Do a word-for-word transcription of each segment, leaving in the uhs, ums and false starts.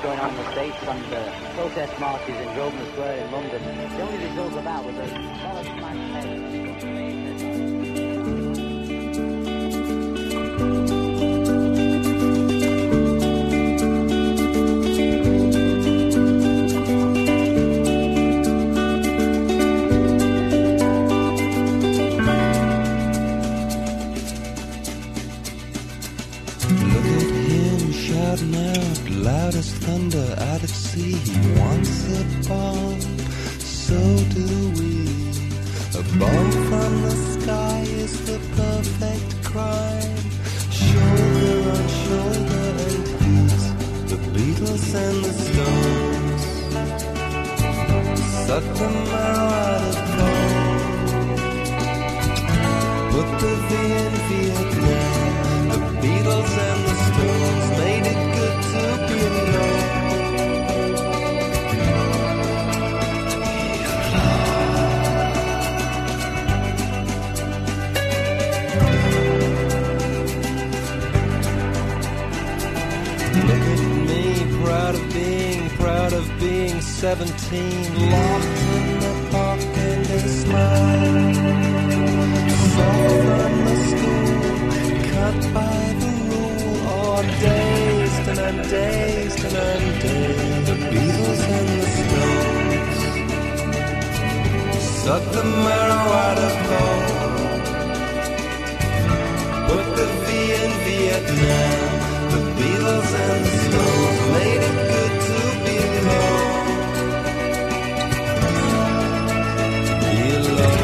going on in the States and the protest marches in Grosvenor Square in London. The only result of that was a solid loud as thunder out of sea. He wants a bomb, so do we. A bomb from the sky is the perfect crime. Shoulder on shoulder and he's the Beatles and the Stones. Suck the marrow out of bone. Put the V in Vietnam. The Beatles and the Stones made it good to be alone. Look at me, proud of being, proud of being seventeen, locked in the park and a smile. Saw from the school, cut by the rule, or dazed and I'm dazed and I'm dazed. The Beatles and the Stones suck the marrow out of bone. Put the V in Vietnam. The Beatles and the Stones made it good to be alone. Be alone.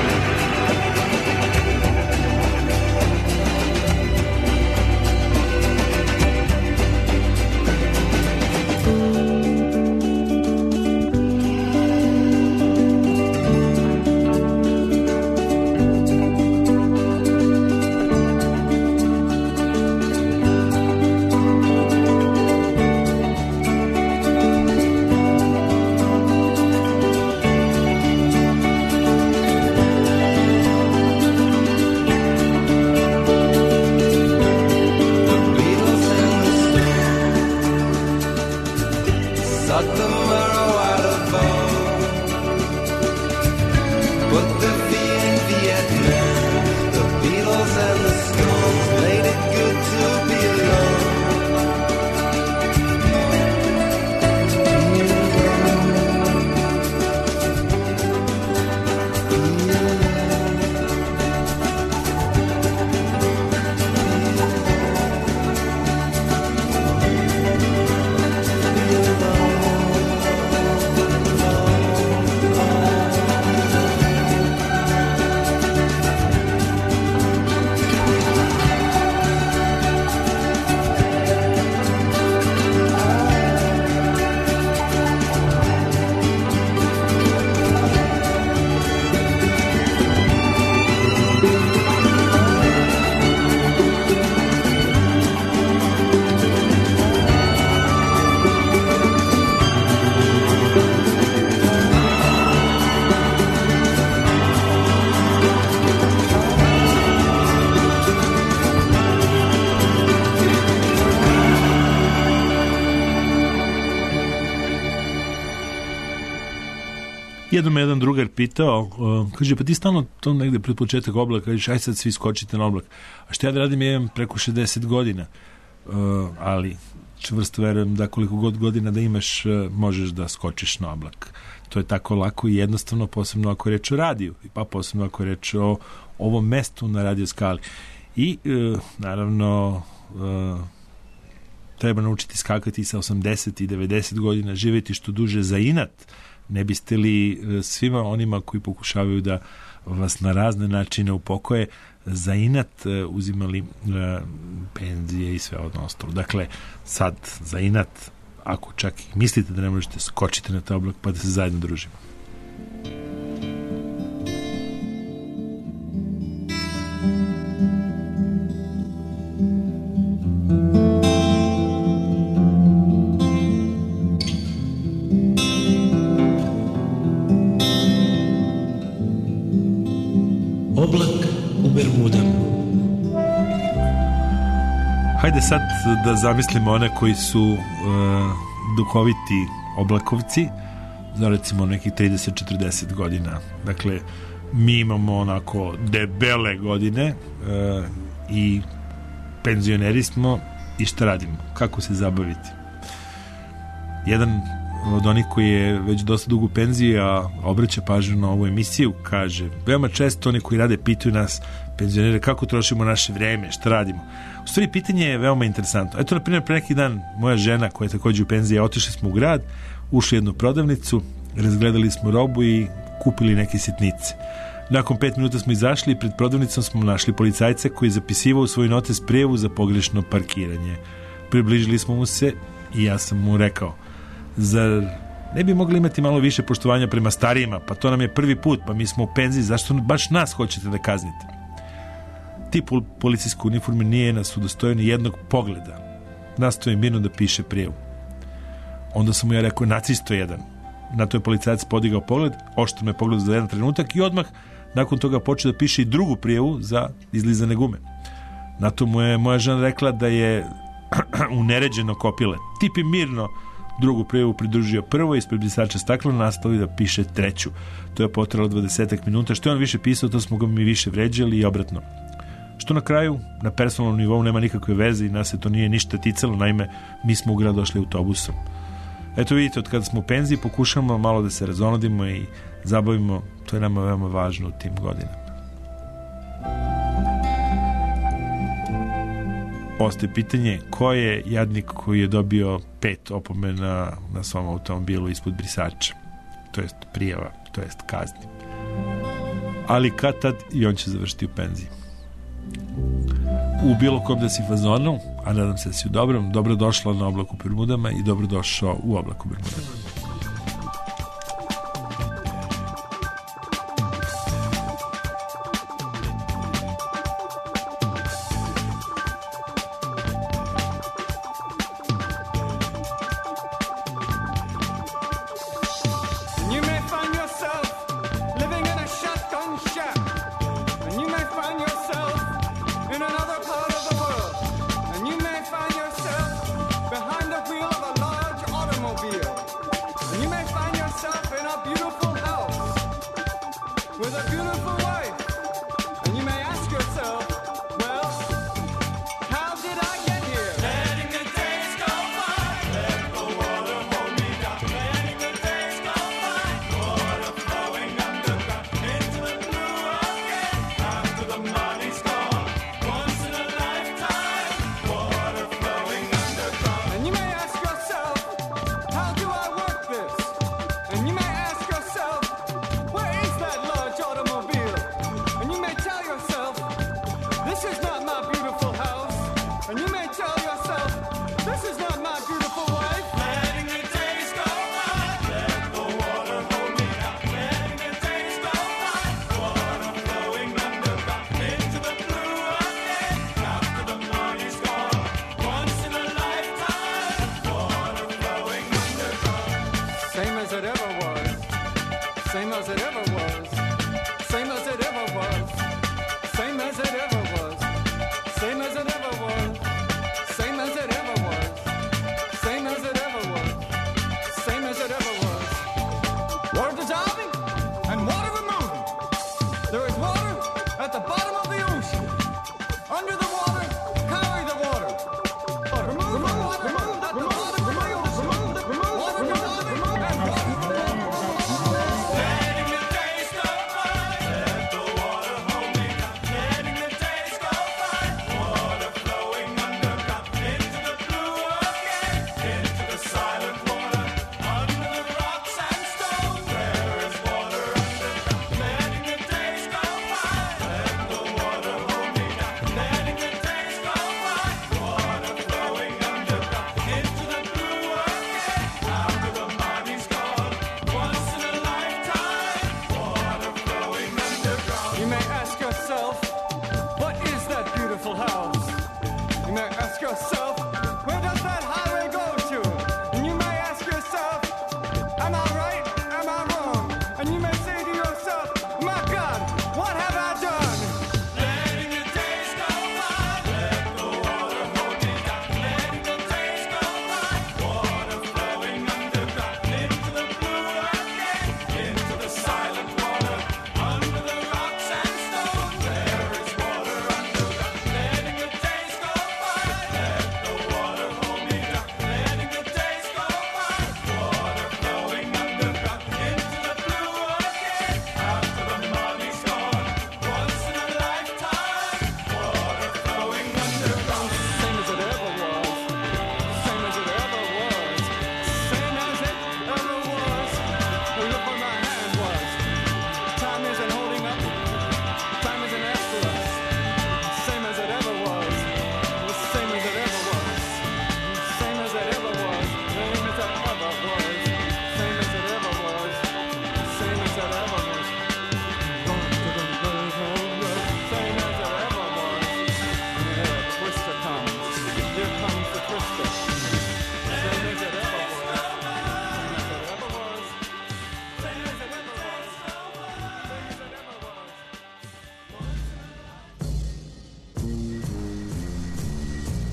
Jednom me jedan drugar pitao, uh, kaže, pa ti stalno to negde pred početak oblaka, kažeš, aj sad svi skočite na oblak. A što ja da radim, ja imam preko šezdeset godina. Uh, ali čvrsto verujem da koliko god godina da imaš, uh, možeš da skočiš na oblak. To je tako lako i jednostavno, posebno ako je reč o radiju, pa posebno ako je reč o ovom mestu na Radio Skali. I, uh, naravno, uh, treba naučiti skakati sa osamdeset i devedeset godina, živjeti što duže za inat. Ne biste li svima onima koji pokušavaju da vas na razne načine upokoje za inat uzimali penzije i sve ono ostalo. Dakle, sad za inat, ako čak i mislite da ne možete, skočiti na taj oblak pa da se zajedno družimo. Oblak u Bermudama. Hajde sad da zamislimo one koji su uh, duhoviti oblakovci za recimo nekih trideset do četrdeset godina. Dakle, mi imamo onako debele godine e, i penzioneri smo i šta radimo? Kako se zabaviti? Jedan od onih koji je već dosta dugo u penziji, a obraća pažnju na ovu emisiju, kaže, veoma često oni koji rade pitaju nas, penzionere, kako trošimo naše vreme, šta radimo? U stvari, pitanje je veoma interesantno. Eto, na primjer, pre neki dan moja žena, koja je također u penziji, otišli smo u grad, ušli u jednu prodavnicu, razgledali smo robu i kupili neke sitnice. Nakon pet minuta smo izašli i pred prodavnicom smo našli policajca koji je zapisivao u svoj notes prijavu za pogrešno parkiranje. Približili smo mu se i ja sam mu rekao, zar ne bi mogli imati malo više poštovanja prema starijima? Pa to nam je prvi put, pa mi smo u penziji, zašto baš nas hoćete da kaznite? Tip policijske uniforme nije nas udostojio ni jednog pogleda. Nastoji mirno da piše prijavu. Onda sam mu ja rekao, nacisto jedan. Na to je policajac podigao pogled, oštro me pogled za jedan trenutak i odmah nakon toga počeo da piše i drugu prijavu za izlizane gume. Na to mu je moja žena rekla da je uneređeno kopile. Tip je mirno drugu prijavu pridružio prvo i ispred brisača stakla nastavio da piše treću. To je potrajalo dvadesetak minuta. Što je on više pisao, to smo ga mi više vređali i obratno. Što na kraju, na personalnom nivou nema nikakve veze i nas se to nije ništa ticalo, naime, mi smo u grad došli autobusom. Eto vidite, od kada smo u penziji pokušamo malo da se razonodimo i zabavimo, to je nama veoma važno u tim godinama. Ostaje pitanje, ko je jadnik koji je dobio pet opomena na svom automobilu ispod brisača, to jest prijava, to jest kazni. Ali kad tad i on će završiti u penziji. U bilo kom da si fazonu, a nadam se da si u dobrom, dobrodošla na Oblak u Bermudama i dobrodošao u Oblak u Bermudama. Behind the wheel of a large automobile.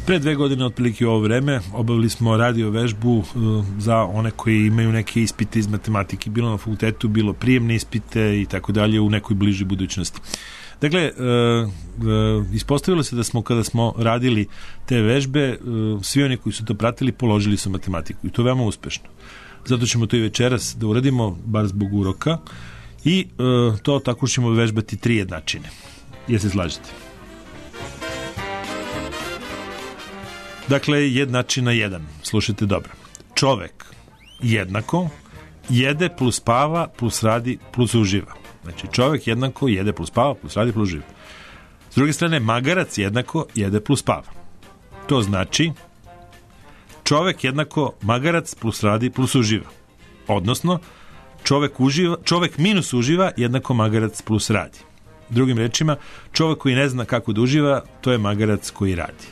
Pre dve godine otprilike u ovo vreme obavili smo radio vežbu uh, za one koji imaju neke ispite iz matematike, bilo na fakultetu, bilo prijemne ispite i tako dalje u nekoj bližoj budućnosti. Dakle, uh, uh, ispostavilo se da smo kada smo radili te vežbe, uh, svi oni koji su to pratili položili su matematiku i to veoma uspešno. Zato ćemo to i večeras da uradimo, bar zbog uroka, i uh, to tako ćemo vežbati tri jednačine. Jel se slažete? Dakle, jednačina jedan. Slušajte dobro. Čovek jednako jede plus spava plus radi plus uživa. Znači, čovek jednako jede plus spava plus radi plus uživa. S druge strane, magarac jednako jede plus spava. To znači čovek jednako magarac plus radi plus uživa. Odnosno, čovek, uživa, čovek minus uživa jednako magarac plus radi. Drugim rečima, čovek koji ne zna kako da uživa, to je magarac koji radi.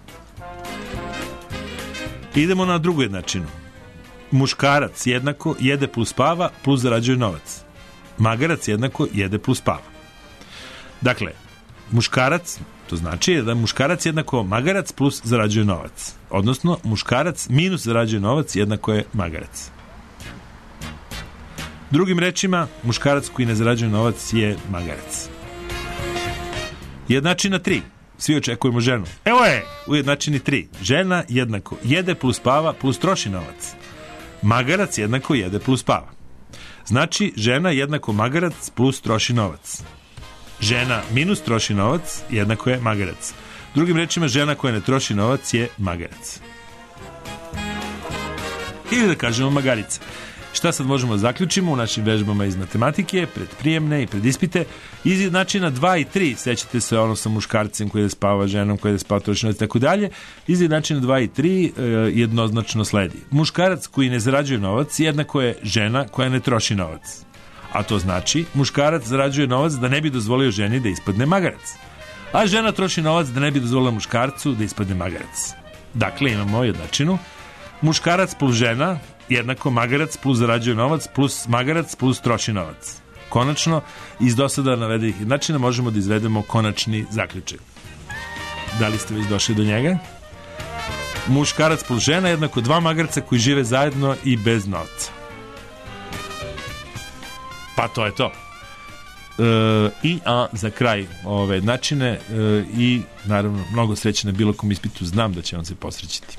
Idemo na drugu jednačinu. Muškarac jednako jede plus spava plus zarađuje novac. Magarac jednako jede plus spava. Dakle, muškarac, to znači da muškarac jednako magarac plus zarađuje novac. Odnosno, muškarac minus zarađuje novac jednako je magarac. Drugim rečima, muškarac koji ne zarađuje novac je magarac. Jednačina tri. Svi očekujemo ženu. Evo je, u jednačini tri. Žena jednako jede plus spava plus troši novac. Magarac jednako jede plus spava. Znači, žena jednako magarac plus troši novac. Žena minus troši novac jednako je magarac. Drugim rečima, žena koja ne troši novac je magarac. Ili da kažemo magarica. Šta sad možemo da zaključimo u našim vežbama iz matematike, pred prijemne i pred ispite? Iz jednačina dva i tri, sećate se ono sa muškarcem koji je spava, ženom koji je spava, troši novac i tako dalje. Iz jednačina dva i tri e, jednoznačno sledi. Muškarac koji ne zarađuje novac jednako je žena koja ne troši novac. A to znači, muškarac zarađuje novac da ne bi dozvolio ženi da ispadne magarac. A žena troši novac da ne bi dozvolila muškarcu da ispadne magarac. Dakle, imamo jednačinu. Muškarac plus žena jednako magarac plus zarađuje novac plus magarac plus troši novac. Konačno, iz do sada navedenih jednačina možemo da izvedemo konačni zaključak. Da li ste već došli do njega? Muškarac plus žena jednako dva magarca koji žive zajedno i bez novca. Pa to je to. E, I a za kraj ove jednačine e, i naravno mnogo sreće na bilo kom ispitu, znam da će vam se posrećiti.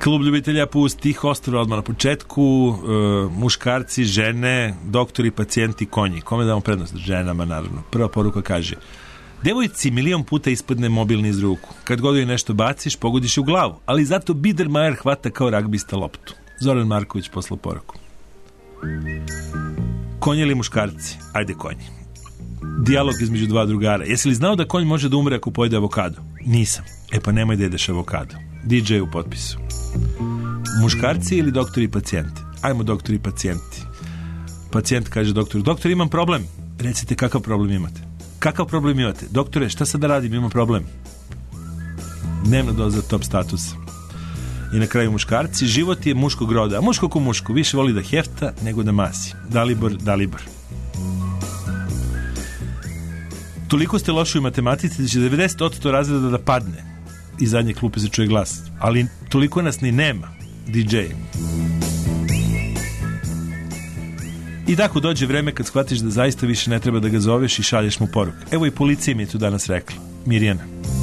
Klub ljubitelja pustih ostrva odmah na početku, e, muškarci, žene, doktori, pacijenti, konji. Kome damo prednost? Ženama, naravno. Prva poruka kaže: devojci milion puta ispadne mobilni iz ruku. Kad god joj nešto baciš, pogodiš u glavu, ali zato Biedermajer hvata kao ragbista loptu. Zoran Marković poslao poruku. Konji ili muškarci? Ajde konji. Dijalog između dva drugara. Jesi li znao da konj može da umre ako pojede avokado? Nisam. E pa nemoj da jedeš avokado. D J u potpisu. Muškarci ili doktori i pacijenti? Ajmo doktori i pacijenti. Pacijent kaže doktoru: doktor, imam problem. Recite kakav problem imate. Kakav problem imate? Doktore, šta sad da radim? Imam problem. Dnevna doza top statusa. I na kraju muškarci: život je muškog roda, a muško ko muško, više voli da hefta nego da masi. Dalibor, Dalibor. Toliko ste loši u matematici da će devedeset posto razreda da padne. Iz zadnje klupe se čuje glas. Ali toliko nas ni nema. D J. I tako dođe vreme kad shvatiš da zaista više ne treba da ga zoveš i šalješ mu poruke. Evo i policija mi je tu danas rekla. Mirjana.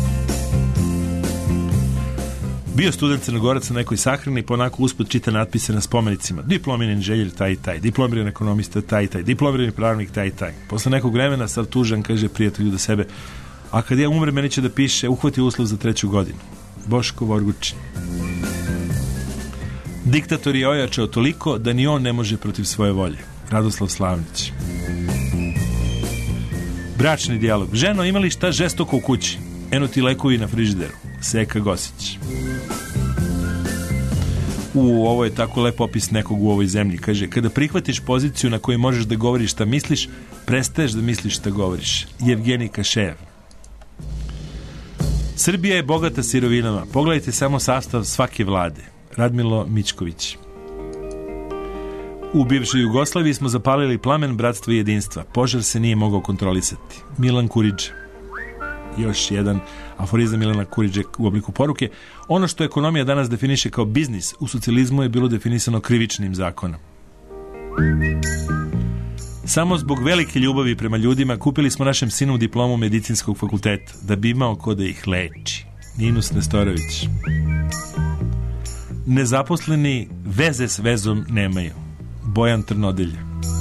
Bio student Crnogorac na nekoj sahrani i ponako uspod čita natpise na spomenicima: diplomirani inženjer taj i taj, diplomirani ekonomista taj i taj, diplomirani pravnik taj i taj. Posle nekog vremena sav tužan kaže prijatelju do sebe: a kad ja umrem, meni će da piše uhvati uslov za treću godinu. Boško Vorgučin. Diktator je ojačao toliko da ni on ne može protiv svoje volje. Radoslav Slavnić. Bračni dijalog. Ženo, ima li šta žestoko u kući? Eno ti lekovi na frižideru. Seka Gosić. U, ovo je tako lep opis nekog u ovoj zemlji. Kaže: kada prihvatiš poziciju na kojoj možeš da govoriš šta misliš, prestaješ da misliš šta govoriš. Jevgenij Kašev. Srbija je bogata sirovinama. Pogledajte samo sastav svake vlade. Radmilo Mićković. U bivšoj Jugoslaviji smo zapalili plamen bratstva i jedinstva. Požar se nije mogao kontrolisati. Milan Kuriđa. Još jedan aforizam Milana Kuriđe u obliku poruke: ono što ekonomija danas definiše kao biznis, u socijalizmu je bilo definisano krivičnim zakonom. Samo zbog velike ljubavi prema ljudima kupili smo našem sinu diplomu medicinskog fakulteta da bi imao ko da ih leči. Ninus Nestorović. Nezaposleni veze s vezom nemaju. Bojan Trnodelja.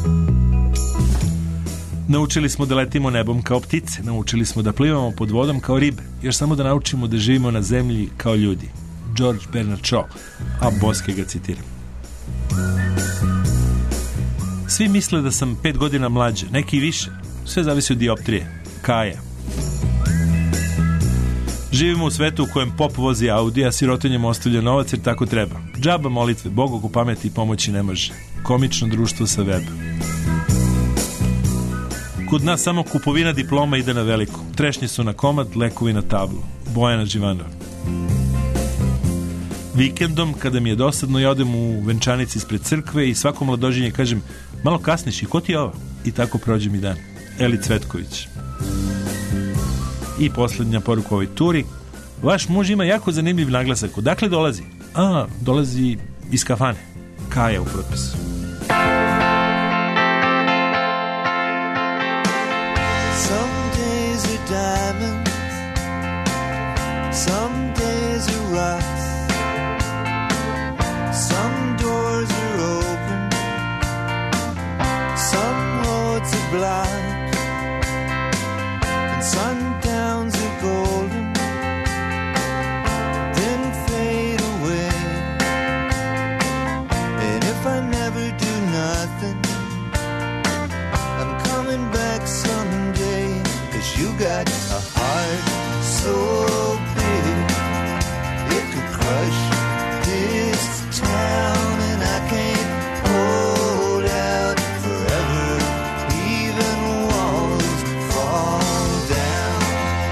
Naučili smo da letimo nebom kao ptice, naučili smo da plivamo pod vodom kao ribe, još samo da naučimo da živimo na zemlji kao ljudi. George Bernard Shaw, a Boske ga citiram. Svi misle da sam pet godina mlađe, neki i više, sve zavisi od dioptrije. Kaja. Živimo u svetu u kojem pop vozi Audi, a sirotinjem ostavlja novac jer tako treba. Džaba molitve, Bog oko pameti i pomoći ne može. Komično društvo sa web. Kod nas samo kupovina diploma ide na veliko. Trešnje su na komad, lekovi na tablu. Bojana Živanov. Vikendom, kada mi je dosadno, ja odem u venčanici ispred crkve i svako mladoženje kažem: malo kasniš i ko ti je ovo? I tako prođe mi dan. Eli Cvetković. I posljednja poruka u ovoj turi: vaš muž ima jako zanimljiv naglasak. Odakle dolazi? A, dolazi iz kafane. Kaja u potpisu. Some days are diamonds, some days are rocks, some doors are open, some roads are blocked, and sundowns are golden, then fade away. And if I never do nothing, I'm coming back someday. 'Cause you got a heart so big it could crush this town, and I can't hold out forever. Even walls fall down.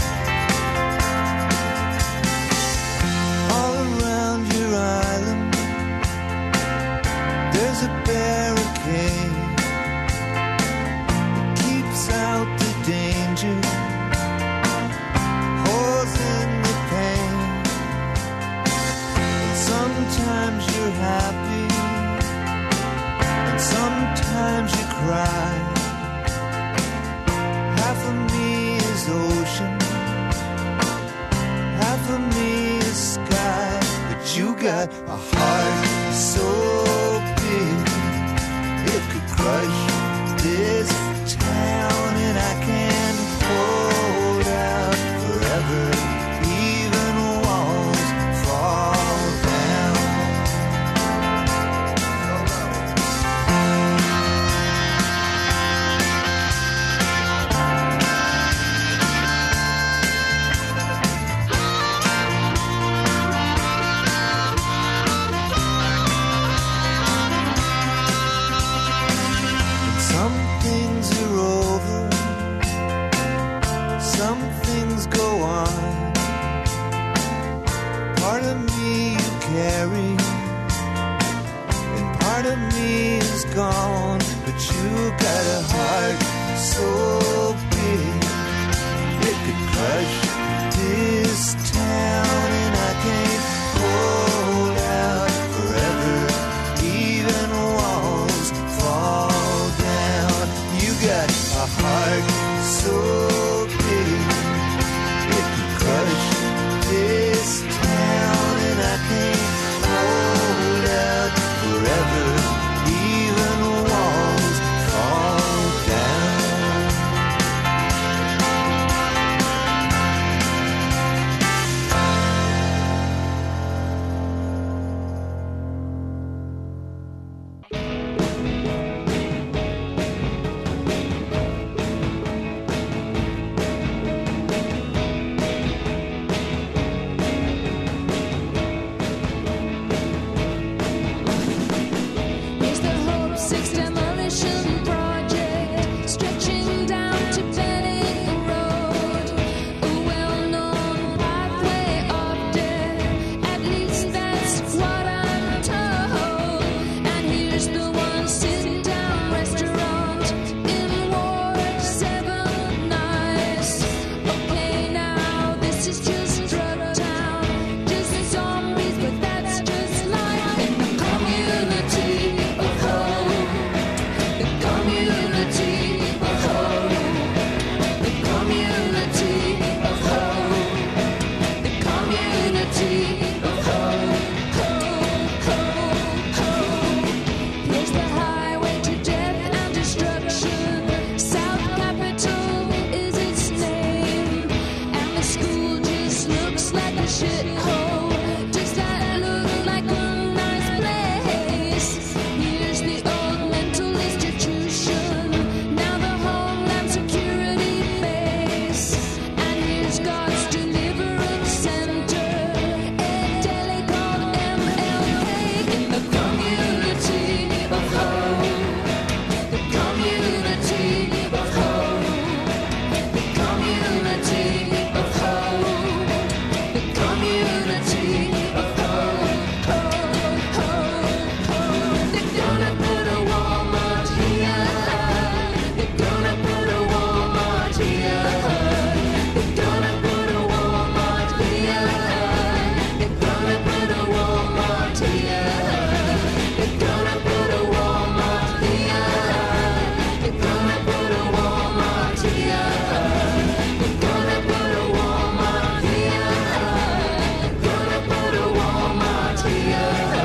All around your island there's a barricade that keeps out the danger, holes in the pain. And sometimes you're happy, and sometimes you cry. Half of me is ocean, half of me is sky, but you got got a heart so big it could crush this town, and I can hold out forever, even walls fall down. Some things are over, some things go on. Part of me you carry, and part of me is gone. But you got a heart so big it could crush this town, and I can't hold out forever, even walls fall down. You got a heart so big it could crush this town, and I can't hold out forever, even walls fall down. Here's the Hope Six Demolition Project, stretching down to Benning Road, a well-known pathway of death. At least that's what I'm told. And here's the one sit-down restaurant in Ward Seven. Nice. Okay, now this is just drug town, just zombies, but that's just life in the community of hope. The community of hope. The community of hope. The community of hope. Hope, hope, hope. Here's the highway to death and destruction. South Capitol is its name, and the school just looks like a shithole. Does that look like a nice place? Here's the old mental institution, now the Homeland Security base. And here's God's Deliverance Center, a deli called M L K. In the community of hope. The community of hope. The community of hope. The community of hope. Hope, hope, hope. They're gonna put a Walmart here. They're gonna put a Walmart here. They're gonna put a Walmart here. They're gonna put a Walmart here. They're gonna put a Walmart here. They're gonna put a Walmart here. They're gonna put a Walmart here. Gonna put a Walmart here.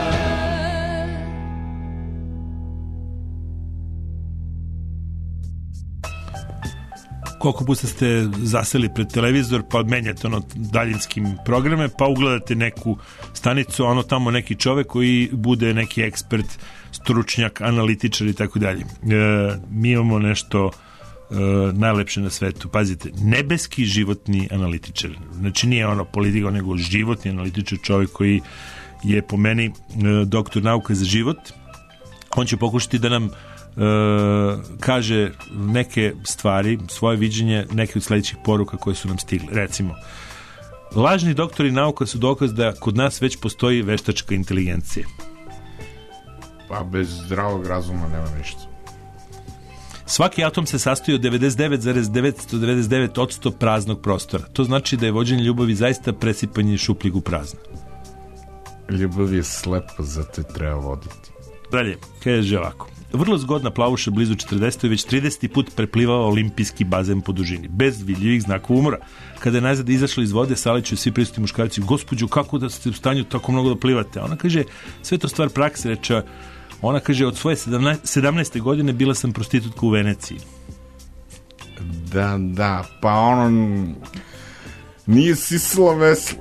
Koliko puta ste zaseli pred televizor, pa menjate ono daljinskim programe, pa ugledate neku stanicu, ono tamo neki čovek koji bude neki ekspert, stručnjak, analitičar i tako dalje. E, mi imamo nešto e, najlepše na svetu. Pazite, nebeski životni analitičar. Znači nije ono politika, nego životni analitičar, čovek koji je po meni e, doktor nauka za život. On će pokušati da nam Uh, kaže neke stvari, svoje viđenje, neke od sledećih poruka koje su nam stigle. Recimo, lažni doktori nauka su dokaz da kod nas već postoji veštačka inteligencija. Pa bez zdravog razuma nema ništa. Svaki atom se sastoji od devedeset devet zarez devetsto devedeset devet posto praznog prostora. To znači da je vođenje ljubavi zaista presipanje šupljeg u prazno. Ljubav je slepa, zato je treba voditi. Dalje, kaže ovako. Vrlo zgodna plavuša blizu četrdesetoj već trideseti put preplivao olimpijski bazen po dužini, bez vidljivih znakova umora. Kada je najzad izašla iz vode, saliću svi prisutni muškarci, gospođu, kako da ste u stanju tako mnogo da plivate? A ona kaže, sve to stvar prakse, reče, ona kaže, od svoje sedamnaeste godine bila sam prostitutka u Veneciji. Da, da, pa ono, nije sisala veslo.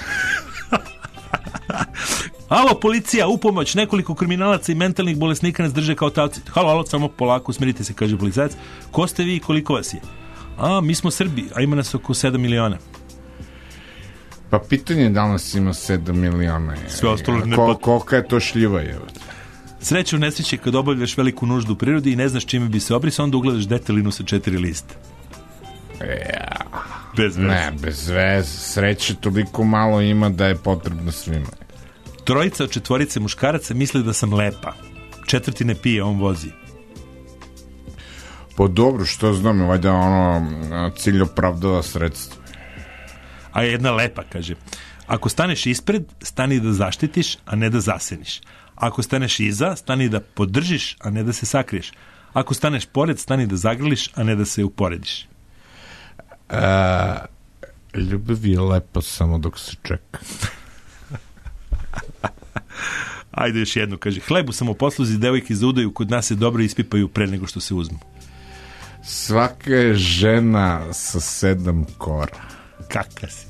Alo, policija, u pomoć, nekoliko kriminalaca i mentalnih bolesnika nas drže kao talci. Halo, alo, samo polako, smirite se, kaže policajac. Ko ste vi i koliko vas je? A, mi smo Srbi, a ima nas oko sedam miliona. Pa pitanje je da nas ima sedam miliona. Sve ostalo ne Ko, pot... kolika je to šljiva, je? Sreće u nesreće kad obavljaš veliku nuždu u prirodi i ne znaš čime bi se obrisao, onda ugledaš detelinu sa četiri lista. Ja. Bez veze. Ne, bez veze. Sreće toliko malo ima da je potrebno svima. Trojica od četvorice muškaraca misle da sam lepa. Četvrti ne pije, on vozi. Pa dobro, što znam, valjda ono cilj opravdava sredstvo. A jedna lepa, kaže. Ako staneš ispred, stani da zaštitiš, a ne da zaseniš. Ako staneš iza, stani da podržiš, a ne da se sakriješ. Ako staneš pored, stani da zagrliš, a ne da se uporediš. A, ljubav je lepa samo dok se čeka. Ajde još jednu, kaže. Hleb u samoposluzi, devojke za udaju kod nas se dobro ispipaju pre nego što se uzmu. Svaka je žena sa sedam kora. Kaka si.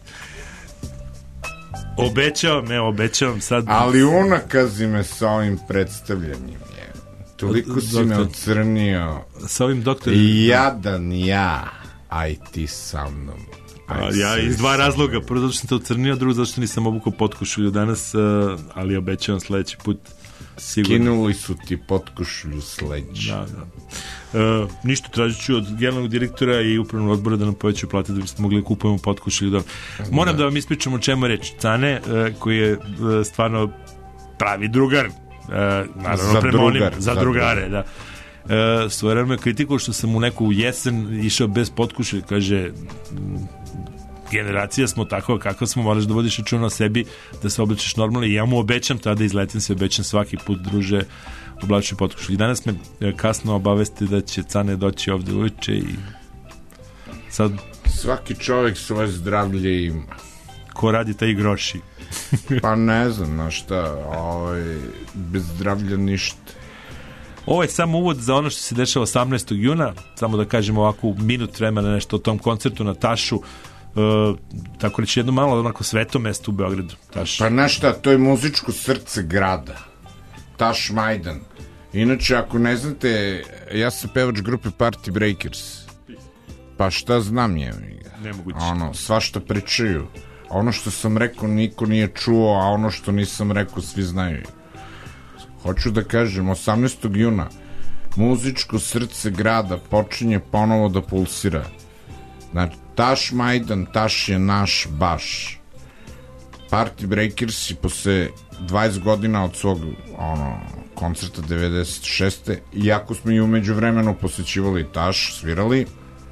Obećavam, evo, obećavam sad. Ali unakazi me sa ovim predstavljanjem je. Toliko si me ocrnio. Sa ovim doktorom. Jadan ja, aj ti sa mnom. A, ja iz dva razloga. Prvo zato što sam te ocrnio, drugo zato što nisam obukao potkošulju danas, ali obećavam sledeći put sigurno. Skinuli su ti potkošulju sledeći. Da, da. E, ništa, tražit ću od generalnog direktora i upravnog odbora da nam povećaju plate da biste mogli da kupujemo potkošulju. Da. Moram da. da vam ispričam o čemu je reč. Cane, e, koji je e, stvarno pravi drugar, e, naravno za, prema drugar, onim, za, za drugare, drugar. da. E, svoje vreme kritikuo što sam u neku jesen išao bez potkošulja, kaže, generacija smo tako kako smo, moraš da vodiš računa o sebi, da se oblačiš normalno i ja mu obećam tada izletim se, obećam svaki put, druže, oblačim potkošulju. I danas me kasno obavesti da će Cane doći ovde uveče i sad svaki čovjek svoje zdravlje ima. Ko radi taj groši? Pa ne znam, na šta, ovaj, bez zdravlja ništa. Ovo je samo uvod za ono što se dešava osamnaestog juna, samo da kažemo ovako minut vremena nešto o tom koncertu na Tašu. Uh, tako reći jedno malo onako sveto mesto u Beogradu. Taš. Pa znaš šta, to je muzičko srce grada, Taš Majdan. Inače, ako ne znate, ja sam pevač grupe Party Breakers. Pa šta znam je? Nemoguće. Ono, svašta pričaju. Ono što sam rekao niko nije čuo, a ono što nisam rekao svi znaju. Hoću da kažem, osamnaestog juna muzičko srce grada počinje ponovo da pulsira. Znači, Taš Majdan, Taš je naš baš. Party Breakers i posle dvadeset godina od svog ono, koncerta devedeset šeste iako smo i umeđu vremenu posećivali Taš, svirali,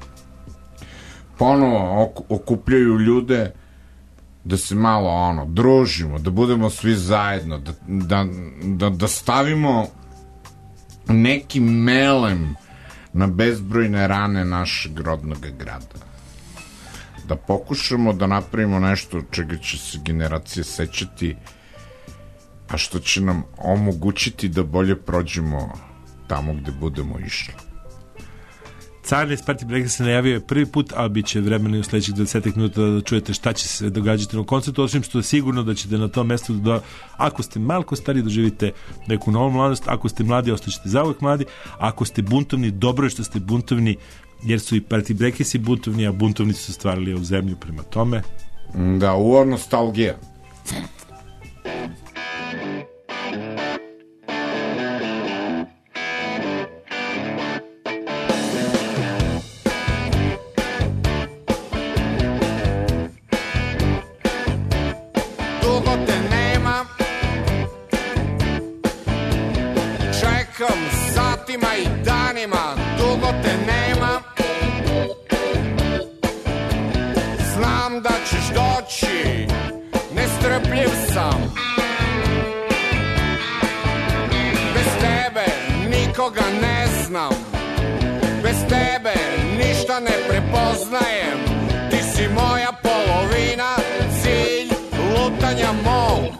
ponovo ok- okupljaju ljude da se malo ono, družimo, da budemo svi zajedno, da, da, da, da stavimo neki melem na bezbrojne rane našeg rodnog grada. Da pokušamo da napravimo nešto čega će se generacije sećati, a što će nam omogućiti da bolje prođemo tamo gde budemo išli. Cane iz Party Breakers se najavio je prvi put, a bit će vremena i u sledećih dvadeset minuta da čujete šta će se događati na koncertu, osim što je sigurno da ćete na tom mestu da, ako ste malko stari, doživite neku novu mladost, ako ste mladi, ostaćete zauvek mladi, ako ste buntovni, dobro je što ste buntovni, jer su i Party Breakersi buntovni, a buntovnici su stvarali ovu zemlju, prema tome. Da, uvo nostalgija. Dugo te nema, čekam satima i danima, dugo te nema, znam da ćeš doći, ne nikoga ne znam, bez tebe ništa ne prepoznajem. Ti si moja polovina, cilj lutanja mog.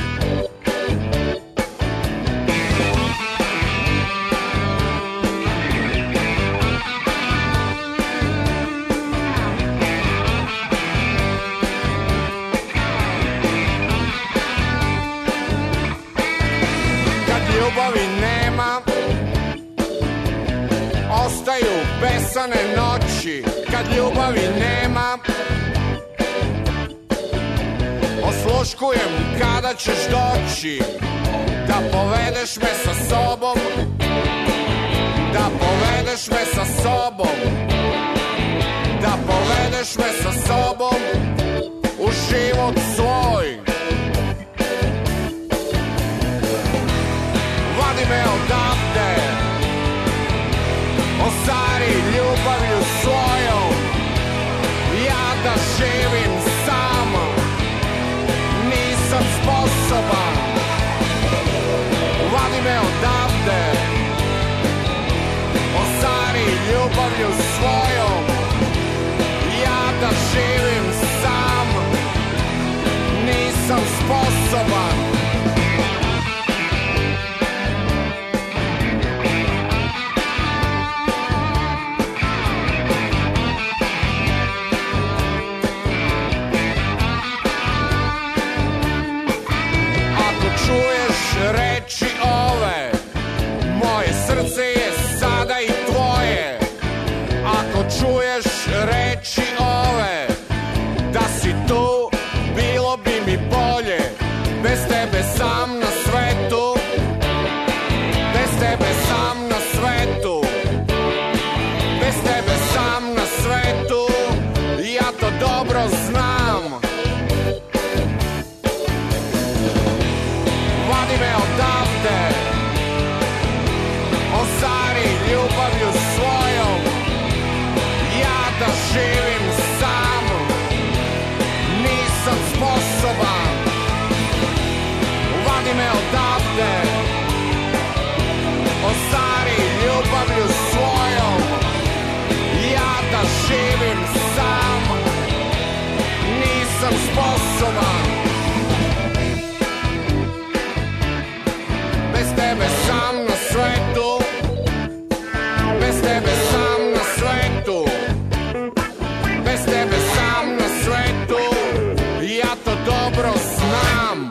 Ljubavi nema, ostaju besane noći. Kad ljubavi nema, osluškujem kada ćeš doći, da povedeš me sa sobom, da povedeš me sa sobom, da povedeš me sa sobom u život svoj. Vadi me odavde, ostari ljubavlju svojom, ja da živim sam, nisam sposoban. Vadi me odavde, ostari ljubavlju svojom, ja da živim sam, nisam sposoban. Reči ove, moje srce je sada i tvoje. Ako čuješ reči ove, da si tu, bilo bi mi bolje. Bez tebe sam na svetu, bez tebe sam na svetu, bez tebe sam na svetu, ja to dobro znam. Vadi me odavde, ostari ljubavlju svojom, ja da živim sam, nisam sposoban. Vadi me odavde, ostari ljubavlju svojom, ja da živim sam, nisam sposoban. Bez tebe sam na svetu, bez tebe sam na svetu, bez tebe sam na svetu, ja to dobro znam.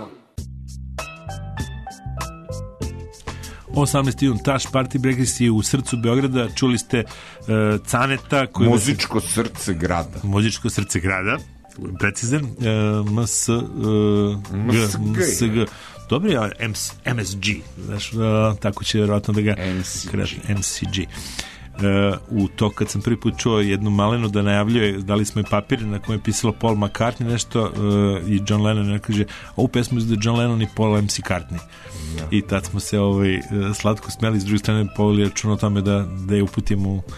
osamnaesti jun, Taš Party Breakers u srcu Beograda. Čuli ste uh, Caneta koji Muzičko srce grada. Muzičko srce grada, precizan, uh, M S uh, G, M S G. Dobro je M S G, znaš, uh, tako će vjerojatno da ga M C G. M C G. Uh, u to kad sam prvi put čuo jednu malenu da najavljuje, dali smo i papir na kojem je pisalo Paul McCartney nešto uh, i John Lennon ne kaže, ovu pesmu izda John Lennon i Paul M C Cartney. Ja. I tad smo se ovaj, slatko smeli, s druge strane poveli račun o tome da, da je uputimo u,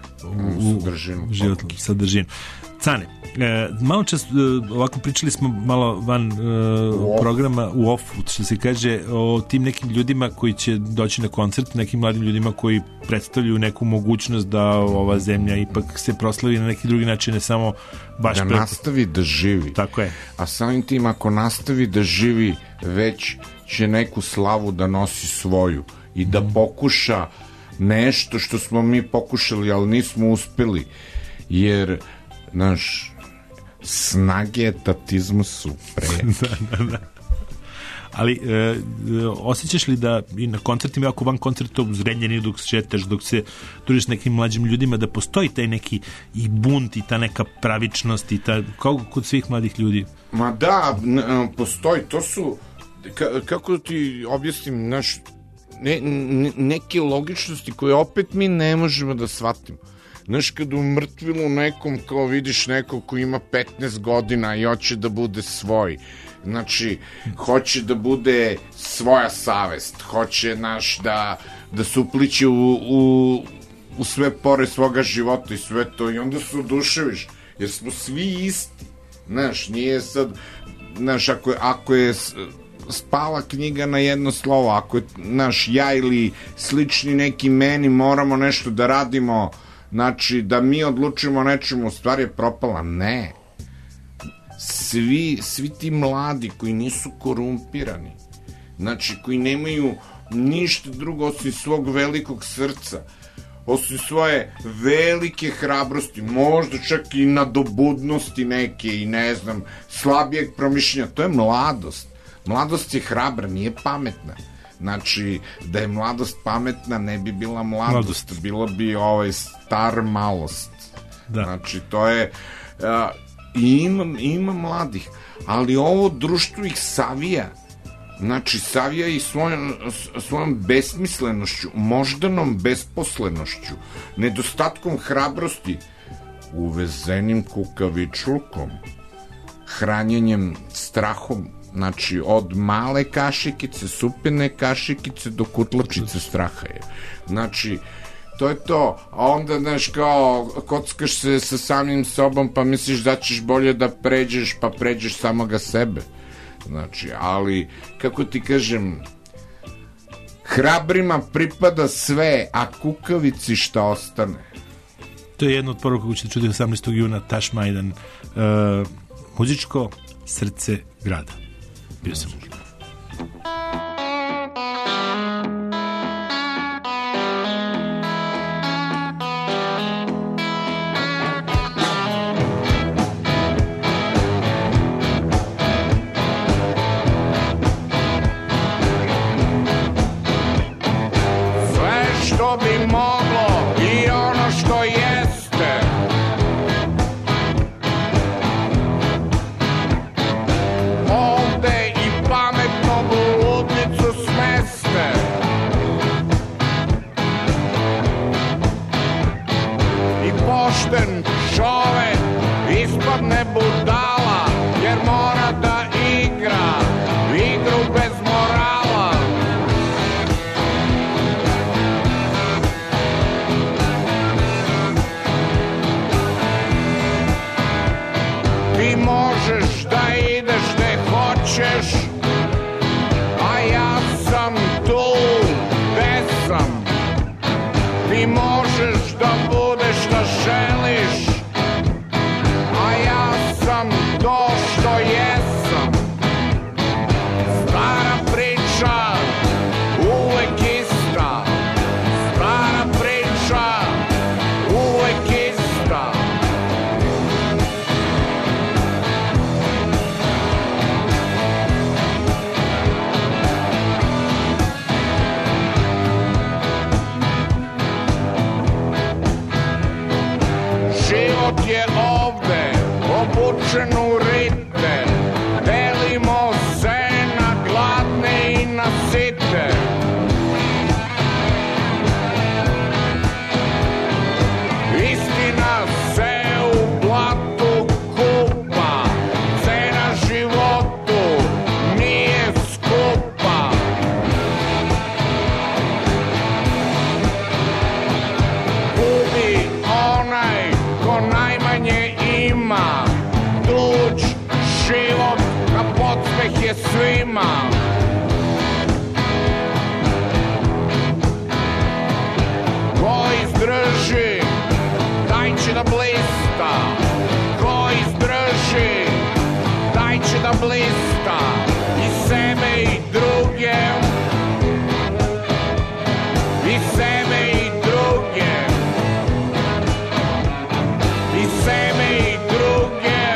u, u život, sadržinu. Cane, e, malo čas e, ovako pričali smo malo van e, programa u off-u, što se kaže, o tim nekim ljudima koji će doći na koncert, nekim mladim ljudima koji predstavljaju neku mogućnost da ova zemlja ipak se proslavi na neki drugi način, ne samo baš da preko... nastavi da živi. Tako je. A samim tim ako nastavi da živi, već će neku slavu da nosi svoju i da mm. pokuša nešto što smo mi pokušali, ali nismo uspeli, jer naš snage etatizma su pre. da, da, da. Ali e, osjećaš li da i na koncertima, ako van koncerta u Zrenjaninu dok se šetaš, dok se družiš s nekim mlađim ljudima, da postoji taj neki i bunt i ta neka pravičnost i ta, kao kod svih mladih ljudi? Ma da, n- postoji, to su ka- kako ti objasnim, naš ne, ne, neke logičnosti koje opet mi ne možemo da shvatimo. Znaš, kad u mrtvilu nekom kao vidiš nekog ko ima petnaest godina i hoće da bude svoj, znači, hoće da bude svoja savest, hoće, naš, da, da se upliče u, u, u sve pore svoga života i sve to, i onda se oduševiš, jer smo svi isti, znaš, nije sad, znaš, ako je, ako je spala knjiga na jedno slovo. Ako je naš ja ili slični neki meni moramo nešto da radimo, znači da mi odlučimo nečemu, stvar je propala. Ne. Svi, svi ti mladi koji nisu korumpirani, znači koji nemaju ništa drugo osim svog velikog srca, osim svoje velike hrabrosti, možda čak i nadobudnosti neke i ne znam, slabijeg promišljenja, to je mladost. Mladost je hrabra, nije pametna. Znači, da je mladost pametna, ne bi bila mladost, mladost. Bilo bi ovaj star malost. Da. Znači, to je... Uh, ima, ima mladih, ali ovo društvo ih savija. Znači, savija i svojom, svojom besmislenošću, moždanom besposlenošću, nedostatkom hrabrosti, uvezenim kukavičlukom, hranjenjem strahom, znači, od male kašikice, supine kašikice do kutlačice straha je. Znači, to je to. A onda, znaš, kao, kockaš se sa samim sobom, pa misliš da ćeš bolje da pređeš, pa pređeš samoga sebe. Znači, ali, kako ti kažem, hrabrima pripada sve, a kukavici šta ostane. To je jedno od poruka koju ćete čuti osamnaestog juna, Taš Majdan. Uh, muzičko srce grada. Bio sam u bi moglo i ono što jeste, ovde i pametno u ludnicu smeste. I pošten čovek ispadne budala, jer mora da igra igru bez morala. Ti možeš da ideš gde hoćeš, a ja sam tu gde sam. Ti možeš da budeš šta želiš, a ja sam to što jesam. Stara priča, uvek ista. Stara priča, uvek ista. Život je ovde obučen u rite, delimo se na gladne i na site. Istina se u blatu kupa, cena životu nije skupa. Gubi onaj ko najmanje ima, tuđ život na podsmeh je svima. Ko izdrži, taj će da blista. Ko izdrži, taj će da blista. I sebe i druge, i sebe i druge, i sebe i druge.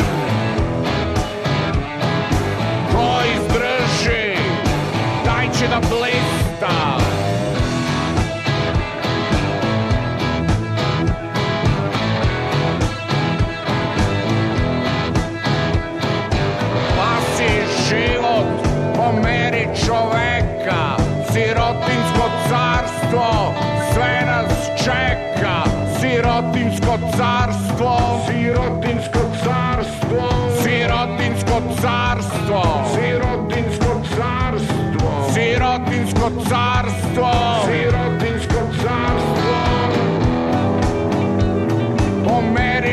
Ko izdrži, taj će da blista. Spasi život po meri čoveka, sirotinsko carstvo sve nas čeka. Sirotinsko carstvo, sirotinsko carstvo, sirotinsko carstvo, sirotinsko carstvo, sirotinsko carstvo, sirotinsko carstvo. Po meri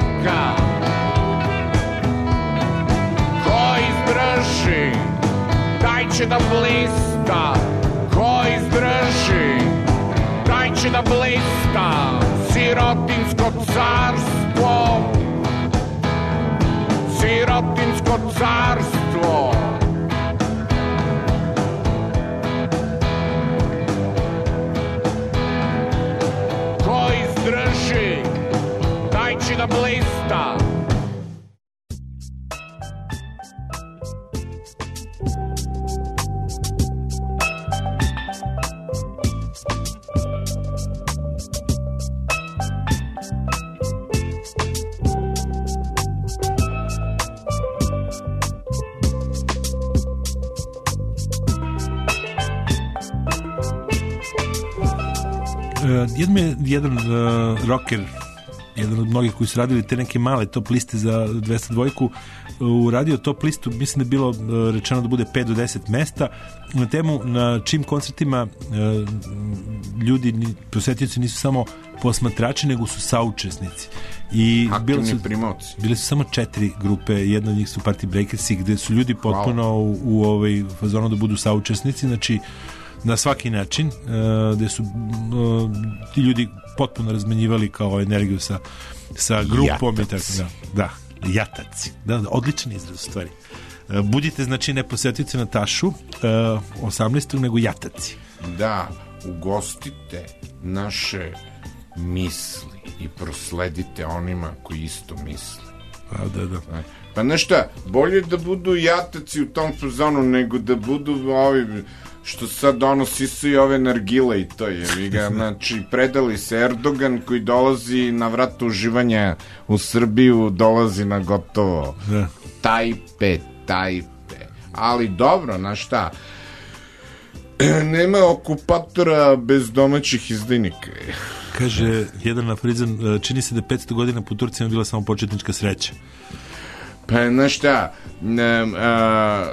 čoveka, ko izdrži, taj će da blista, ko izdrži, taj će da blista, sirotinsko carstvo, sirotinsko carstvo. Ko izdrži, taj će da blista. Jedan mi je jedan uh, rocker, jedan od mnogih koji su radili te neke male top liste za dvesta dvojku, uradio top listu, mislim da je bilo uh, rečeno da bude pet do deset mesta na temu na čim koncertima uh, ljudi, posetioci nisu samo posmatrači, nego su saučesnici. I aktivni su, primavci. Bile su samo četiri grupe, jedna od njih su Party Breakersi, gde su ljudi potpuno u, u ovaj fazonu da budu saučesnici, znači na svaki način, uh, gde su uh, ti ljudi potpuno razmenjivali kao energiju sa, sa grupom. I tako, da, da, jataci. Da, da, odličan izraz u stvari. Uh, budite, znači, ne posjetite na Tašu uh, osamnaestog nego jataci. Da, ugostite naše misli i prosledite onima koji isto misle. A, da, da. Pa nešta, bolje da budu jataci u tom fazonu nego da budu ovi što sad ono sisaju ove nargile i to je ga, znači predali se Erdogan koji dolazi na vrat uživanja u Srbiju, dolazi na gotovo. Da. Tajpe, tajpe. Ali dobro, na šta? Nema okupatora bez domaćih izdajnika. Kaže jedan aforizam, čini se da petsto godina po Turcima bila samo početnička sreća. Pa na šta? Ne, a,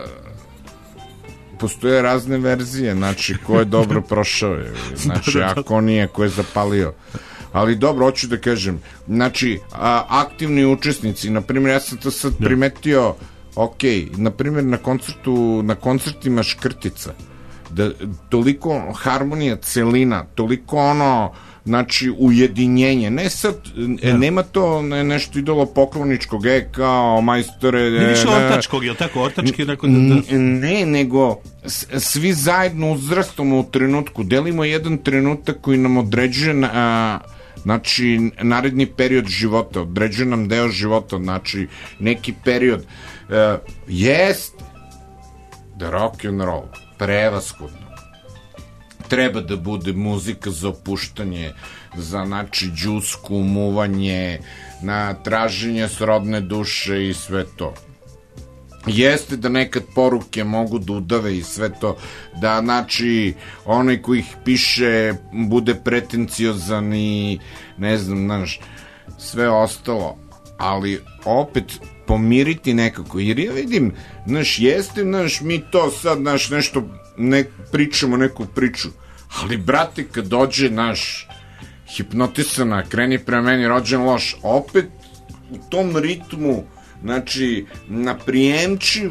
postoje razne verzije, znači ko je dobro prošao je, znači ako nije, ko je zapalio. Ali dobro, hoću da kažem, znači a, aktivni učesnici, na primjer, ja sam to sad primetio, ok, na primjer na koncertu, na koncertima Škrtica, da toliko harmonija, celina, toliko ono, znači ujedinjenje, ne sad, ja. nema to ne, nešto idolo pokloničkog, e, kao majstore, ne više ortačkog, je li tako, ortački neko da, da... ne, nego s, svi zajedno uzrastamo u trenutku, delimo jedan trenutak koji nam određuje a, znači naredni period života, određuje nam deo života, znači neki period a, jest da rock and roll prevashodno treba da bude muzika za opuštanje, za znači džusku, umuvanje, na traženje srodne duše i sve to. Jeste da nekad poruke mogu da udave i sve to, da znači onaj koji ih piše bude pretenciozan i ne znam, znaš, sve ostalo, ali opet pomiriti nekako, jer ja vidim, znaš, jeste, znaš, mi to sad, znaš, nešto ne, pričamo neku priču, ali brate, kad dođe naš hipnotisana, kreni prema meni, rođen loš, opet u tom ritmu, znači, na prijemčiv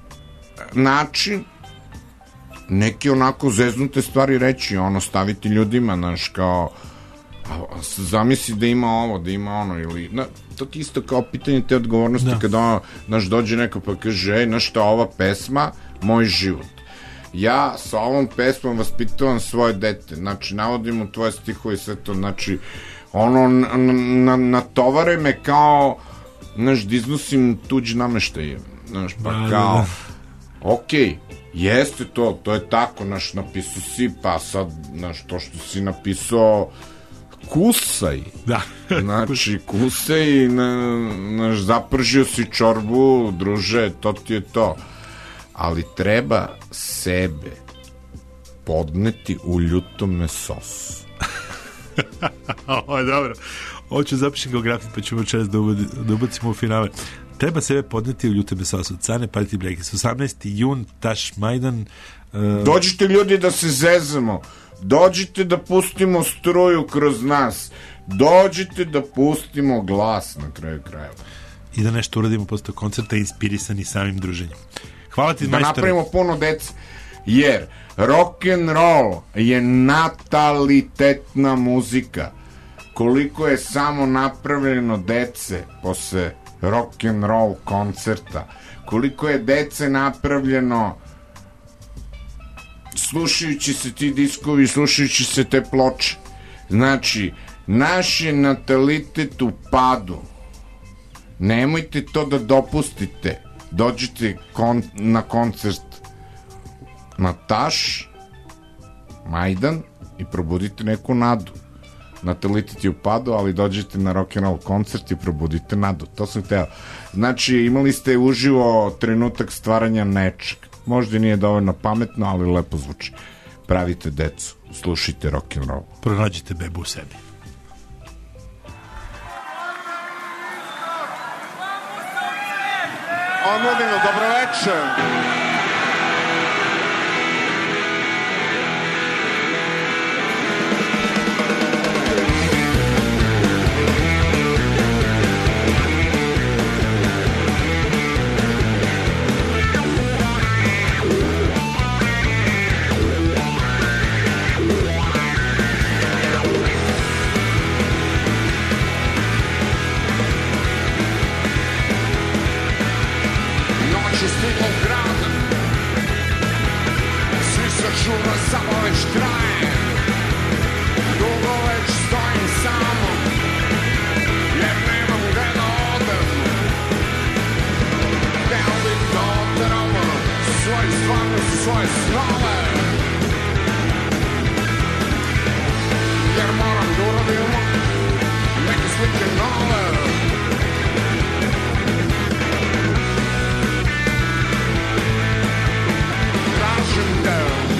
način neke onako zeznute stvari reći, ono, staviti ljudima, znaš, kao zamisli da ima ovo, da ima ono, ili, na, to ti isto kao pitanje te odgovornosti, da. Kada ono, znaš, dođe neko pa kaže, ej, znaš šta, ova pesma, moj život. Ja sa ovom pesmom vaspitavam svoje dete, znači, navodim u tvoje stihove i sve to, znači, ono, natovare me kao, znaš, da iznosim tuđ nameštaj, znaš, pa da, kao, da, da. okej, okay, jeste to, to je tako, znaš, napisao si, pa sad, znaš, to što si napisao, kusaj. Da. Znači, kusaj, naš, zapržio si čorbu, druže, to ti je to. Ali treba sebe podneti u ljutome sosu. Ovo je dobro. Ovo ću zapišiti geografiju, pa ćemo čest da, da ubacimo u finale. Treba sebe podneti u ljutome sosu. Cane Party Breakers. osamnaesti jun, Taš Majdan. Uh... Dođite ljudi da se zezamo. Dođite da pustimo struju kroz nas. Dođite da pustimo glas na kraju krajeva. I da nešto uradimo posle koncerta inspirisani samim druženjem. Hvala ti, da majstore. Napravimo puno dece. jer rock and roll je natalitetna muzika. Koliko je samo napravljeno dece posle rock and roll koncerta, koliko je dece napravljeno slušajući se ti diskovi, slušajući se te ploče. Znači, naš je natalitet u padu. Nemojte to da dopustite. Dođite kon, na koncert na Taš, Majdan i probudite neku nadu. Natalitet je u padu, ali dođete na rock'n'roll koncert i probudite nadu. To sam hteo. Znači, imali ste uživo trenutak stvaranja nečeg. Možda nije dovoljno pametno, ali lepo zvuči. Pravite decu, slušajte rock'n'roll. Pronađite bebu u sebi. Omladino, dobroveče. Žurno samo već traje, dugo već stojim samo, jer nemam gde da odem. Hteo bih da oteram svoje stvarnosti, svoje snove, jer moram da uradim neke slike nove. Tražim te,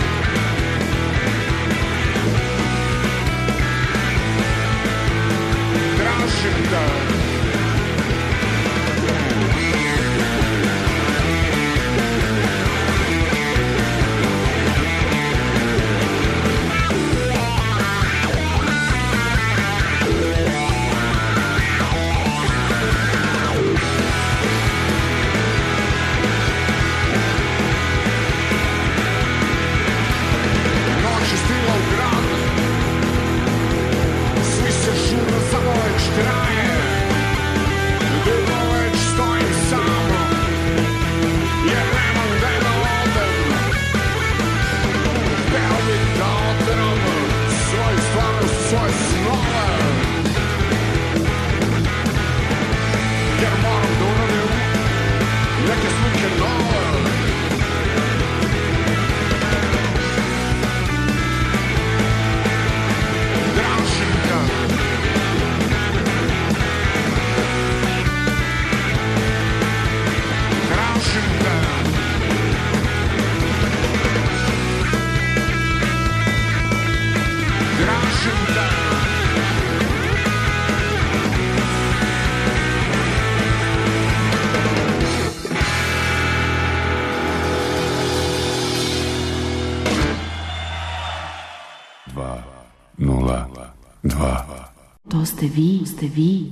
To ste vi, ste vi.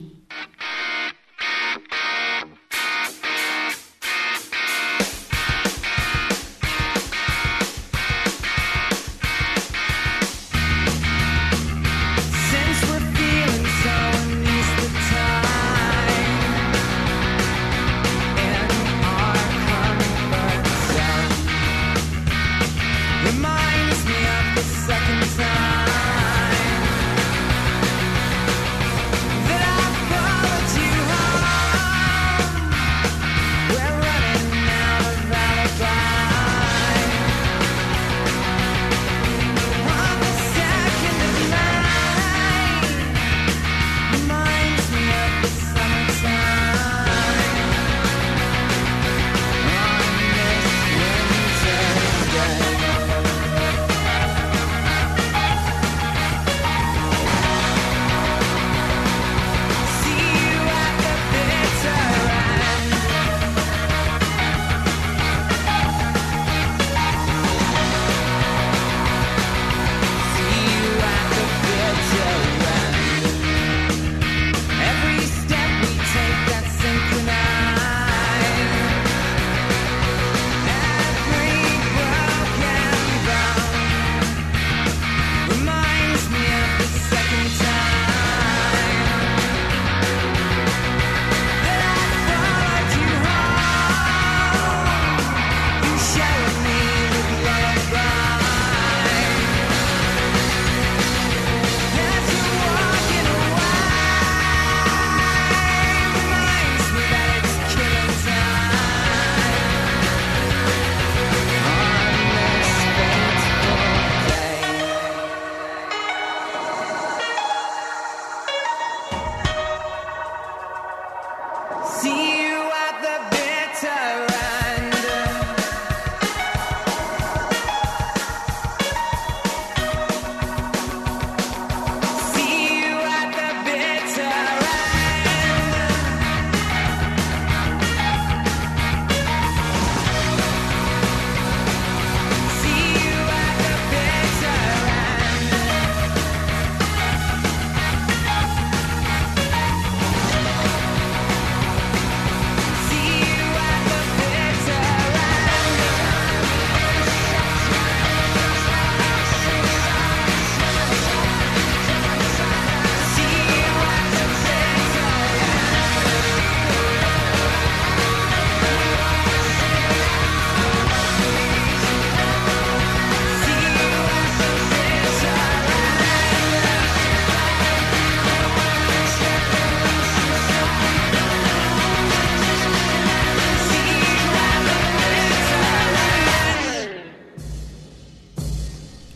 That I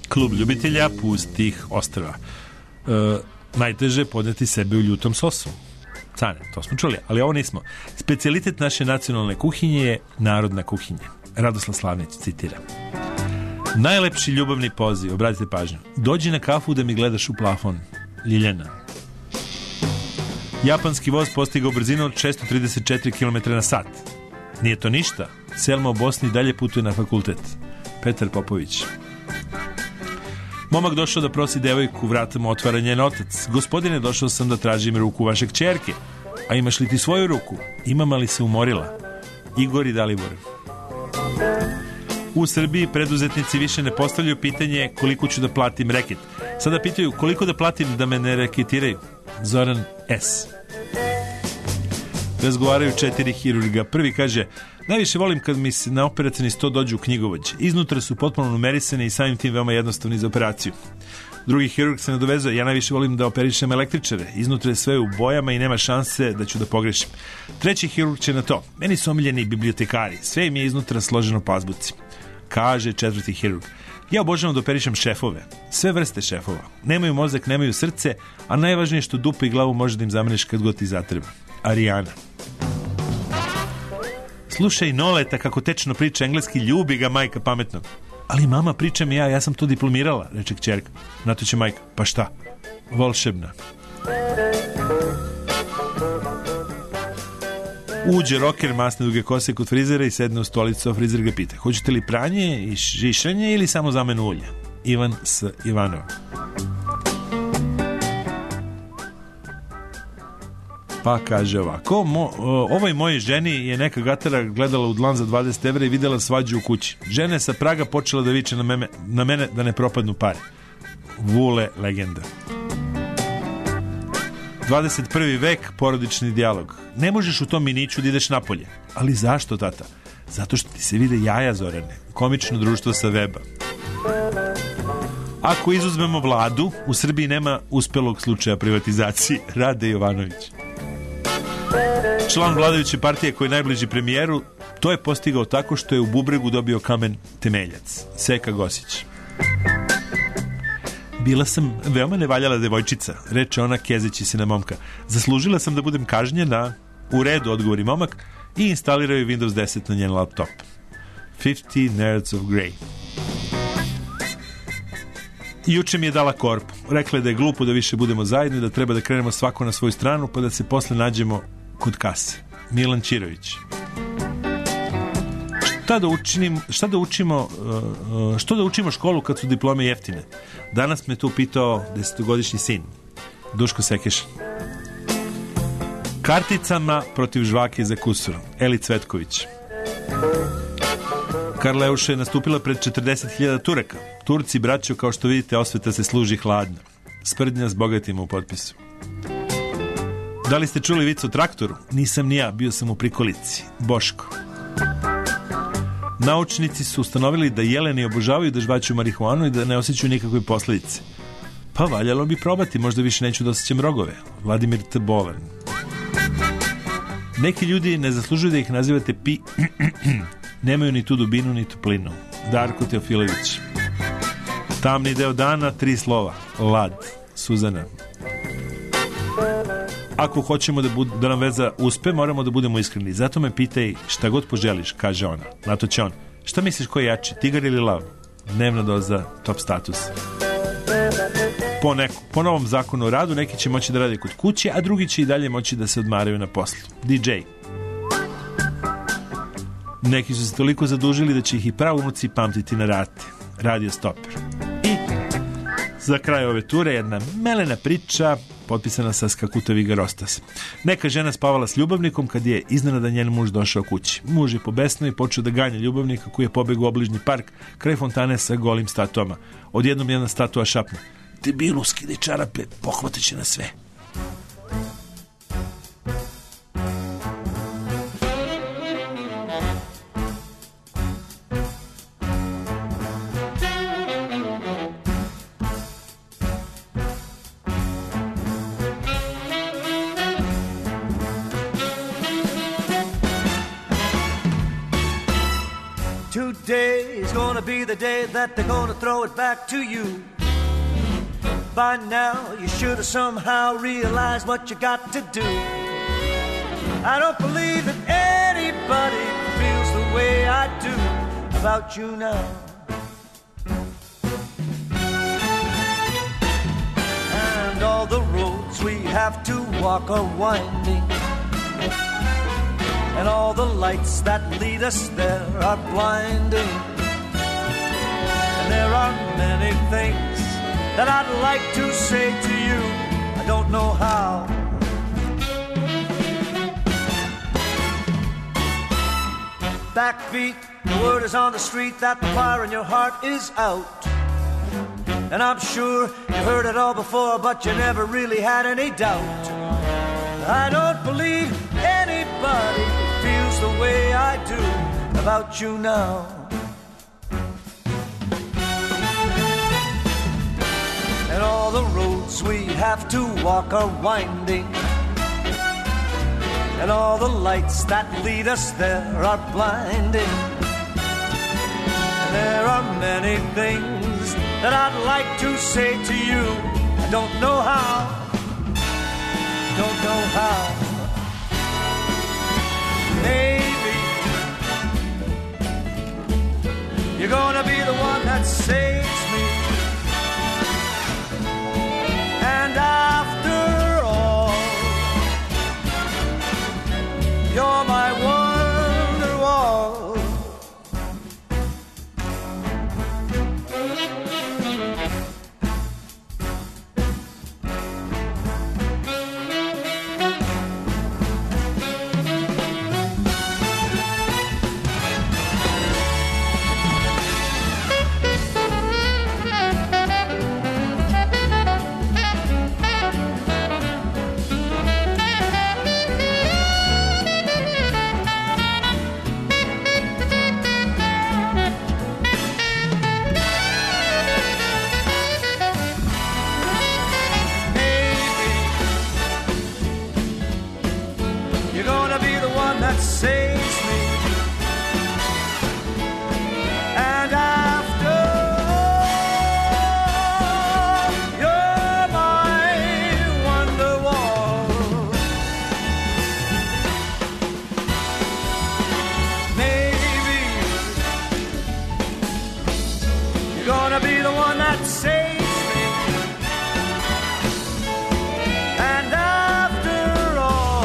Klub ljubitelja pustih ostrva. E, najteže podneti sebe u ljutom sosu. Cane, to smo čuli, ali ovo nismo. Specijalitet naše nacionalne kuhinje je narodna kuhinja. Radoslav Slavnić citira. Najlepši ljubavni poziv, obratite pažnju. Dođi na kafu da mi gledaš u plafon. Ljiljana. Japanski voz postigao brzinu od šesto trideset četiri kilometra na sat. Nije to ništa. Selma u Bosni dalje putuje na fakultet. Petar Popović. Momak došao da prosi devojku, vrata mu otvara njen otac. Gospodine, došao sam da tražim ruku vaše kćerke. A imaš li ti svoju ruku? Imam, ali se umorila. Igor i Dalibor. U Srbiji preduzetnici više ne postavljaju pitanje koliko ću da platim reket. Sada pitaju koliko da platim da me ne reketiraju. Zoran S. Razgovaraju četiri hirurga. Prvi kaže, najviše volim kad mi se na operacioni sto dođu u knjigovođe. Iznutra su potpuno numerisane i samim tim veoma jednostavni za operaciju. Drugi hirurg se nadovezuje, ja najviše volim da operišem električare. Iznutra je sve u bojama i nema šanse da ću da pogrešim. Treći hirurg će na to, meni su omiljeni bibliotekari, sve im je iznutra složeno po azbuci. Kaže četvrti hirurg, ja obožavam da operišem šefove, sve vrste šefova. Nemaju mozak, nemaju srce, a najvažnije je što dupu i glavu može da im zameniš kad god ti zatreba. Arijana. Slušaj Noleta kako tečno priča engleski, ljubi ga majka pametnog. Ali mama, pričam ja, ja sam to diplomirala, reče kćerka. Na to će majka, pa šta? Volšebna. Uđe roker masne duge kose kod frizera i sedne u stolicu, a frizer ga pita, hoćete li pranje i šišanje ili samo zamenu ulja? Ivan S. Ivanova. Pa kaže ovako, mo, ovoj mojoj ženi je neka gatara gledala u dlan za dvadeset evra i videla svađu u kući. Žena je sa praga počela da viče na mene, na mene da ne propadnu pare. Vule legenda. dvadeset prvi vek, porodični dijalog. Ne možeš u tom miniću da ideš napolje. Ali zašto, tata? Zato što ti se vide jaja, Zorane. Komično društvo sa weba. Ako izuzmemo vladu, u Srbiji nema uspelog slučaja privatizacije. Rade Jovanović. Član vladajuće partije koji je najbliži premijeru, to je postigao tako što je u bubregu dobio kamen temeljac. Seka Gosić. Bila sam veoma nevaljala devojčica, reče ona kezeći se na momka. Zaslužila sam da budem kažnjena. U redu, odgovori momak i instalirao je Windows deset na njen laptop. fifty Nerds of Grey. Juče mi je dala korpu. Rekla je da je glupo da više budemo zajedno i da treba da krenemo svako na svoju stranu pa da se posle nađemo kod kase. Milan Ćirović. Šta da učinim, šta da učimo, uh, što da učimo školu kad su diplome jeftine? Danas me tu pitao desetogodišnji sin. Duško Sekeš. Karticama protiv žvake za kusur. Eli Cvetković. Karleuša je nastupila pred četrdeset hiljada Turaka. Turci, braćo, kao što vidite, osveta se služi hladno. Sprdnja s bogatima u potpisu. Da li ste čuli vic o traktoru? Nisam ni ja, bio sam u prikolici. Boško. Naučnici su ustanovili da jeleni obožavaju da žvaću marihuanu i da ne osjećaju nikakve posljedice. Pa valjalo bi probati, možda više neću da osjećam rogove. Vladimir T. Bolan. Neki ljudi ne zaslužuju da ih nazivate pi... Nemaju ni tu dubinu, ni tu plinu. Darko Teofilović. Tamni deo dana, tri slova. Lad. Suzana. Ako hoćemo da, bud, da nam veza uspe, moramo da budemo iskreni. Zato me pitaj šta god poželiš, kaže ona. Na to će on. Šta misliš ko je jači, tigar ili lav? Dnevna doza, top status. Po, neku, po novom zakonu o radu, neki će moći da rade kod kuće, a drugi će i dalje moći da se odmaraju na poslu. D J. Neki su se toliko zadužili da će ih i pravunuci pamtiti na rate. Radio Stoper. I za kraj ove ture jedna melena priča potpisana sa Skakutaviga Rostas. Neka žena spavala s ljubavnikom kad je iznenada njen muž došao kući. Muž je pobesno i počeo da ganja ljubavnika koji je pobegao u obližnji park kraj fontane sa golim statuama. Odjednom jedna statua šapne. Debilu, skidi čarape, pohvatit će na sve. Today's gonna be the day that they're gonna throw it back to you. By now, you should have somehow realized what you got to do. I don't believe that anybody feels the way I do about you now. And all the roads we have to walk are winding, and all the lights that lead us there are blinding. And there are many things that I'd like to say to you, I don't know how. Backbeat, the word is on the street that the fire in your heart is out. And I'm sure you heard it all before, but you never really had any doubt. I don't believe anybody feels the way I do about you now. And all the roads we have to walk are winding, and all the lights that lead us there are blinding. And there are many things that I'd like to say to you, I don't know how, don't know how. Maybe you're gonna be the one that saves me. And after all, you're my wonderwall. Saves me. And after all, you're my wonderwall. Maybe you're gonna be the one that saves me. And after all,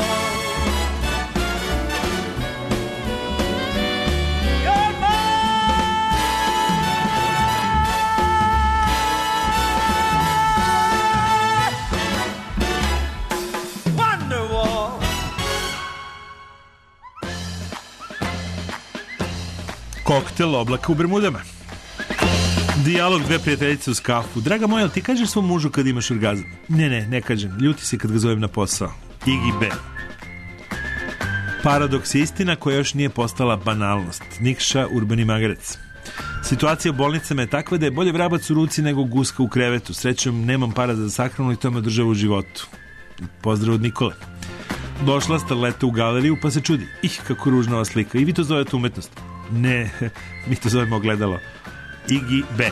Koktel oblaka u Bermudama. Dijalog dve prijateljice uz kafu. Draga moja, ti kažeš svom mužu kad imaš orgazam? Ne, ne, ne kažem. Ljuti se kad ga zovem na posao. Iggy B. Paradoks je istina koja još nije postala banalnost. Nikša, Urbani Magarec. Situacija u bolnicama je takva da je bolje vrabac u ruci nego guska u krevetu. Srećom, nemam para za sahranu i to me održava u životu. Pozdrav od Nikole. Došla starleta u galeriju pa se čudi. Ih, kako ružna ova slika. I vi to zovete umetnost? Ne, mi to zovemo ogledalo. Iggy B.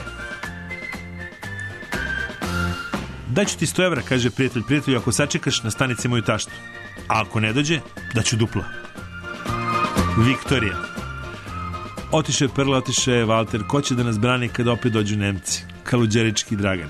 Daću ti sto evra, kaže prijatelj prijatelju, ako sačekaš na stanici moju taštu. A ako ne dođe, daću duplo. Viktorija. Otiše Perla, otiše Valter. Ko će da nas brani kad opet dođu Nemci? Kaluđerički Dragan.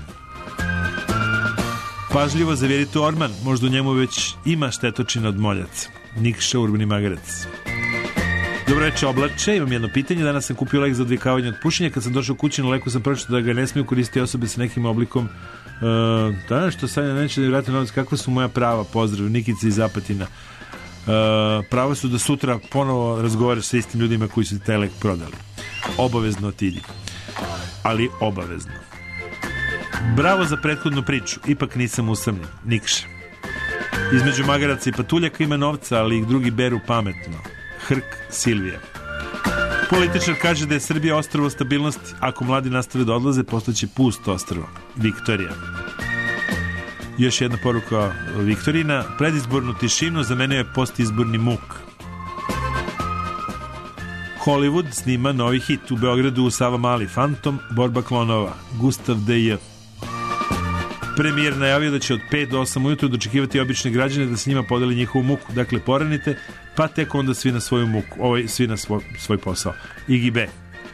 Pažljivo zavjerite Orman, možda u njemu već ima štetočina od moljaca. Nikša, Urbani Magarec. Dobro reče oblače, imam jedno pitanje. Danas sam kupio lek za odvikavanje od pušenja. Kad sam došao kući na leku sam pročitao da ga ne smiju koristiti osobe sa nekim oblikom uh, da što sad neće da mi vrati novac. Kakva su moja prava? Pozdrav, Nikica iz Zapatina. Uh, pravo su da sutra ponovo razgovaraš sa istim ljudima koji su taj lek prodali. Obavezno otidi. Ali obavezno. Bravo za prethodnu priču. Ipak nisam usamljen. Nikša. Između magaraca i patuljaka ima novca, ali ih drugi beru pametno. Hrk, Silvija. Političar kaže da je Srbija ostrvo stabilnosti. Ako mladi nastave da odlaze, postaće pusto ostrvo. Viktorija. Još jedna poruka Viktorina. Predizbornu tišinu zamenio je postizborni muk. Hollywood snima novi hit u Beogradu, Sava Mali, Fantom, Borba klonova, Gustav D J. Premijer najavio da će od pet do osam ujutru dočekivati obične građane da s njima podeli njihovu muku. Dakle, poranite, pa tek onda svi na svoju muku. Ovaj, svi na svoj, svoj posao. Iggy B.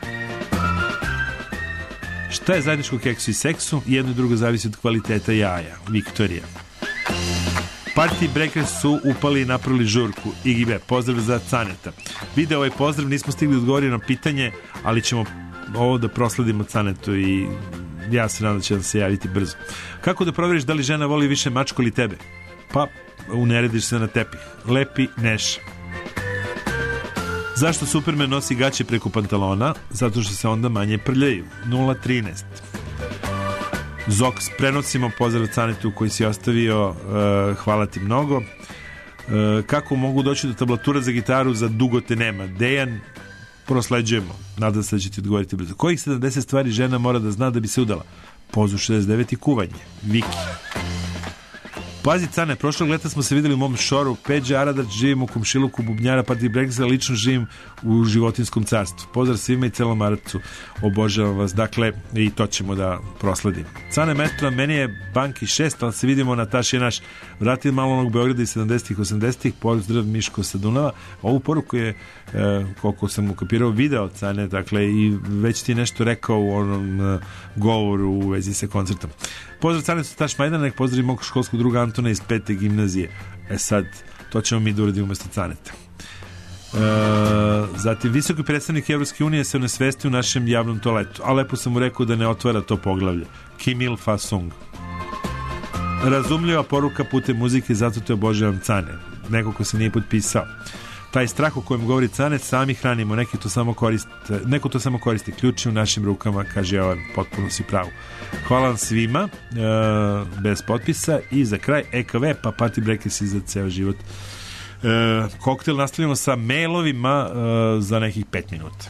Šta je zajedničko keksu i seksu? Jedno i drugo zavisi od kvaliteta jaja. Viktorija. Party Breakers su upali i napravili žurku. Iggy B. Pozdrav za Caneta. Video ovaj pozdrav, nismo stigli odgovoriti na pitanje, ali ćemo ovo da prosledimo Canetu i ja se nadam da će nam se javiti brzo. Kako da proveriš da li žena voli više mačku ili tebe? Pa, unerediš se na tepih. Lepi Neša. Zašto Superman nosi gaće preko pantalona? Zato što se onda manje prljaju. nula trinaest. Zoks, prenosimo pozdrav Canetu koji si ostavio. Uh, hvala ti mnogo. Uh, kako mogu doći do tablatura za gitaru za Dugo te nema? Dejan, prosleđujemo. Nadam se da će ti odgovoriti brzo. Kojih sedamdeset stvari žena mora da zna da bi se udala? Pozu šezdeset devet i kuvanje. Viki. Pazi, Cane, prošlog leta smo se videli u mom šoru. Peđa Aradar, živim u komšiluku Bubnjara, Party Breaksa, lično živim u životinskom carstvu. Pozdrav svima i celom Aradcu. Obožavam vas. Dakle, i to ćemo da prosledim. Cane, metro, meni je banki šest, ali se vidimo, Nataša je naš. Vratim malo onog Beograda iz sedamdesetih, osamdesetih. Pozdrav Miško sa Dunava. Ovu poruku je, e, koliko sam ukapirao, video, Cane, dakle, i već ti nešto rekao u onom e, govoru u vezi sa koncertom. Pozdrav Canetu Taš Majdan, nek pozdravi mog školskog druga Antona iz pete gimnazije. E sad, to ćemo mi da uradimo umjesto Caneta. E, zatim, visoki predstavnik Evropske unije se onesvesti u našem javnom toaletu, a lepo sam mu rekao da ne otvara to poglavlje. Kim Il Fa Sung. Razumljiva poruka putem muzike, zato te obožavam, Cane. Neko ko se nije potpisao. Taj strah o kojem govori Canet sami hranimo, neki to samo koriste, neko to samo koristi, ključi u našim rukama, kaže Jovan, potpuno si pravo. Hvala vam svima, e, bez potpisa, i za kraj E K V, pa Party Breakers za ceo život. E, koktel nastavljamo sa mailovima e, za nekih pet minuta.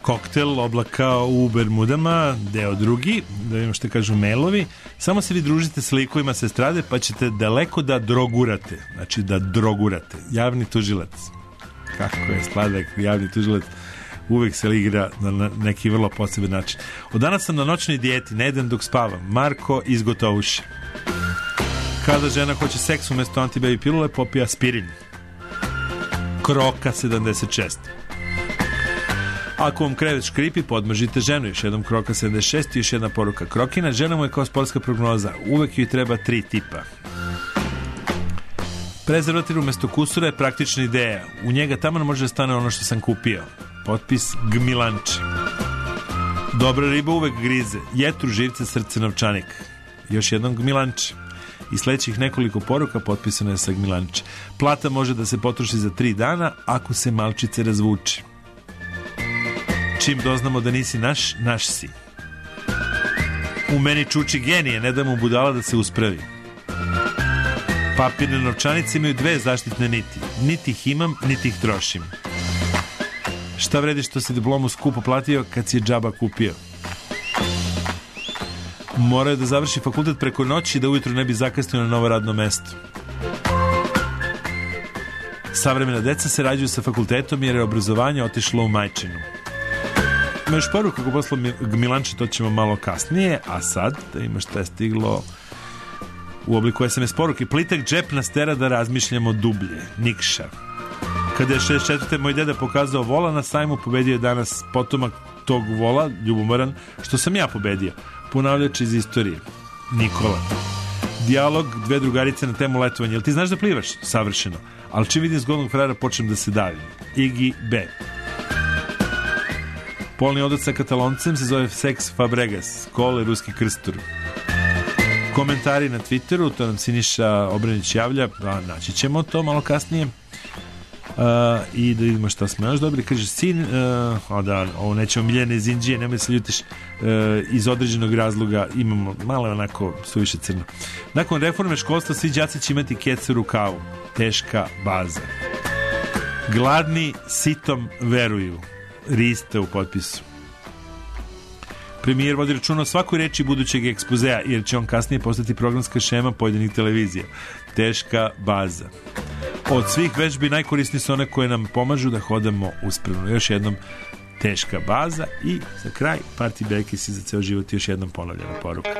Koktel oblaka u Bermudama, deo drugi, da vidimo što kažu mailovi. Samo se vi družite s likovima sa estrade, pa ćete daleko da drogurate. Znači da drogurate. Javni tužilac. Kako je sladak, javni tužilac. Uvek se igra na neki vrlo poseban način. Od danas sam na noćnoj dijeti, ne jedem dok spavam. Marko iz Gotovuše. Kada žena hoće seks umesto antibaby pilule, popija aspirin. Kroka sedamdeset šest. Ako vam krevet škripi, podmržite ženu. Još jednom Kroka sedamdeset šest i još jedna poruka Krokina. Žena mu je kao sportska prognoza. Uvek joj treba tri tipa. Prezervativ umesto kusura je praktična ideja. U njega tamo može da stane ono što sam kupio. Potpis Gmilanči. Dobra riba uvek grize. Jetru, živce, srce, novčanik. Još jednom Gmilanči. I sledećih nekoliko poruka potpisano je sa Gmilanči. Plata može da se potroši za tri dana ako se malčice razvuče. Čim doznamo da nisi naš, naš si. U meni čuči genije, ne da mu budala da se uspravi. Papirne novčanice imaju dve zaštitne niti. Niti ih imam, niti ih trošim. Šta vredi što si diplomu skupo platio kad si je džaba kupio? Morao je da završi fakultet preko noći da ujutro ne bi zakasnio na novo radno mesto. Savremena deca se rađuju sa fakultetom jer je obrazovanje otišlo u majčinu. Ima još poruku kako posla Gmilanči, to ćemo malo kasnije, a sad da ima šta je stiglo u obliku es em es poruke. Plitak džep nas tera da razmišljamo dublje. Nikša. Kada je šezdeset četvrte moj deda pokazao vola na sajmu, pobedio je danas potomak tog vola, ljubomoran, što sam ja pobedio. Ponavljač iz istorije. Nikola. Dijalog dve drugarice na temu letovanja. Jel ti znaš da plivaš? Savršeno. Ali čim vidim zgodnog frajera počnem da se davim. Igi B. Polni odod sa Kataloncem se zove Sex Fabregas. Kole, ruski krstur. Komentari na Twitteru, to nam Siniša Obranić javlja, a naći ćemo to malo kasnije. Uh, i da vidimo šta smo još dobili. Kaže sin, uh, a da, ovo nećemo Miljane iz Indije, nemoj se ljutiš, uh, iz određenog razloga imamo malo onako suviše crno. Nakon reforme školstva svi đaci će imati kec u rukavu. Teška baza. Gladni sitom veruju. Riste u potpisu. Premijer vodi računa o svakoj reči budućeg ekspozea, jer će on kasnije postati programska šema pojedinih televizija. Teška baza. Od svih vežbi najkorisnije su one koje nam pomažu da hodamo uspravno. Još jednom teška baza i za kraj Party Bekis i za ceo život još jednom ponavljena poruka.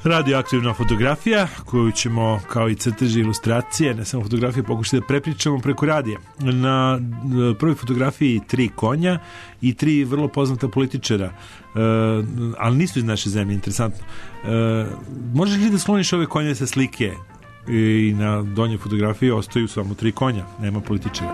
Radioaktivna fotografija koju ćemo kao i crteži ilustracije, ne samo fotografije, pokušati da prepričamo preko radija. Na prvoj fotografiji tri konja i tri vrlo poznata političara, e, ali nisu iz naše zemlje, interesantno. E, možeš li da skloniš ove konje sa slike i na donjoj fotografiji ostaju samo tri konja, nema političara.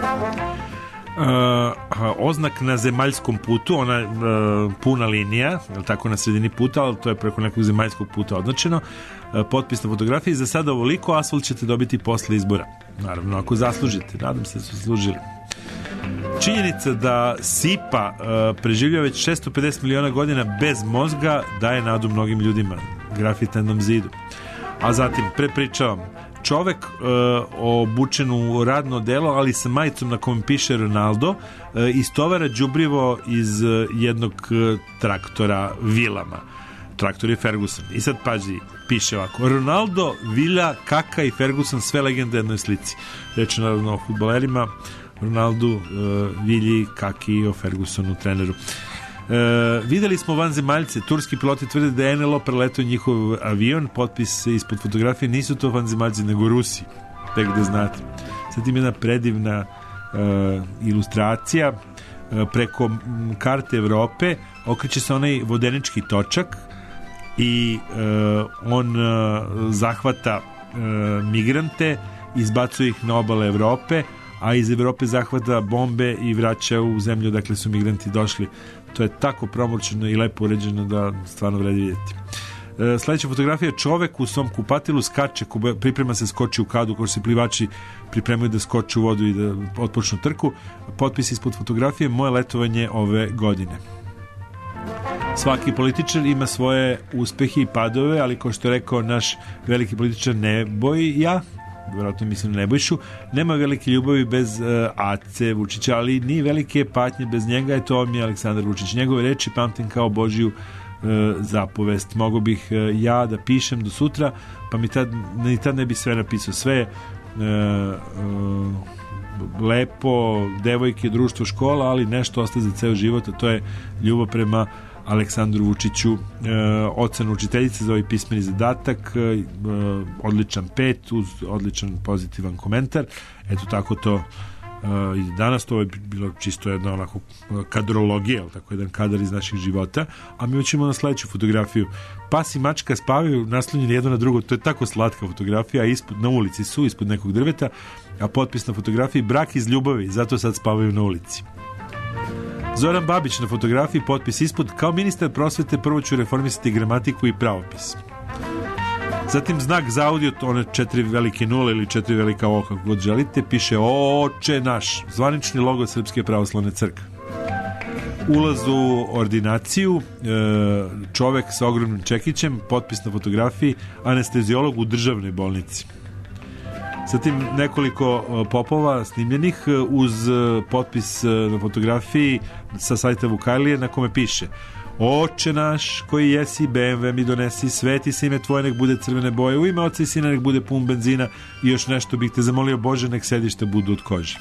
Uh, oznak na zemaljskom putu, ona uh, puna linija, je tako, na sredini puta, ali to je preko nekog zemaljskog puta označeno. Uh, potpis na fotografiji, za sada ovoliko, asfalt ćete dobiti posle izbora, naravno ako zaslužite, nadam se da su zaslužili. Činjenica da Sipa uh, preživlja već šesto pedeset miliona godina bez mozga daje nadu mnogim ljudima, grafit na jednom zidu. A zatim prepričavam, čovek e, obučen u radno delo, ali sa majicom na kom piše Ronaldo, e, istovara đubrivo iz e, jednog e, traktora Vilama. Traktor je Ferguson. I sad pazi, piše ovako: Ronaldo, Vila, Kaka i Ferguson, sve legende jednoj slici. Reč naravno o fudbalerima, Ronaldu, e, Vilji, Kaki i o Fergusonu, treneru. E, videli smo vanzemaljce, turski piloti tvrde da je N L O preletao njihov avion, potpis ispod fotografije, nisu to vanzemaljci nego Rusi, tek da znate. Sad im jedna predivna e, ilustracija, e, preko m, karte Evrope okreće se onaj vodenički točak i e, on e, zahvata e, migrante, izbacuje ih na obale Evrope, a iz Evrope zahvata bombe i vraća u zemlju odakle su migranti došli. To je tako promoćeno i lepo uređeno da stvarno vredi vidjeti. E, sljedeća fotografija: čovek u svom kupatilu skače, priprema se skoči u kadu, ko se plivači pripremaju da skoče u vodu i da otpočnu trku. Potpis ispod fotografije: moje letovanje ove godine. Svaki političar ima svoje uspehe i padove, ali kao što je rekao naš veliki političar Nebojša, vjerojatno mislim na Nebojšu, nema velike ljubavi bez uh, Ace Vučića, ali ni velike patnje bez njega, je to mi je Aleksandar Vučić. Njegove reči pamtim kao Božiju uh, zapovest. Mogu bih uh, ja da pišem do sutra, pa mi tad, ni tad ne bi sve napisao. Sve je uh, uh, lepo, devojke, društvo, škola, ali nešto ostaje za ceo život, a to je ljubav prema Aleksandru Vučiću. E, ocena učiteljice za ovaj pismeni zadatak, e, odličan pet uz odličan pozitivan komentar. Eto tako to e, i danas. To je bilo čisto jedna onako kadrologija, tako jedan kadar iz naših života. A mi učimo na sledeću fotografiju. Pas i mačka spavaju naslonjeni jedno na drugo. To je tako slatka fotografija. Ispod, na ulici su, ispod nekog drveta, a potpis na fotografiji: brak iz ljubavi, zato sad spavaju na ulici. Zoran Babić na fotografiji, potpis ispod: kao ministar prosvete prvo ću reformisati gramatiku i pravopis. Zatim znak za audio, one četiri velike nule ili četiri velika O, kako god želite, piše Oče naš, zvanični logo Srpske pravoslavne crkve. Ulaz u ordinaciju, čovek sa ogromnim čekićem, potpis na fotografiji: anesteziolog u državnoj bolnici. Zatim nekoliko popova snimljenih uz potpis na fotografiji sa sajta Vukajlije, na kome piše: Oče naš koji jesi, B M W mi donesi, sveti se ime tvoje, nek bude crvene boje, u ime Oca i Sina nek bude pun benzina, i još nešto bih te zamolio Bože, nek sedišta budu od kože.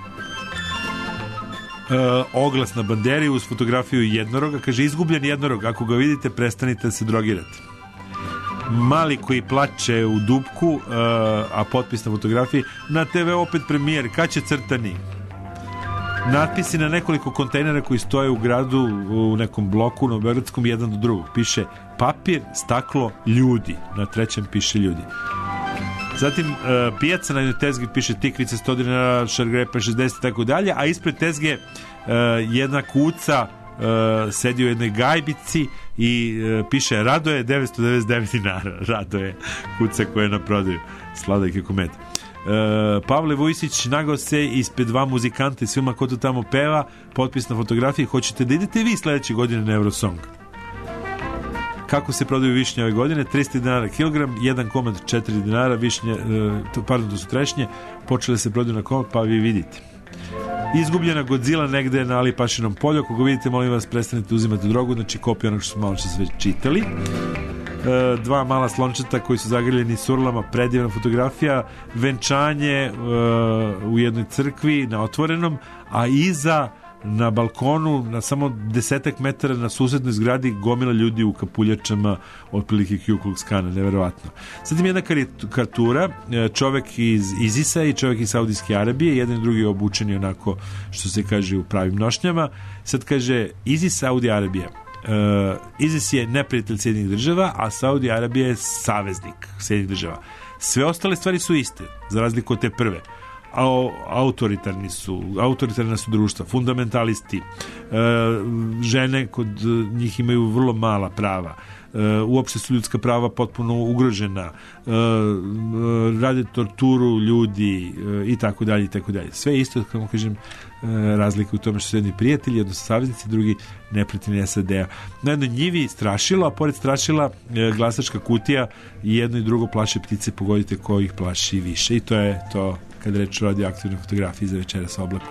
E, oglas na banderi uz fotografiju jednoroga, kaže: izgubljen jednorog, ako ga vidite prestanite da se drogirate. Mali koji plače u dupku, uh, a potpis na fotografiji: na te ve opet premijer, kad će crtani? Natpisi na nekoliko kontejnera koji stoje u gradu u nekom bloku na Beogradskom, jedan do drugog. Piše papir, staklo, ljudi. Na trećem piše ljudi. Zatim uh, pijaca na jednoj tezgi piše tikvice sto dinara, šargrepe šezdeset i tako dalje, a ispred tezge uh, jedna kuca Uh, sedi u jednoj gajbici i uh, piše Radoje devetsto devedeset devet dinara. Radoje, kuca koja je na prodaju. Sladak je komet. Uh, Pavle Vujsić nagao se ispred dva muzikanta i svima ko to tamo peva, potpis na fotografiji: hoćete da idete vi sledeće godine na Eurosong? Kako se prodaju višnje ove godine? trista dinara kilogram, jedan komad četiri dinara, višnje, uh, to, pardon, to su trešnje, počele se prodaju na komad, pa vi vidite. Izgubljena Godzilla negde na Ali Pašinom polju, ako ga vidite, molim vas, prestanite uzimati drogu, znači kopija onog što smo malo čas već čitali. E, dva mala slončeta koji su zagrljeni surlama, predivna fotografija, venčanje e, u jednoj crkvi na otvorenom, a iza na balkonu, na samo desetak metara na susednoj zgradi gomila ljudi u kapuljačama otprilike Ku Klux Klana, neverovatno. Sad im jedna karikatura, čovek iz Izisa i čovek iz Saudijske Arabije, jedan i drugi obučeni onako što se kaže u pravim nošnjama. Sad kaže Izis, Saudija Arabija. Uh, Izis je neprijatelj Sjedinjenih država, a Saudija Arabija je saveznik Sjedinjenih država. Sve ostale stvari su iste, za razliku od te prve. A autoritarni su, autoritarna su društva, fundamentalisti, e, žene kod njih imaju vrlo mala prava, e, uopšte su ljudska prava potpuno ugrožena, e, rade torturu ljudi e, i tako dalje i tako dalje. Sve isto, kako kažem, e, razlika u tome što su jedni prijatelji, odnosno saveznici, drugi neprijatelji S A D-a. Na jednoj njivi strašilo, a pored strašila e, glasačka kutija i jedno i drugo plaše ptice, pogodite ko ih plaši više. I to je to kada reč o radioaktivnoj fotografiji za Večera sa oblakom.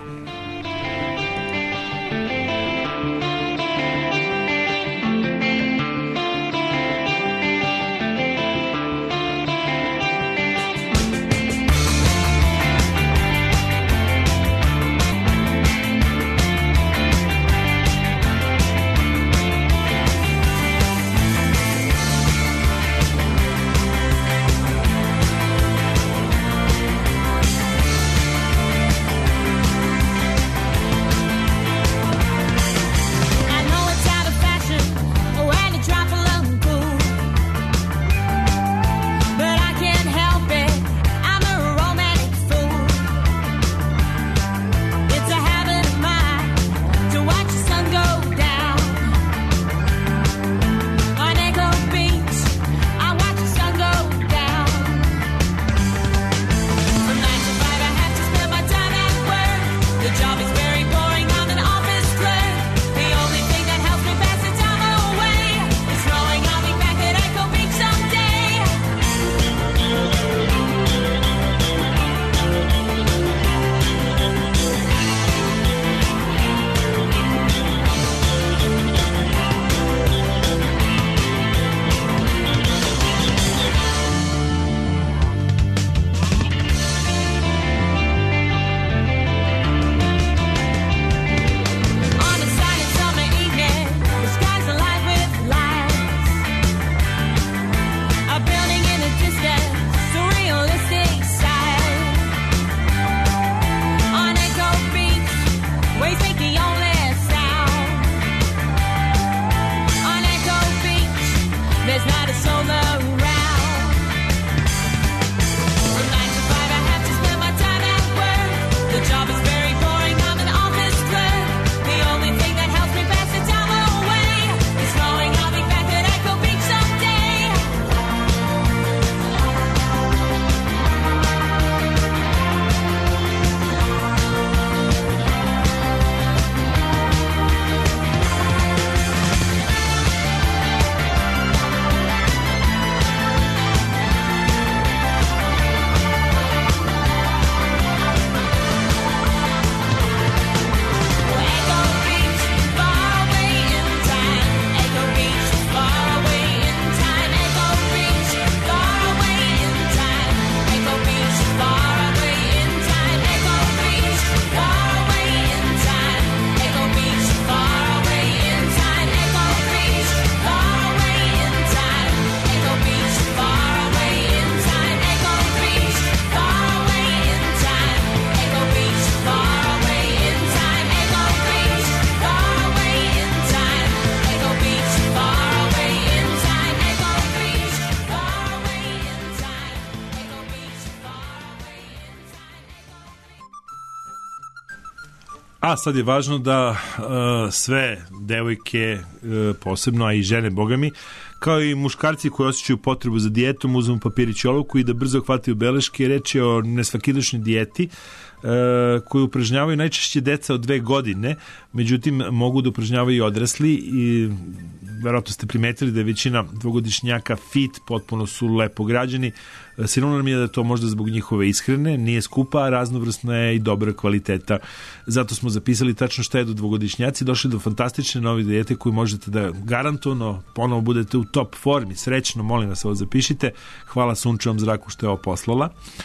A sad je važno da uh, sve devojke uh, posebno, a i žene, bogami, kao i muškarci koji osjećaju potrebu za dijetom, uzmu papirić i olovku i da brzo hvataju beleške. Reč je o nesvakidašnjoj dijeti uh, koju upražnjavaju najčešće deca od dve godine, međutim mogu da upražnjavaju i odrasli i verovatno ste primetili da je većina dvogodišnjaka fit, potpuno su lepo građeni. Sigurno nam je da je to možda zbog njihove ishrane, nije skupa, a raznovrsna je i dobra kvaliteta. Zato smo zapisali tačno šta jedu dvogodišnjaci, došli do fantastične nove dijete koju možete da garantovano ponovo budete u top formi. Srećno, molim vas, ovo zapišite. Hvala sunčevom zraku što je ovo poslala.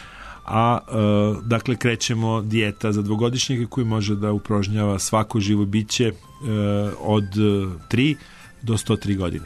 a e, dakle krećemo dijeta za dvogodišnjega koji može da uprožnjava svako živo biće e, od tri do sto tri godine.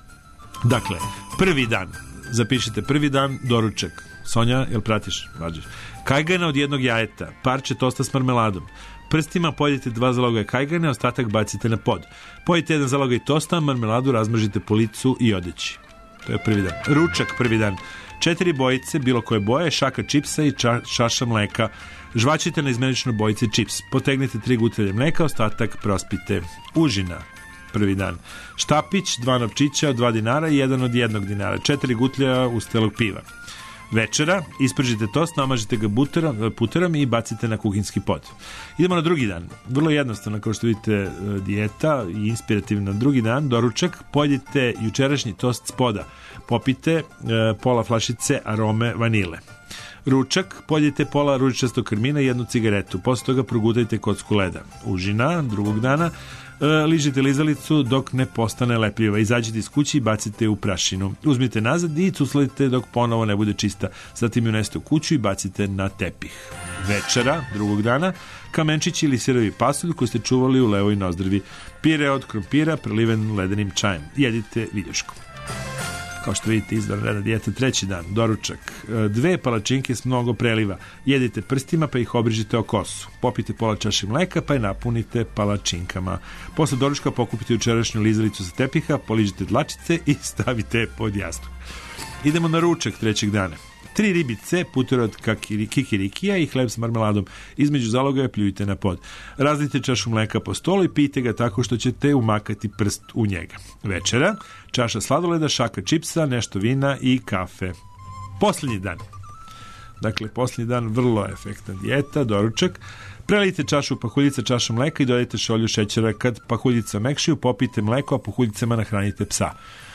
Dakle, prvi dan, zapišite prvi dan, doručak. Sonja, jel pratiš? Vađeš. Kajgana od jednog jajeta, parče tosta s marmeladom. Prstima pojedite dva zalogaja kajgane, ostatak bacite na pod. Pojedite jedan zalogaj tosta, marmeladu razmržite po licu i odeći. To je prvi dan. Ručak prvi dan. Četiri bojice, bilo koje boje, šaka čipsa i ča, šaša mleka. Žvačite na izmeničnoj bojici čips. Potegnite tri gutlje mleka, ostatak prospite. Užina prvi dan. Štapić, dva novčića od dva dinara i jedan od jednog dinara. Četiri gutlja ustelog piva. Večera, ispržite tost, namažite ga buterom, puterom i bacite na kuhinski pod. Idemo na drugi dan. Vrlo jednostavno, kao što vidite, dijeta i inspirativna. Drugi dan, doručak, pojedite jučerašnji tost s poda. Popite e, pola flašice arome vanile. Ručak, pojedite pola ružičastog krmina i jednu cigaretu. Posle toga progutajte kocku leda. Užina, drugog dana, e, ližite lizalicu dok ne postane lepljiva. Izađite iz kući i bacite u prašinu. Uzmite nazad i cuslite dok ponovo ne bude čista. Zatim ju unesete u kuću i bacite na tepih. Večera, drugog dana, kamenčići ili sirovi pasulj koji ste čuvali u levoj nozdrvi. Pire od krompira preliven ledenim čajem. Jedite viljuškom. Kao što vidite, izvanredna dijeta treći dan, doručak, dve palačinke s mnogo preliva. Jedite prstima pa ih obrižite o kosu. Popite pola čaše mleka pa je napunite palačinkama. Posle doručka pokupite jučerašnju lizalicu sa tepiha, poližite dlačice i stavite pod jastuk. Idemo na ručak trećeg dana. Tri ribice, puter od kikirikija i hleb s marmeladom. Između zalogaja pljujte na pod. Razlite čašu mleka po stolu i pijte ga tako što ćete umakati prst u njega. Večera, čaša sladoleda, šaka čipsa, nešto vina i kafe. Posljednji dan. Dakle, posljednji dan vrlo efektna dijeta, doručak. Prelijte čašu pahuljica čašu mleka i dodajte šolju šećera. Kad pahuljica mekšiju, popijte mleko, a pahuljicama nahranite psa.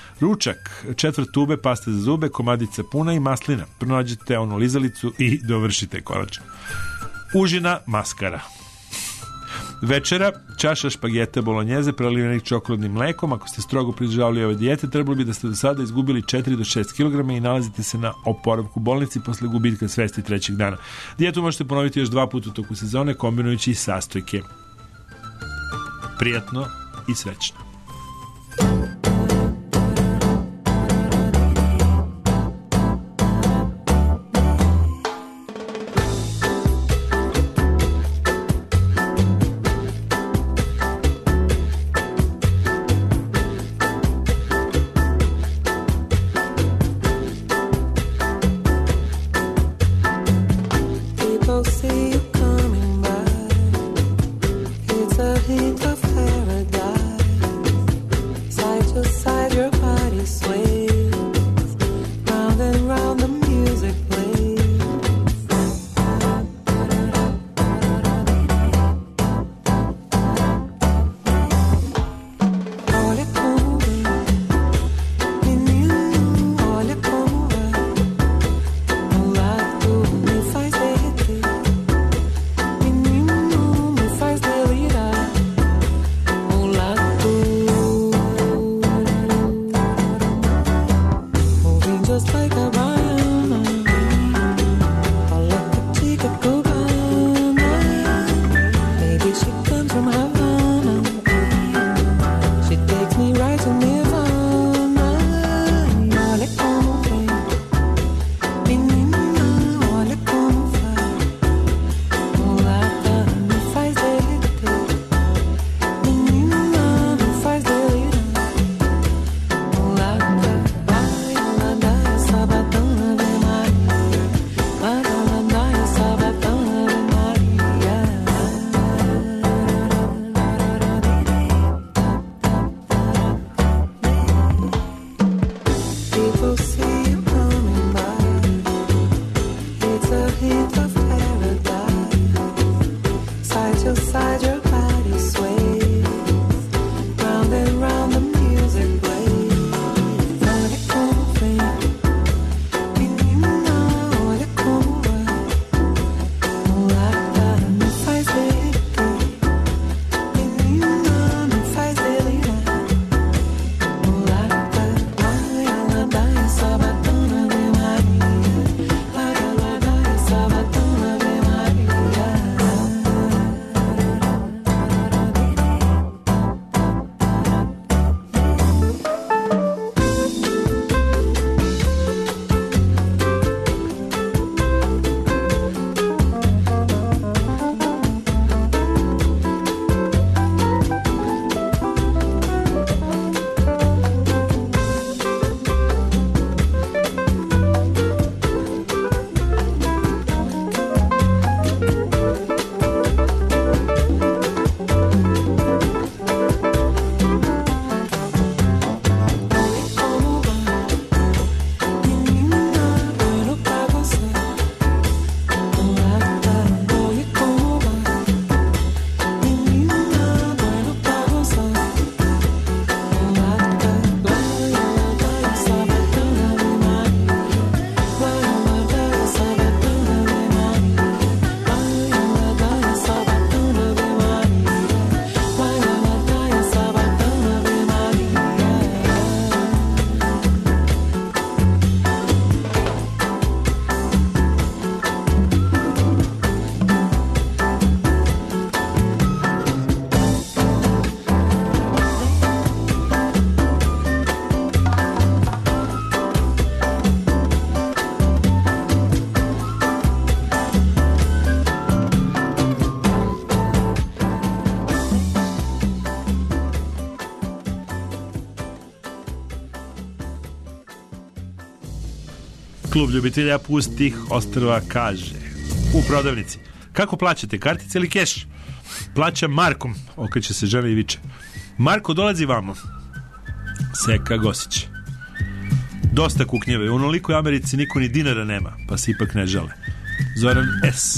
Ručak, četvrt tube paste za zube, komadica puna i maslina. Pronađite onu lizalicu i dovršite kolač. Užina, maskara. Večera, čaša špagete bolognjeze prelivenih čokoladnim mlekom. Ako ste strogo pridržavali ove dijete, trebalo bi da ste do sada izgubili četiri do šest kilograma i nalazite se na oporavku bolnici posle gubitka svesti trećeg dana. Dijetu možete ponoviti još dva puta u toku sezone, kombinujući sastojke. Prijatno i srećno. Sabadão Klub ljubitelja pustih ostrva kaže u prodavnici: kako plaćate, kartice ili keš? Plaćam Markom, okreće se žena i viče: Marko, dolazi vamo. Seka Gosić: dosta kuknjeve, u onolikoj Americi niko ni dinara nema, pa se ipak ne žale. Zoran S: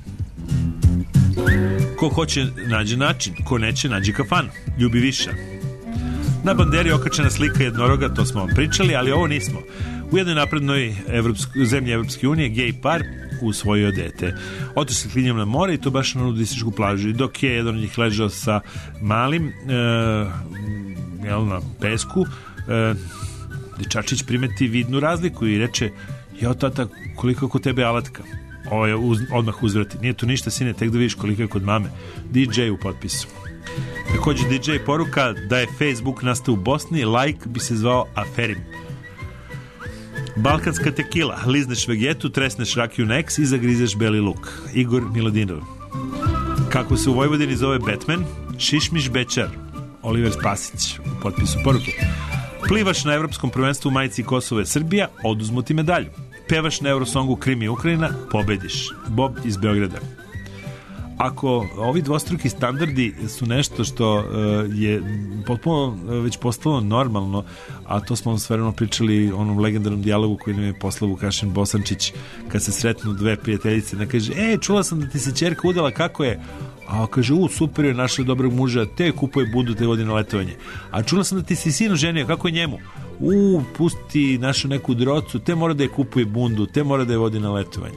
ko hoće nađe način, ko neće nađe kafanu. Ljubi Viša: na banderi okačena slika jednoroga, to smo vam pričali, ali ovo nismo. U jednoj naprednoj evropsko, zemlji Evropske unije gej par usvojio dete. Otišli klinjom na more i to baš na nudističku plažu. I dok je jedan od njih ležao sa malim e, jel, na pesku, e, dečačić primeti vidnu razliku i reče: jao tata, koliko je kod tebe alatka? Ovo je uz, odmah uzvrati: nije tu ništa sine, tek da vidiš koliko je kod mame. D J u potpisu. Također D J poruka da je Facebook nastao u Bosni, like bi se zvao Aferim. Balkanska tekila: lizneš vegetu, tresneš rakiju na eks i zagrizeš beli luk. Igor Milodinov. Kako se u Vojvodini zove Batman? Šišmiš Bečar. Oliver Spasić u potpisu poruke. Plivaš na evropskom prvenstvu u majici Kosovo je Srbija, oduzmu ti medalju. Pevaš na Eurosongu Krim i Ukrajina, pobediš. Bob iz Beograda. Ako ovi dvostruki standardi su nešto što uh, je potpuno uh, već postalo normalno, a to smo vam stvarno pričali o onom legendarnom dijalogu koji nam je poslao Vukašin Bosančić kad se sretnu dve prijateljice, da kaže: e, čula sam da ti se ćerka udala, kako je? A kaže: u, super je, našla dobrog muža, te kupuje budu, te vodi na letovanje. A čula sam da ti si sinu ženio, kako je njemu? U, pusti našu neku drocu, te mora da je kupuje bundu, te mora da je vodi na letovanje.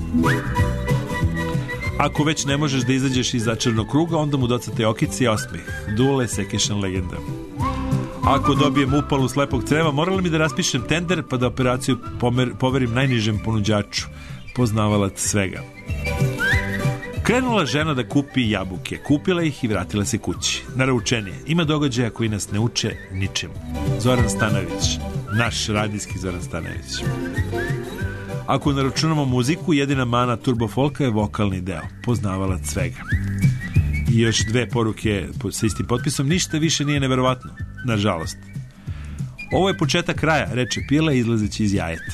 Ako već ne možeš da izađeš iz začarnog kruga, onda mu docate okici i osmeh. Dule Sekešan legenda. Ako dobijem upalu slepog creva, morala mi da raspišem tender pa da operaciju pomer, poverim najnižem ponuđaču. Poznavalac svega. Krenula žena da kupi jabuke. Kupila ih i vratila se kući. Naručenje: ima događaja koji nas ne uče ničemu. Zoran Stanojević. Naš radijski Zoran Stanojević. Ako naračunamo muziku, jedina mana Turbo Folka je vokalni deo. Poznavalac svega. I još dve poruke sa istim potpisom: ništa više nije neverovatno, nažalost. Ovo je početak kraja, reče Pila izlazeći iz jajeta.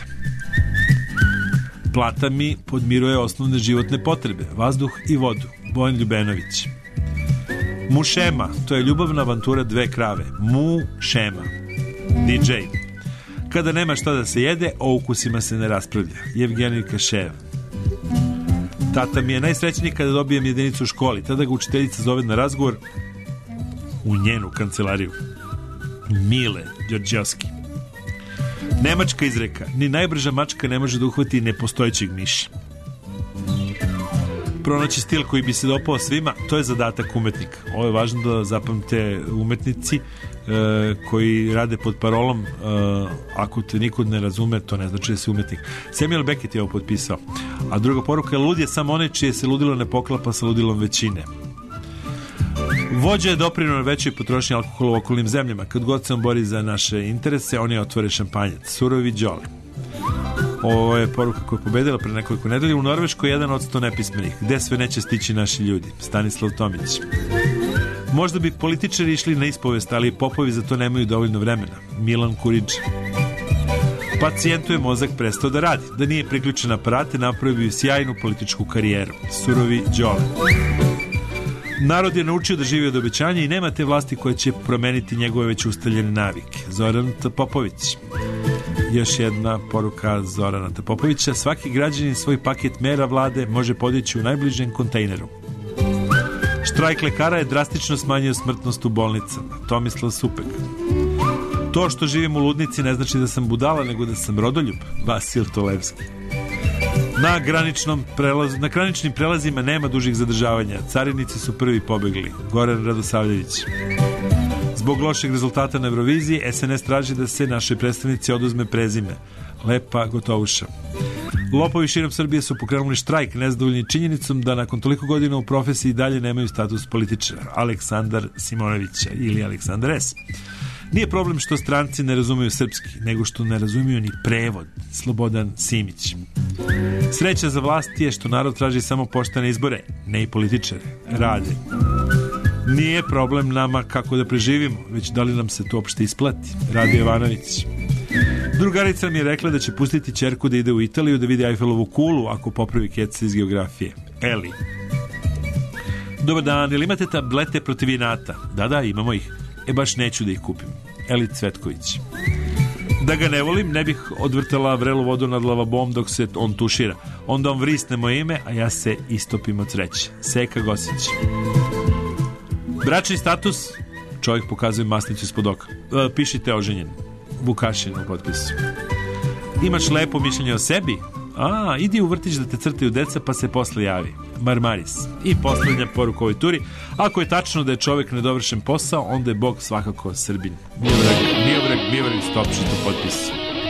Plata mi podmiruje osnovne životne potrebe, vazduh i vodu. Bojan Ljubenović. Mušema, to je ljubavna avantura dve krave. Mušema. D J. Kada nema šta da se jede, o ukusima se ne raspravlja. Evgenij Kašev. Tata mi je najsrećniji kada dobijem jedinicu u školi. Tada ga učiteljica zove na razgovor u njenu kancelariju. Mile Đorđevski. Nemačka izreka: ni najbrža mačka ne može da uhvati nepostojećeg miša. Pronaći stil koji bi se dopao svima, to je zadatak umetnika. Ovo je važno da zapamte umetnici e, koji rade pod parolom e, ako te niko ne razume, to ne znači da si umetnik. Samuel Beckett je ovo potpisao. A druga poruka je: lud je samo onaj čije se ludilo ne poklapa sa ludilom većine. Vođa je doprinio na većoj potrošnji alkohola u okolnim zemljama. Kad god se on bori za naše interese, oni otvore šampanjac. Surovi Đole. Ovo je poruka koja je pobedila pre nekoliko nedelja. U Norveškoj jedan od sto nepismenih. Gde sve neće stići naši ljudi? Stanislav Tomić. Možda bi političari išli na ispovest, ali popovi za to nemaju dovoljno vremena. Milan Kurić. Pacijentu je mozak prestao da radi. Da nije priključen na aparate, napravio bi sjajnu političku karijeru. Surovi Đole. Narod je naučio da živi od obećanja i nema te vlasti koja će promeniti njegove već ustaljene navike. Zoran T. Popović. Još jedna poruka Zorana T. Popovića: svaki građanin svoj paket mera vlade može podići u najbližem kontejneru. Štrajk lekara je drastično smanjio smrtnost u bolnicama. Tomislav Supek. To što živim u ludnici ne znači da sam budala, nego da sam rodoljub. Vasil Tolevski. Na graničnom prelazu, na graničnim prelazima nema dužih zadržavanja. Carinici su prvi pobegli. Goran Radosavljević. Zbog lošeg rezultata na Euroviziji, S N S traži da se našoj predstavnici oduzme prezime. Lepa Gotovuša. Lopovi širom Srbije su pokrenuli štrajk nezadovoljni činjenicom da nakon toliko godina u profesiji dalje nemaju status političara. Aleksandar Simonović ili Aleksandar S. Nije problem što stranci ne razumeju srpski, nego što ne razumiju ni prevod. Slobodan Simić. Sreća za vlasti je što narod traži samo poštene izbore, ne i političare. Rade. Nije problem nama kako da preživimo, već da li nam se to uopšte isplati. Rade Jovanović. Drugarica mi je rekla da će pustiti ćerku da ide u Italiju da vidi Eiffelovu kulu ako popravi keca iz geografije. Eli. Dobar dan, ili imate tablete protiv inata? Da, da, imamo ih. E, baš neću da ih kupim. Eli Cvetković. Da ga ne volim, ne bih odvrtala vrelu vodu nad lavabom dok se on tušira. Onda on vrisne moje ime, a ja se istopim od sreće. Seka Gosić. Bračni status, čovjek pokazuje masnicu ispod oka. E, pišite oženjen. Vukašin u potpisu. Imaš lepo mišljenje o sebi? A, idi u vrtić da te crtaju deca pa se posle javi. Marmaris. I poslednja poruka u ovoj turi. Ako je tačno da je čovjek nedovršen posao, onda je Bog svakako Srbin. Miodrag, Miodrag, Miodrag, Stopšit u potpisu.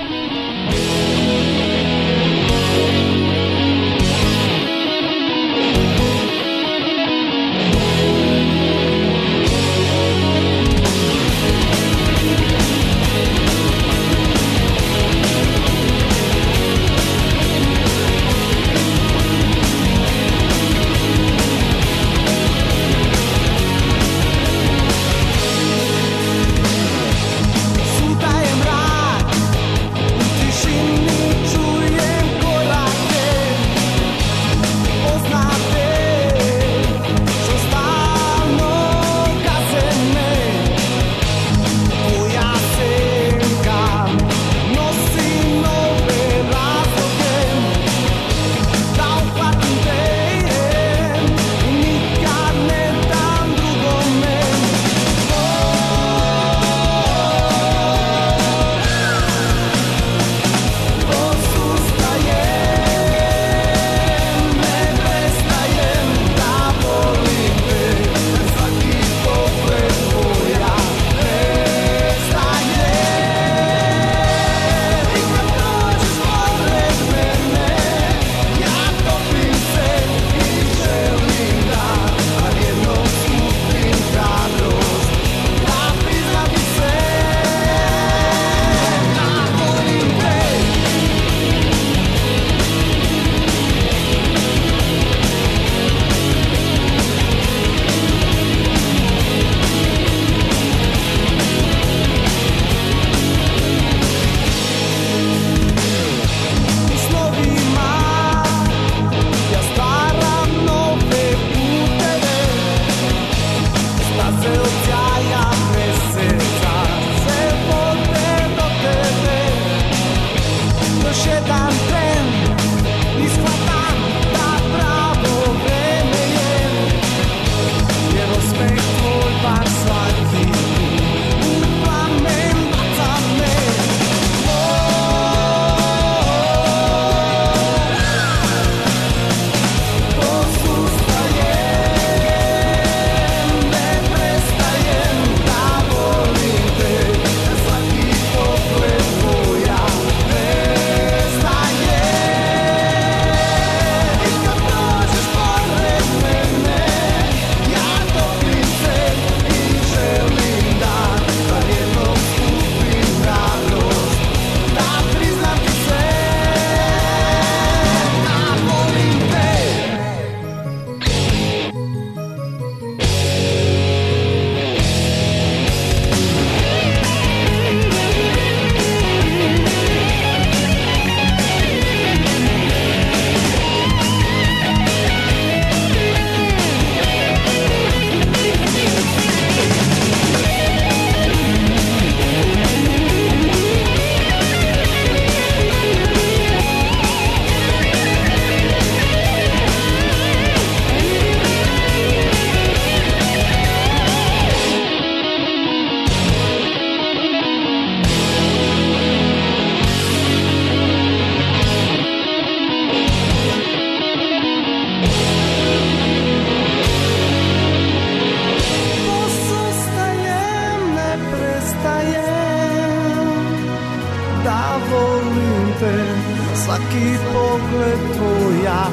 svaki pogled tvoja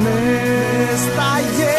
nestaje.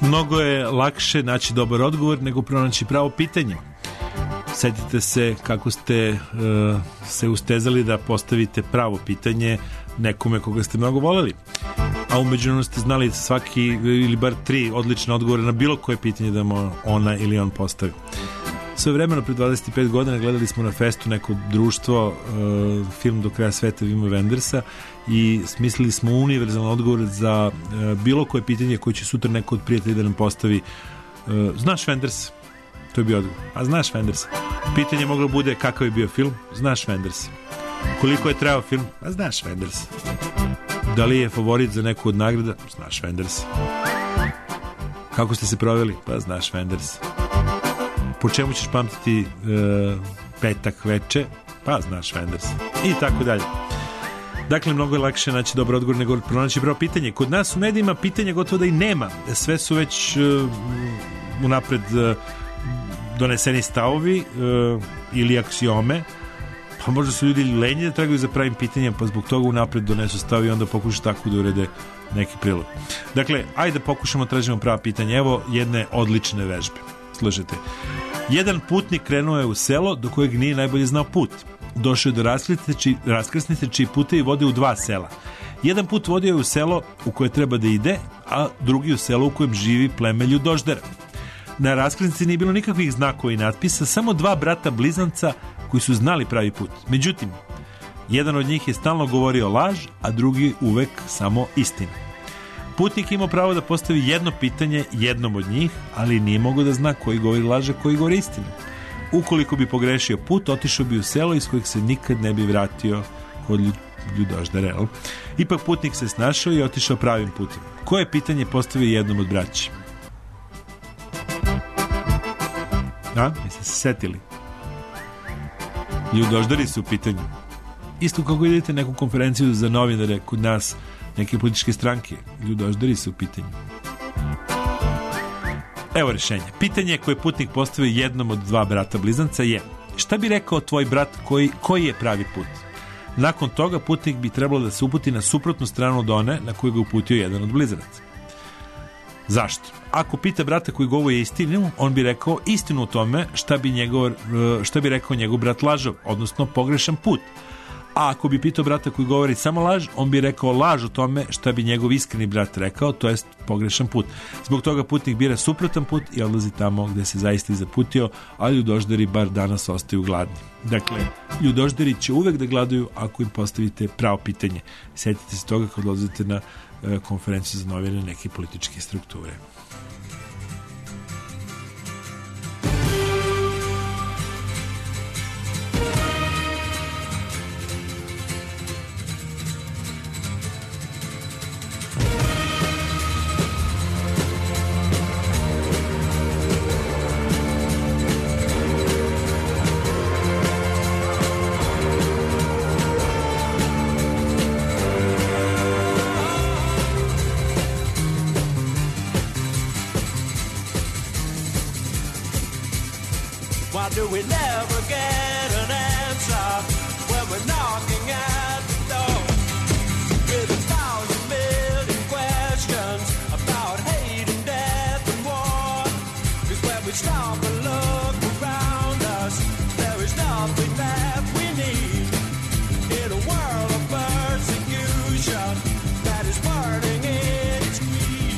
Mnogo je lakše naći dobar odgovor nego pronaći pravo pitanje. Setite se kako ste uh, se ustezali da postavite pravo pitanje nekome koga ste mnogo voleli. A umeđu ste znali svaki ili bar tri odlične odgovore na bilo koje pitanje da mu ona ili on postavi. Sve vremeno, pre dvadeset pet godina, gledali smo na festu neko društvo, uh, film Do kraja sveta Vima Wendersa, i smislili smo univerzalan odgovor za uh, bilo koje pitanje koje će sutra neko od prijatelja da nam postavi. Uh, znaš Wenders? To je bio odgovor. A znaš Wenders? Pitanje moglo bude kakav je bio film? Znaš Wenders? Koliko je trajao film? A znaš Wenders? Da li je favorit za neku od nagrada? Znaš Wenders? Kako ste se proveli? Pa znaš Wenders? Po čemu ćeš pamtiti uh, petak veče? Pa znaš Wenders. I tako dalje. Dakle, mnogo je lakše naći dobar odgovor nego pronaći pravo pitanje. Kod nas u medijima pitanja gotovo da i nema. Sve su već uh, unapred uh, doneseni stavovi uh, ili aksiome, pa možda su ljudi lenji da tragaju za pravim pitanjem, pa zbog toga unapred donesu stav i onda pokušaju tako da urede neki prilog. Dakle, ajde da pokušamo da tražimo prava pitanja. Evo jedne odlične vežbe. Slušajte. Jedan putnik krenuo je u selo do kojeg nije najbolje znao put. Došao je do raskrsnice, raskrsnice čiji putevi vode u dva sela. Jedan put vodio je u selo u koje treba da ide, a drugi u selo u kojem živi pleme Ljudoždera. Na raskrsnici nije bilo nikakvih znakova i natpisa, samo dva brata blizanca koji su znali pravi put. Međutim, jedan od njih je stalno govorio laž, a drugi uvek samo istinu. Putnik imao pravo da postavi jedno pitanje jednom od njih, ali nije mogao da zna koji govori laže, koji govori istinu. Ukoliko bi pogrešio put, otišao bi u selo iz kojeg se nikad ne bi vratio kod Ljudoždera. Ipak putnik se snašao i otišao pravim putem. Koje pitanje postavio jednom od braća? A? Jeste se setili? Ljudožderi su u pitanju. Isto kako idete neku konferenciju za novinare kod nas, neke političke stranke, Ljudožderi su u pitanju. Evo rešenje. Pitanje koje putnik postavio jednom od dva brata blizanca je: šta bi rekao tvoj brat koji, koji je pravi put? Nakon toga putnik bi trebalo da se uputi na suprotnu stranu od one na koju ga uputio jedan od blizanaca. Zašto? Ako pita brata koji govori istinu, on bi rekao istinu o tome šta bi, njegov, šta bi rekao njegov brat lažov, odnosno pogrešan put. A ako bi pitao brata koji govori samo laž, on bi rekao laž o tome šta bi njegov iskreni brat rekao, to jest pogrešan put. Zbog toga putnik bira suprotan put i odlazi tamo gde se zaista i zaputio, a Ljudožderi bar danas ostaju gladni. Dakle, Ljudožderi će uvek da gladuju ako im postavite pravo pitanje. Sjetite se toga kad odlazite na e, konferenciju za novinare neke političke strukture. Do we never get an answer when we're knocking at the door with a thousand million questions about hate and death and war? Because when we stop and look around us, there is nothing that we need in a world of persecution that is burning in its greed.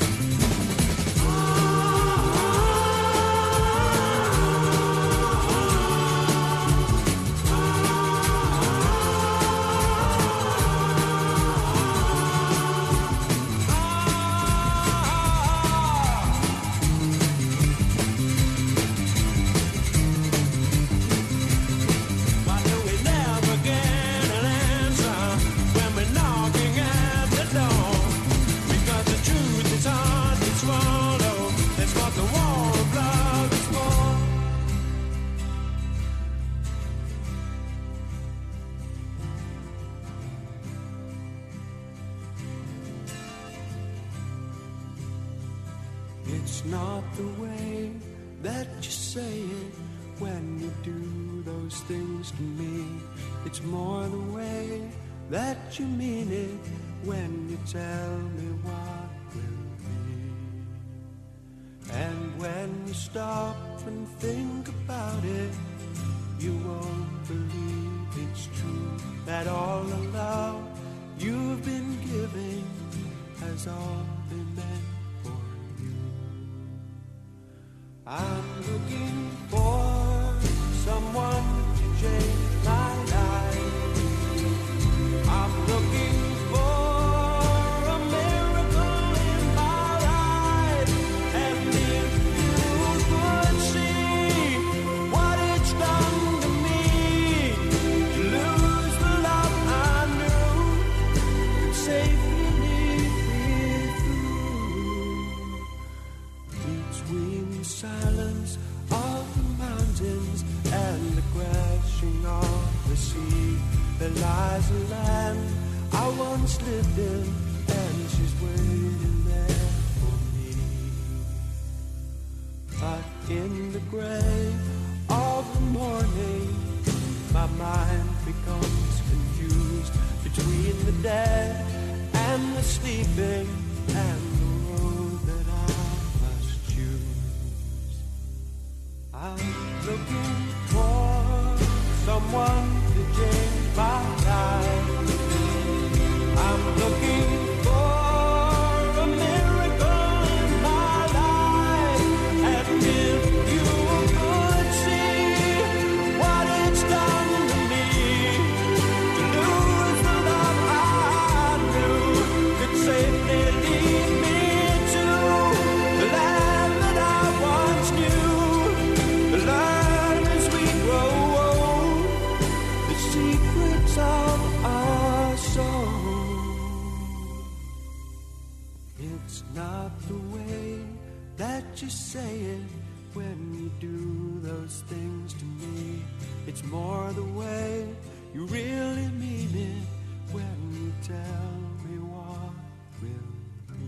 It's not the way that you say it when you do those things to me. It's more the way that you mean it when you tell me what will be. And when you stop and think about it, you won't believe it's true that all the love you've been giving has all been meant for you. I'm looking for someone to change my life. I'm looking for a miracle in my life. And if you could see what it's done to me, to lose the love I knew could safely lead me through. Between the silence of the mountains and the crashing of the sea, there lies a land I once lived in, and she's waiting there for me. But in the gray of the morning, my mind becomes confused between the dead and the sleeping, and the road that I must choose. I'm looking for someone to change my life. I'm looking for a miracle in my life. And if you could see what it's done to me, to lose the love I knew could safely lead me to the land that I once knew, the land as we grow old, the secrets of our soul. It's not the way that you say it when you do those things to me. It's more the way you really mean it when you tell me what will be.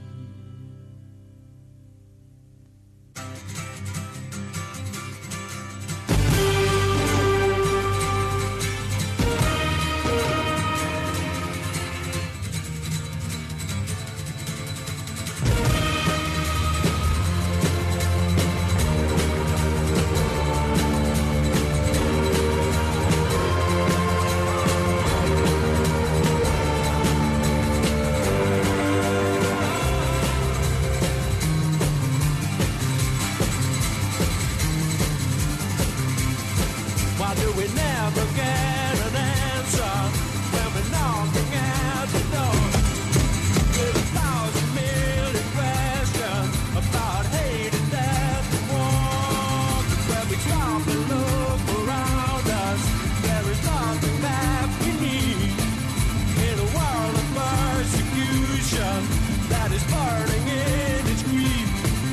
Why do we never get an answer when we're knocking at the door? With a thousand million questions about hate and death and war. When we stop and look around us, there is nothing that we need. In a world of persecution that is burning in its grief.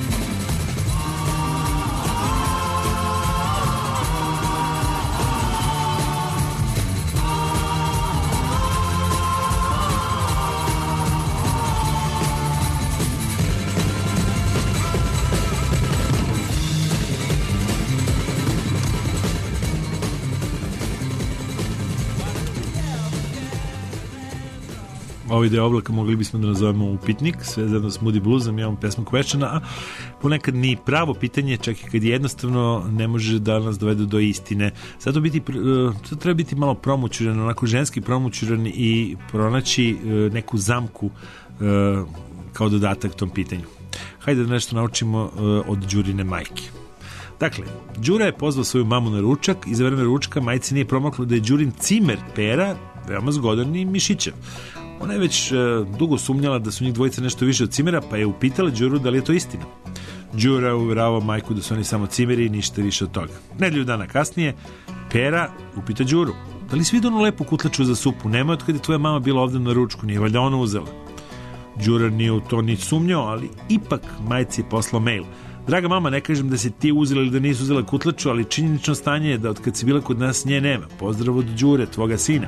Ovaj deo oblaka mogli bismo da nazovemo upitnik, sve zajedno s Moody Bluesom, imamo pesmu Questiona, a ponekad ni pravo pitanje, čak i kad je jednostavno, ne može da nas dovede do istine. Zato biti, to treba biti malo promućuran, onako ženski promućuran i pronaći neku zamku kao dodatak tom pitanju. Hajde da nešto naučimo od Đurine majke. Dakle, Đura je pozvao svoju mamu na ručak i za vreme ručka majci nije promaklo da je Đurin cimer Pera veoma zgodan i mišićav. Ona je već uh, dugo sumnjala da su njih dvojica nešto više od cimera, pa je upitala Đuru da li je to istina. Đura je uvjeravao majku da su oni samo cimeri i ništa više od toga. Nedelju dana kasnije, Pera upita Đuru: da li si vidio onu lepu kutlaču za supu? Nema od kada je tvoja mama bila ovdje na ručku, nije valjda ona uzela. Đura nije u to ni sumnjao, ali ipak majci je poslao mail: draga mama, ne kažem da si ti uzela ili da nisi uzela kutlaču, ali činjenično stanje je da od kad si bila kod nas nje nema. Pozdrav od Đure, tvoga sina.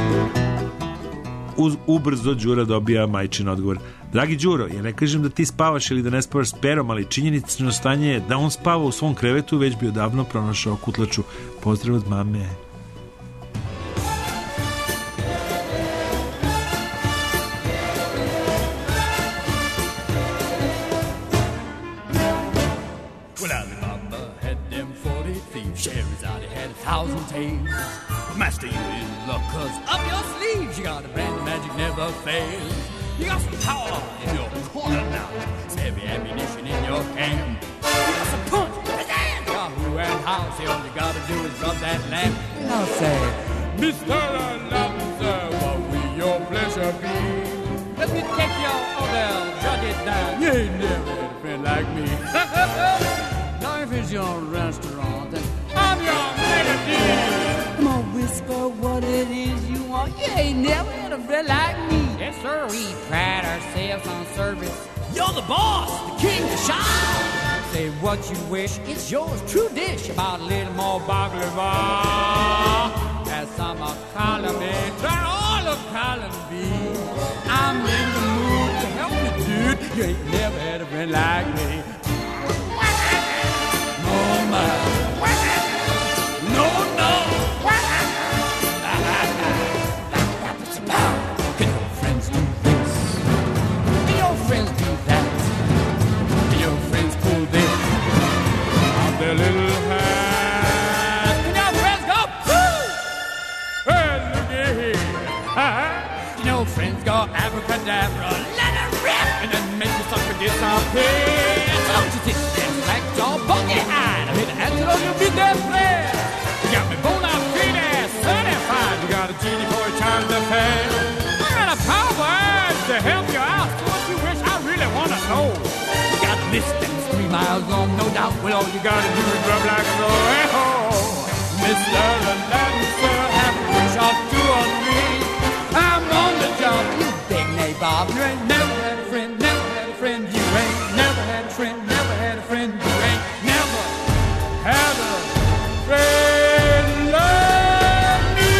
Uz ubrzo Đura dobija majčin odgovor: dragi Đuro, ja ne kažem da ti spavaš ili da ne spavaš s Perom, ali činjenično stanje je da on spava u svom krevetu, već bi odavno pronašao kutlaču. Pozdrav od mame. haze. Master, you in luck, cause up your sleeves you got a brand of magic never fails. You got some power in your corner now, some heavy ammunition in your camp. You got some punch, pizzazz, Yahoo and house. All you gotta do is rub that lamp. And I'll say, Mister Announcer, what will your pleasure be? Let me take your order, jot it down. You ain't never had a friend like me. Now if it's your restaurant, then I'm your melody. Come on, whisper what it is you want. You ain't never had a friend like me. Yes, sir. We pride ourselves on service. You're the boss, the king, the shine. Say what you wish, it's yours, true dish. About a little more baklava. Add some of column A, try all of column B. I'm in the mood to help you, dude. You ain't never had a friend like me. No, my. No, no. Can your friends do this? Can your friends do that? Can your friends pull this out their little hat? Can your friends go, woo? Hey, look at here. Can your friends go abracadabra? Let it rip and then make the sucker disappear. Don't you sit there like your buggy-eyed? I hit the answer on your beat that flare. You got me bona fide certified. You got a genie for a child to pay. I got a power to help you out. So what you wish I really want to know. You got distance three miles long, no doubt. Well, all you got to do is rub like so. Hey, ho, Mister Announcer, have a wish or two or three. I'm on the job, you big nabob. You ain't never had a friend, never had a friend. You ain't never had a friend, never had a friend. You ain't never had a friend like me.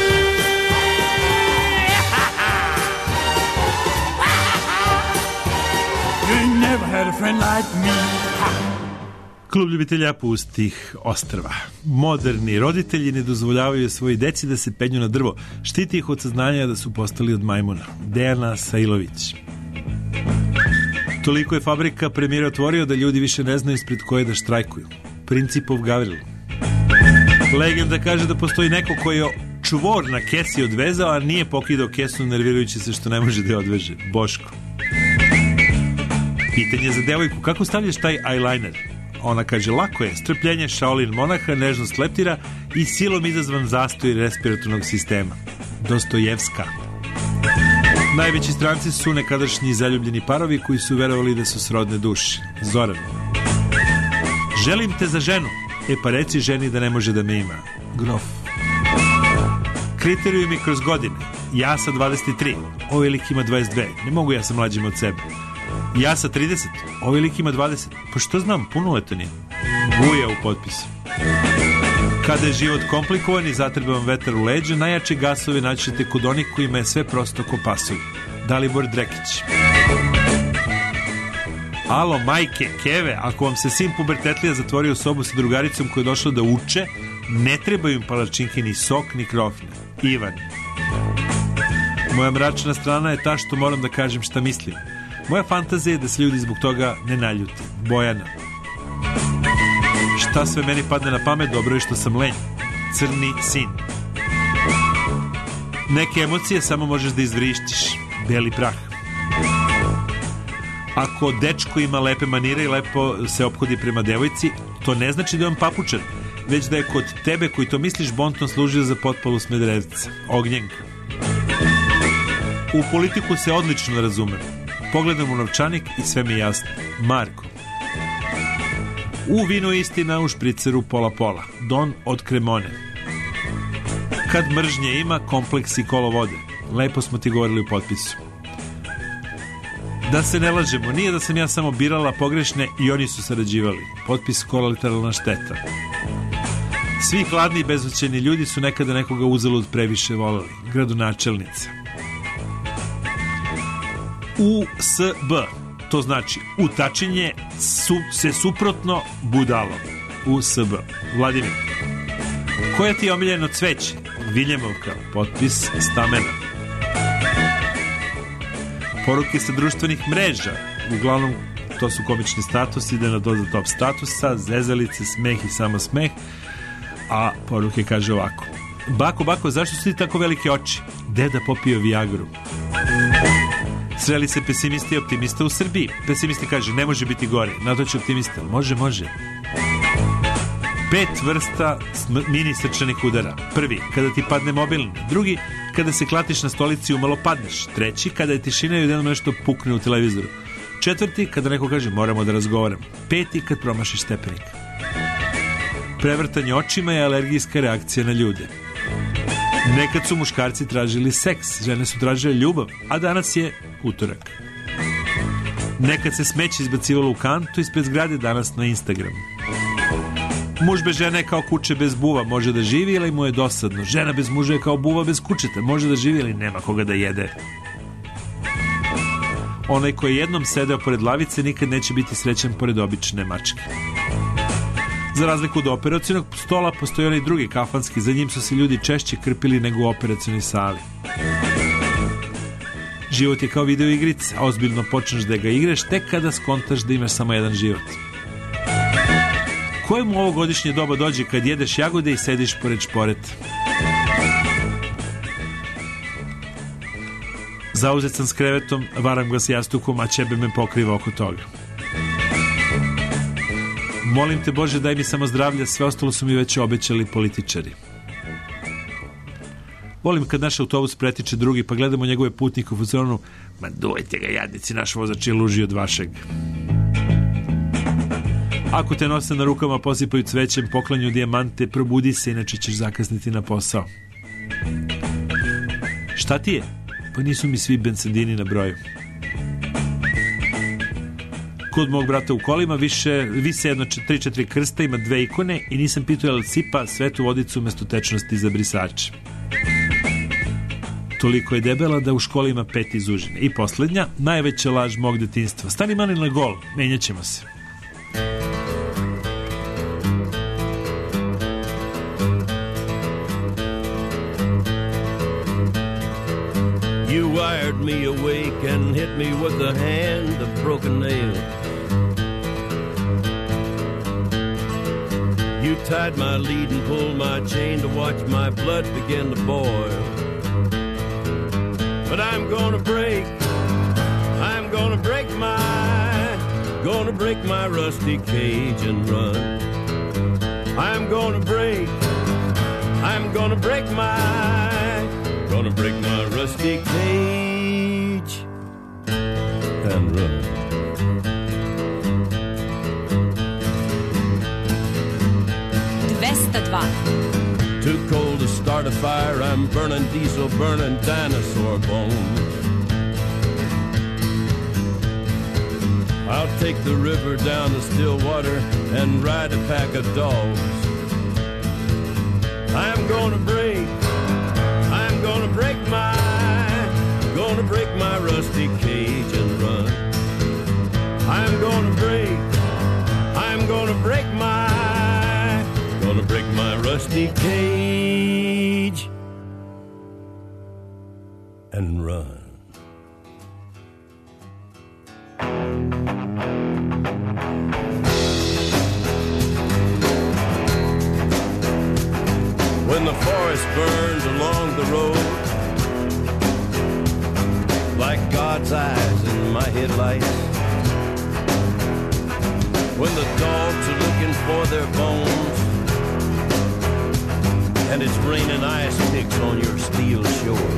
You ain't never had a friend like me. Klub ljubitelja pustih ostrva. Moderni roditelji ne dozvoljavaju svoji deci da se penju na drvo. Štiti ih od saznanja da su postali od majmuna. Dejana Sajlović. Toliko je fabrika premijera otvorio da ljudi više ne znaju ispred koje da štrajkuju. Principov Gavril. Legenda kaže da postoji neko koji je čvor na kesi odvezao, a nije pokidao kesu nervirajući se što ne može da je odveže. Boško. Pitanje za devojku, kako stavljaš taj eyeliner? Ona kaže, lako je, strpljenje Shaolin monaha, nežnost leptira i silom izazvan zastoj respiratornog sistema. Dostojevska. Najveći stranci su nekadašnji zaljubljeni parovi koji su verovali da su srodne duše. Zoran. Želim te za ženu. E pa reci ženi da ne može da me ima. Grof. Kriterijumi kroz godine. Ja sa dvadeset tri, ovaj lik ima dvadeset dve. Ne mogu ja sa mlađim od sebe. Ja sa trideset, ovaj lik ima dvadeset. Pa što znam, punoletan je. Buja u potpisu. Kada je život komplikovan i zatreba vam vetar u leđa, najjače gasove naćete kod onih kojima je sve prosto ko pasulj. Dalibor Drekić. Alo, majke, keve, ako vam se sin pubertetlija zatvorio sobu sa drugaricom koja je došla da uče, ne trebaju im palačinke, ni sok, ni krofne. Ivan. Moja mračna strana je ta što moram da kažem šta mislim. Moja fantazija je da se ljudi zbog toga ne naljuti. Bojana. Šta sve meni padne na pamet, dobro je što sam lenj. Crni sin. Neke emocije samo možeš da izvrištiš. Beli prah. Ako dečko ima lepe manire i lepo se ophodi prema devojci, to ne znači da je on papučan, već da je kod tebe koji to misliš bonton služio za potpalu Smederevca. Ognjenka. U politiku se odlično razumem. Pogledam u novčanik i sve mi je jasno. Marko. U vinu istina, u špriceru pola pola. Don od Kremone. Kad mržnje ima, kompleks i kolo vode. Lepo smo ti govorili u potpisu. Da se ne lažemo, nije da sam ja samo birala pogrešne i oni su sarađivali. Potpis kolateralna šteta. Svi hladni i bezočeni ljudi su nekada nekoga uzalud previše volali. Gradonačelnica. U S B. To znači utačenje su, se suprotno budalo. U S B. Vladimir. Koja ti je omiljeno cveće? Viljemovka. Potpis Stamena. Poruke sa društvenih mreža. Uglavnom to su komični statusi, ide na doza top statusa, zezalice, smeh i samo smeh. A poruke kaže ovako: Bako, bako, zašto su ti tako velike oči? Deda popio Viagru. Sreli se pesimisti i optimista u Srbiji. Pesimisti kaže, ne može biti gore. Na to će optimista, može, može. Pet vrsta mini srčanih udara. Prvi, kada ti padne mobilni. Drugi, kada se klatiš na stolici i umalo padneš. Treći, kada je tišina i odjednom nešto pukne u televizoru. Četvrti, kada neko kaže, moramo da razgovaramo. Peti, kad promašiš stepenik. Prevrtanje očima je alergijska reakcija na ljude. Nekad su muškarci tražili seks, žene su tražile ljubav, a danas je utorak. Nekad se smeće izbacivalo u kantu ispred zgrade, danas na Instagram. Muž bez žene je kao kuće bez buva, može da živi ili mu je dosadno. Žena bez muža je kao buva bez kućeta, može da živi ili nema koga da jede. Onaj koji je jednom sedeo pored lavice nikad neće biti srećan pored obične mačke. Za razliku od operacionog stola postoji onaj drugi kafanski, za njim su se ljudi češće krpili nego u operacionoj sali. Život je kao video igrica, a ozbiljno počneš da ga igraš tek kada skontaš da imaš samo jedan život. Kojemu ovo godišnje doba dođe kad jedeš jagode i sediš pored šporeta? Zauzet sam s krevetom, varam ga s jastukom, a ćebe me pokriva oko toga. Molim te Bože, daj mi samo zdravlja, sve ostalo su mi već obećali političari. Volim kad naš autobus pretiče drugi, pa gledamo njegove putnike u fazonu, ma dujte ga jadnici, naš vozač je luži od vašeg. Ako te nose na rukama, posipaju cvećem, poklanju dijamante, probudi se, inače ćeš zakasniti na posao. Šta ti je? Pa nisu mi svi benzendini na broju. Kod mog brata u kolima više, vise jedno tri četiri krsta, ima dve ikone i nisam pitao je li sipa svetu vodicu umesto tečnosti za brisače. Toliko je debela da u školi ima pet izužine. I poslednja, najveća laž mog detinjstva. Stani mali na gol, menjat ćemo se. You wired me awake and hit me with a hand of broken nail. You tied my lead and pulled my chain to watch my blood begin to boil. But I'm gonna break, I'm gonna break my, gonna break my rusty cage and run. I'm gonna break, I'm gonna break my, gonna break my rusty cage and run. dvesta dva. Too cold to start a fire, I'm burning diesel, burning dinosaur bones. I'll take the river down to Stillwater and ride a pack of dogs. I'm gonna break, I'm gonna break my, gonna break my rusty cage and run. I'm gonna break, I'm gonna break my, gonna break my rusty cage and run. When the forest burns along the road, like God's eyes in my headlights, when the dogs are looking for their bones, and it's raining ice picks on your steel shore,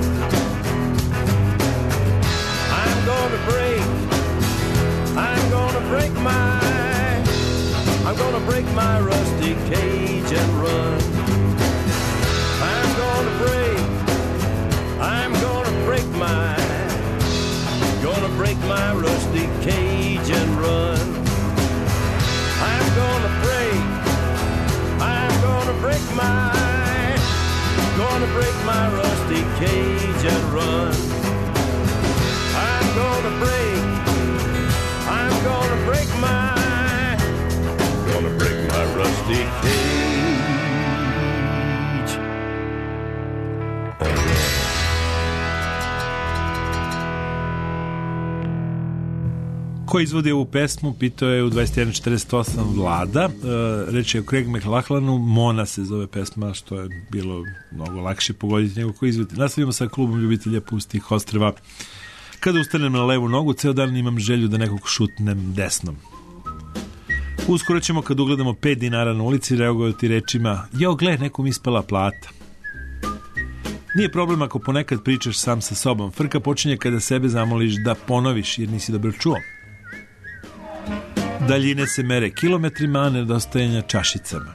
I'm gonna break, I'm gonna break my, I'm gonna break my rusty cage and run. I'm gonna break, I'm gonna break my, gonna break my rusty cage and run. I'm gonna break, I'm gonna break my, gonna break my rusty cage and run. I'm gonna break, I'm gonna break my, gonna break my rusty cage. Ko izvodi ovu pesmu, pitao je u dvadeset jedan četrdeset osam Vlada. E, reč je o Craig McLachlanu, Mona se zove pesma, što je bilo mnogo lakše pogoditi nego ko izvodi. Nastavimo sa klubom ljubitelja pustih ostrva. Kada ustanem na levu nogu, ceo dan imam želju da nekog šutnem desnom. Uskoro ćemo, kad ugledamo pet dinara na ulici, reagovati rečima: jo, gle, nekom ispala plata. Nije problem ako ponekad pričaš sam sa sobom. Frka počinje kada sebe zamoliš da ponoviš jer nisi dobro čuo. Daljine se mere kilometrima, a nedostajanja čašicama.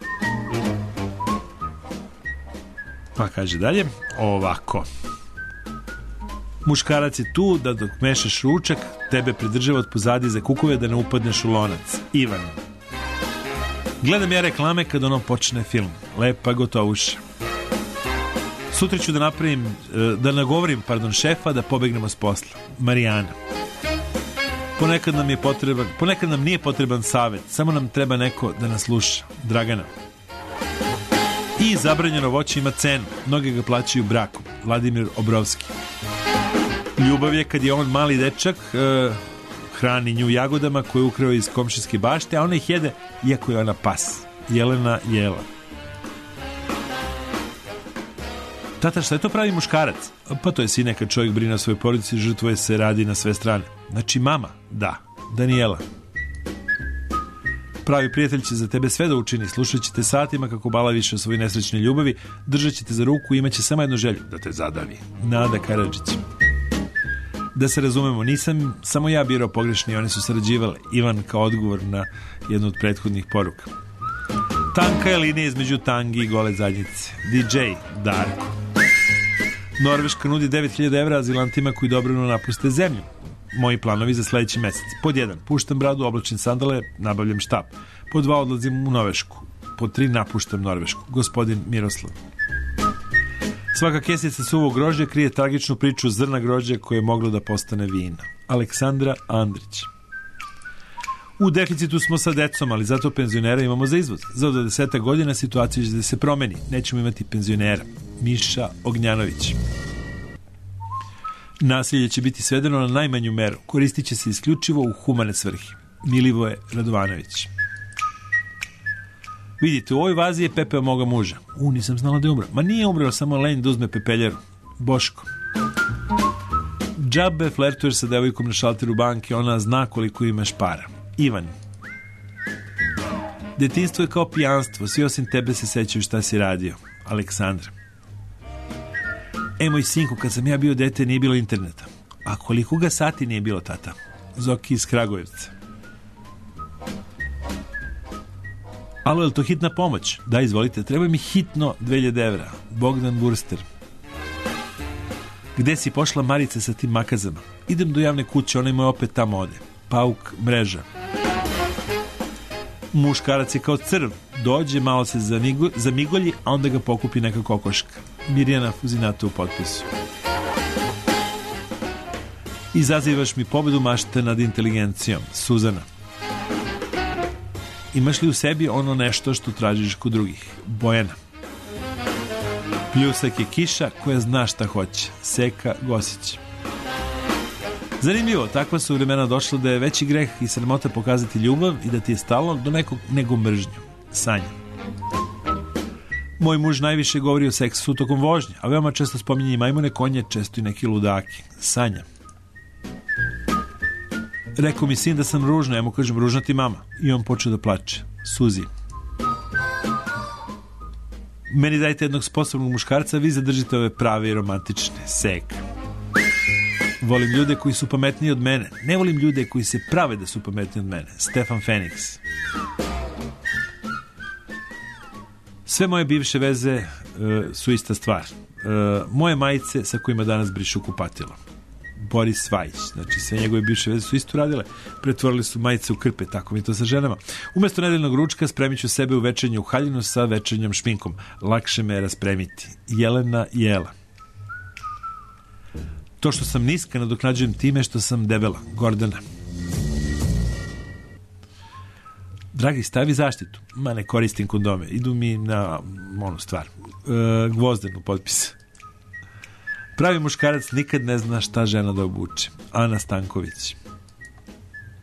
Pa kaže dalje, ovako. Muškarac je tu da dok mešaš ručak, tebe pridržava od pozadi za kukove da ne upadneš u lonac. Ivan. Gledam ja reklame kad ono počne film. Lepa gotovuša. Sutra ću da napravim, da nagovorim, pardon, šefa da pobegnemo s posla. Marijana. Ponekad nam je potreban, ponekad nam nije potreban savjet, samo nam treba neko da nas sluša. Dragana. I zabranjeno voće ima cenu, mnogi ga plaćaju brakom. Vladimir Obrovski. Ljubav je kad je on mali dečak, eh, hrani nju jagodama koje je ukrao iz komšijske bašte, a ona ih jede iako je ona pas. Jelena Jela. Tata, šta je to pravi muškarac? Pa to je sine, kad čovjek brine o svojoj porodici, žrtvuje se, radi na sve strane. Znači mama, da. Daniela. Pravi prijatelj će za tebe sve da učini, slušat će te satima kako balaviš o svojoj nesrećnoj ljubavi, držat će te za ruku i imat će samo jednu želju, da te zadavi. Nada Karadžić. Da se razumemo, nisam samo ja birao pogrešni, oni su sarađivale. Ivan kao odgovor na jednu od prethodnih poruka. Tanka je linija između tangi i gole zadnjice. D J Darko. Norveška nudi devet hiljada evra azilantima koji dobrano napuste zemlju. Moji planovi za sledeći mesec. Pod jedan, puštam bradu, oblačim sandale, nabavljam štap. Pod dva, odlazim u Norvešku. Pod tri, napuštam Norvešku. Gospodin Miroslav. Svaka kesica suvog grožđa krije tragičnu priču zrna grožđa koje je moglo da postane vino. Aleksandra Andrić. U deficitu smo sa decom, ali zato penzionera imamo za izvoz. Za do deseta godina situacija će da se promeni. Nećemo imati penzionera. Miša Ognjanović. Nasilje će biti svedeno na najmanju meru. Koristit će se isključivo u humane svrhe. Milivoje Radovanović. Vidite, u ovoj vazi je pepeo moga muža. U, nisam znala da je umro. Ma nije umro, samo lenj da uzme pepeljeru. Boško. Džabe flertuješ sa devojkom na šalteru banke, ona zna koliko imaš para. Ivan. Detinstvo je kao pijanstvo, svi osim tebe se sećaju šta si radio. Aleksandra. E, moj sinko, kad sam ja bio dete nije bilo interneta. A koliko ga sati nije bilo, tata? Zoki iz Kragujevca. Alo, je li to hitna pomoć? Da, izvolite, treba mi hitno dve hiljade evra. Bogdan Burster. Gde si pošla, Marice, sa tim makazama? Idem do javne kuće, ona ima opet tamo ode. Pauk mreža. Muškarac je kao crv. Dođe, malo se zamigo, zamigolji, a onda ga pokupi neka kokoška. Mirjana Fuzinata u potpisu. Izazivaš mi pobedu mašte nad inteligencijom. Suzana. Imaš li u sebi ono nešto što tražiš kod drugih? Bojana. Pljusak je kiša koja zna šta hoće. Seka Gosić. Zanimljivo, takva su vremena došla da je veći greh i sramota pokazati ljubav i da ti je stalo do nekog nego mržnju. Sanja. Moj muž najviše govori o seksu tokom vožnje, a veoma često spominje i majmune, konje, često i neki ludaki. Sanja. Rekao mi sin da sam ružna, ja mu kažem ružna ti mama. I on počeo da plače. Suzi. Meni dajte jednog sposobnog muškarca, vi zadržite ove prave i romantične. Seka. Volim ljude koji su pametniji od mene. Ne volim ljude koji se prave da su pametniji od mene. Stefan Feniks. Sve moje bivše veze uh, su ista stvar. Uh, moje majice sa kojima danas brišu kupatilo. Boris Vajić. Znači, sve njegove bivše veze su isto radile. Pretvorili su majice u krpe, tako mi to sa ženama. Umesto nedeljnog ručka spremit ću sebe u večernju u haljinu sa večernjom šminkom. Lakše me je raspremiti. Jelena Jela. To što sam niska nadoknađujem time što sam debela. Gordana. Dragi, stavi zaštitu. Ma, ne koristim kondome. Idu mi na onu stvar. E, Gvozden u potpis. Pravi muškarac nikad ne zna šta žena da obuče. Ana Stanković.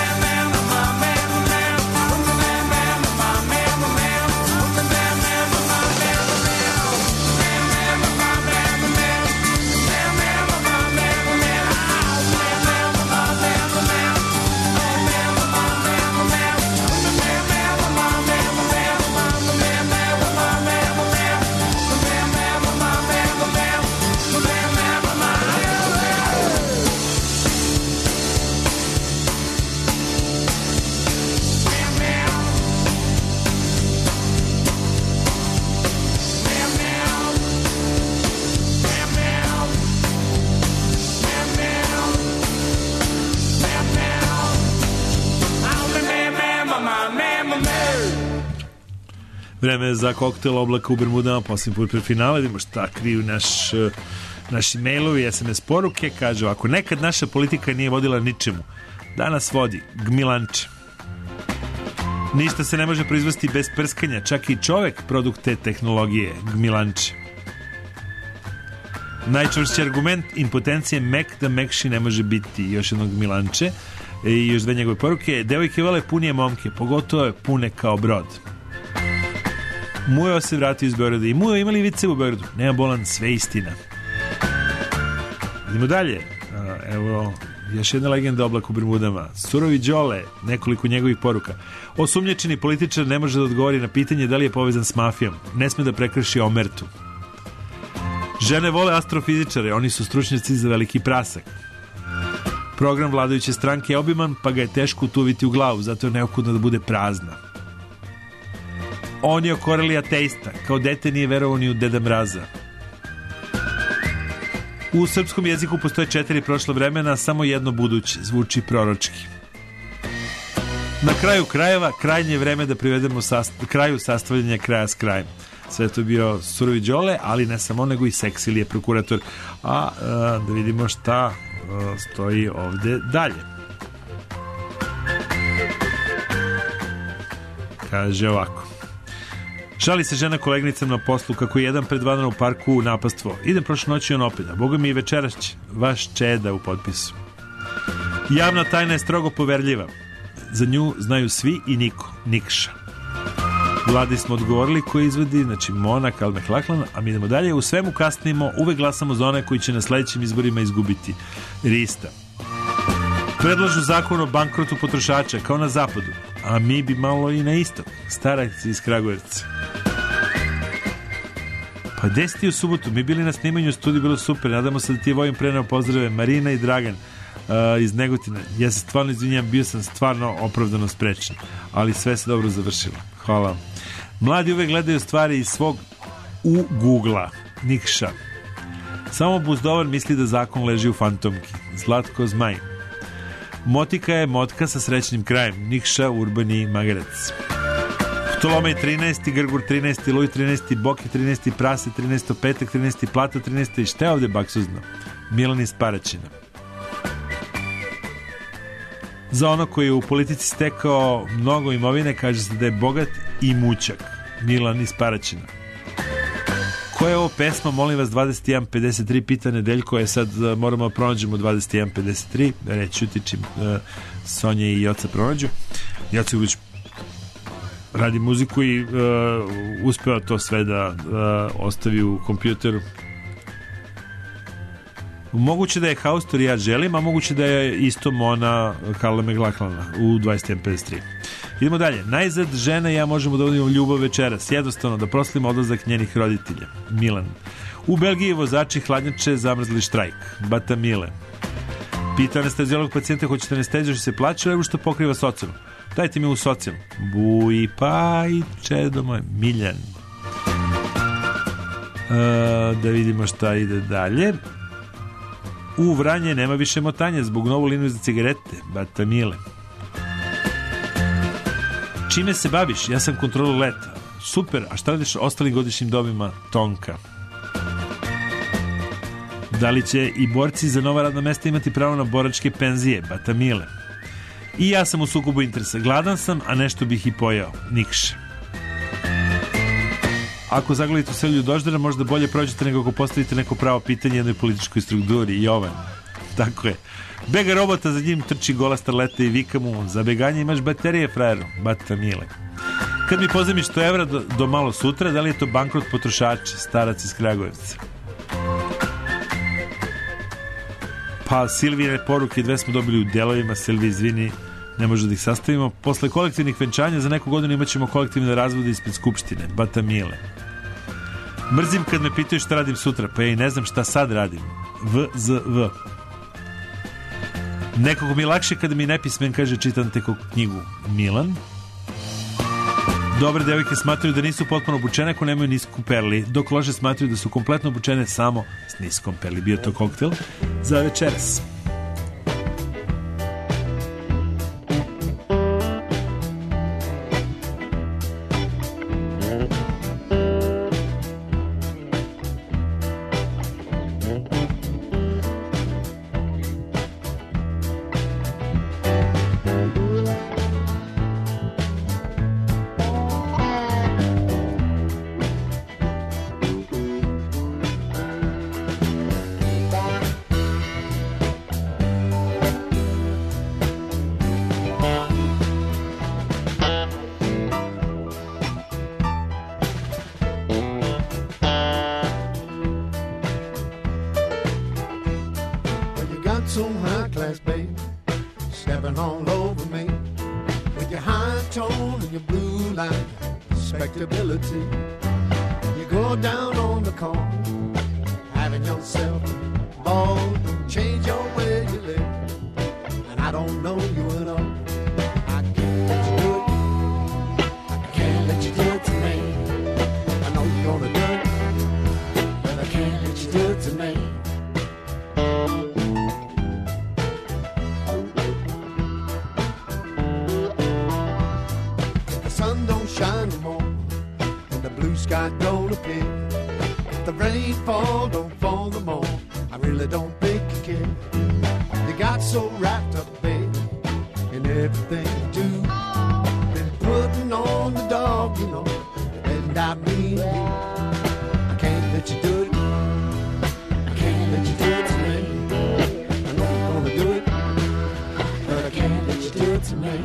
Vreme je za koktel oblaka u Bermudama, posljednji put pre finala, vidimo šta kriju naš, naši mailovi, es em es poruke, kaže ovako, nekad naša politika nije vodila ničemu, danas vodi gmilanče. Ništa se ne može proizvesti bez prskanja, čak i čovek produkt te tehnologije, gmilanče. Najčvršći argument impotencije mek da mekši ne može biti. Još jednog Milanče i još dve njegove poruke. Devojke vole punije momke, pogotovo je pune kao brod. Mujo se vratio iz Beograda i Mujo imali vice u Beogradu. Nema bolan, sve istina. Idemo dalje. Evo još jedna legenda Oblak u Bermudama. Surovi Đole, nekoliko njegovih poruka. Osumnjičeni političar ne može da odgovori na pitanje da li je povezan s mafijom. Ne sme da prekrši omertu. Žene vole astrofizičare, oni su stručnjaci za veliki prasak. Program vladajuće stranke je obiman, pa ga je teško utuviti u glavu, zato je neophodno da bude prazna. On je okoreli ateista, kao dete nije verovao ni u Deda Mraza. U srpskom jeziku postoje četiri prošla vremena, samo jedno buduće, zvuči proročki. Na kraju krajeva, krajnje je vreme da privedemo sast kraju sastavljanja kraja s krajem. Sve to je bio Surovi Đole, ali ne samo, nego i Seksilije prokurator. A, a da vidimo šta a, stoji ovde dalje. Kaže ovako. Šali se žena kolegnicam na poslu kako je jedan pred vanom u parku napastvo. Idem prošle noći on opet, a boga mi i večeras će. Vaš Čeda u potpisu. Javna tajna je strogo poverljiva. Za nju znaju svi i niko. Nikša. Vladi smo odgovorili koji izvodi, znači Mona, Kalme Klaklan, a mi idemo dalje. U svemu kasnimo, uvek glasamo za one koji će na sledećim izborima izgubiti. Rista. Predlažu zakon o bankrotu potrošača, kao na zapadu, a mi bi malo i na istok. Starac iz Kragujevca. Pa deseti u subotu, mi bili na snimanju u studiju, bilo super, nadamo se da ti je Vojin preneo pozdrave, Marina i Dragan uh, iz Negotina. Ja se stvarno izvinjam, bio sam stvarno opravdano sprečen, ali sve se dobro završilo. Hvala. Mladi uvek gledaju stvari iz svog u Google-a. Nikša. Samo buzdovan misli da zakon leži u fantomki. Zlatko Zmaj. Motika je motka sa srećnim krajem. Nikša, Urbani Magarec. Ptolomej trinaesti, Grgur trinaesti, Luj trinaesti, Boki trinaesti, Prase trinaesti, Petak trinaesti, Plata trinaesti. Šta je ovde baksuzno? Milan iz Paraćina. Za ono koji je u politici stekao mnogo imovine, kaže se da je bogat i mućak. Milan iz Paraćina. Koja je ovo pesma? Molim vas, dvadeset jedan pedeset tri, pita Nedeljko. Je sad moramo da pronađemo dvadeset jedan pedeset tri. Reći utičim uh, Sonja i Joca pronađu. Joca Uvić radi muziku i uh, uspeo to sve da uh, ostavi u kompjuteru. Moguće da je Haustor ja želim, a moguće da je isto Mona Karla Meglaklana u dvadeset jedan pedeset tri. Idemo dalje. Najzad žena i ja možemo da vodimo ljubav večeras. Jednostavno da proslimo odlazak njenih roditelja. Milan. U Belgiji vozači hladnjače zamrzli štrajk. Bata Mile. Pita anesteziolog pacijenta, hoćete anesteziju što se plaća ili što pokriva socijalno? Dajte mi u socijalno. Buj pa i čedo moj. Miljan. E, da vidimo šta ide dalje. U Vranje nema više motanja zbog novu liniju za cigarete. Bata Mile. Čime se baviš? Ja sam kontrolu leta. Super, a šta radiš ostalim godišnjim dobima? Tonka. Da li će i borci za nova radna mesta imati pravo na boračke penzije? Bata Mile. I ja sam u sukobu interesa. Gladan sam, a nešto bih i pojao. Nikša. Ako zagledite u selju Doždara, možda bolje prođete nego ako postavite neko pravo pitanje jednoj političkoj strukturi. Jovan. Tako je. Bega robota, za njim trči gola starleta i vika mu: za beganje imaš baterije, frajeru. Bata Mile. Kad mi pozemiš sto evra do, do malo sutra, da li je to bankrot potrošača? Starac iz Kragujevca. Pa Silvijine poruke dve smo dobili u delovima. Silvi, izvini, ne može da ih sastavimo. Posle kolektivnih venčanja za neku godinu imat ćemo kolektivne razvode ispred Skupštine. Bata Mile. Mrzim kad me pitaju šta radim sutra, pa ja i ne znam šta sad radim. V Z V. Nekako mi je lakše kada mi nepismen kaže čitam teko knjigu. Milan. Dobre devojke smatruju da nisu potpuno obučene ako nemaju nisku perli, dok loše smatruju da su kompletno obučene samo s niskom perli. Bio to koktel za večeras. so high class, babe, stepping all over me with your high tone and your blue line respectability. You go down on the corner, having yourself a ball, change your way you live, and I don't know you at all. I can't let you do it. I can't let you do it to me. I know you're gonna do it, but I can't let you do it to me. The sun don't shine no more, and the blue sky don't appear. If the rain fall, don't fall no more. I really don't think you care. You got so wrapped up, baby, in everything you do. Been putting on the dog, you know, and I mean you. I can't let you do it. I can't let you do it to me. I know you're gonna do it, but I can't let you do it to me.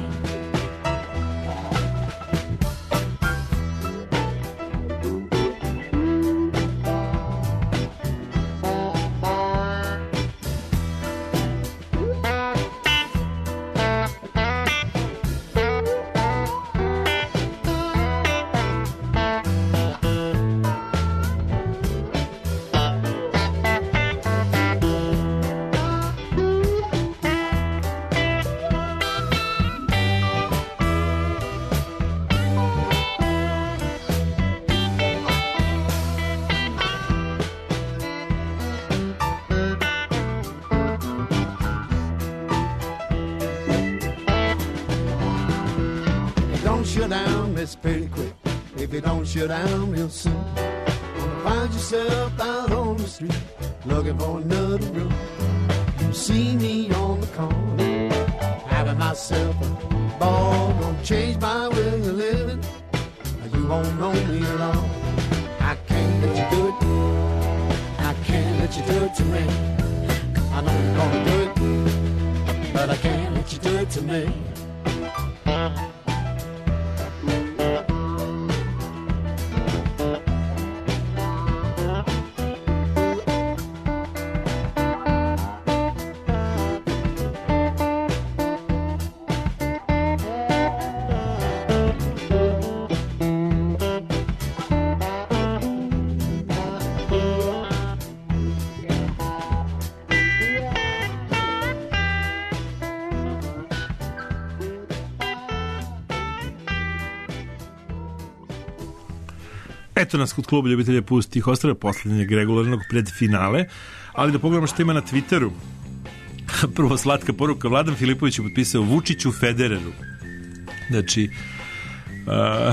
Shut down, miss, pretty quick. If you don't shut down real soon, gonna find yourself out on the street looking for another room. You see me on the corner, having myself a ball. Gonna change my way of living, you won't know me at all. I can't let you do it. I can't let you do it to me. I know you're gonna do it, but I can't let you do it to me. Eto nas kod kluba ljubitelja pustih ostrava, posljednjeg regularnog predfinale, ali da pogledamo što ima na Twitteru. Prvo slatka poruka, Vladan Filipović je potpisao Vučiću Federeru. Znači, a,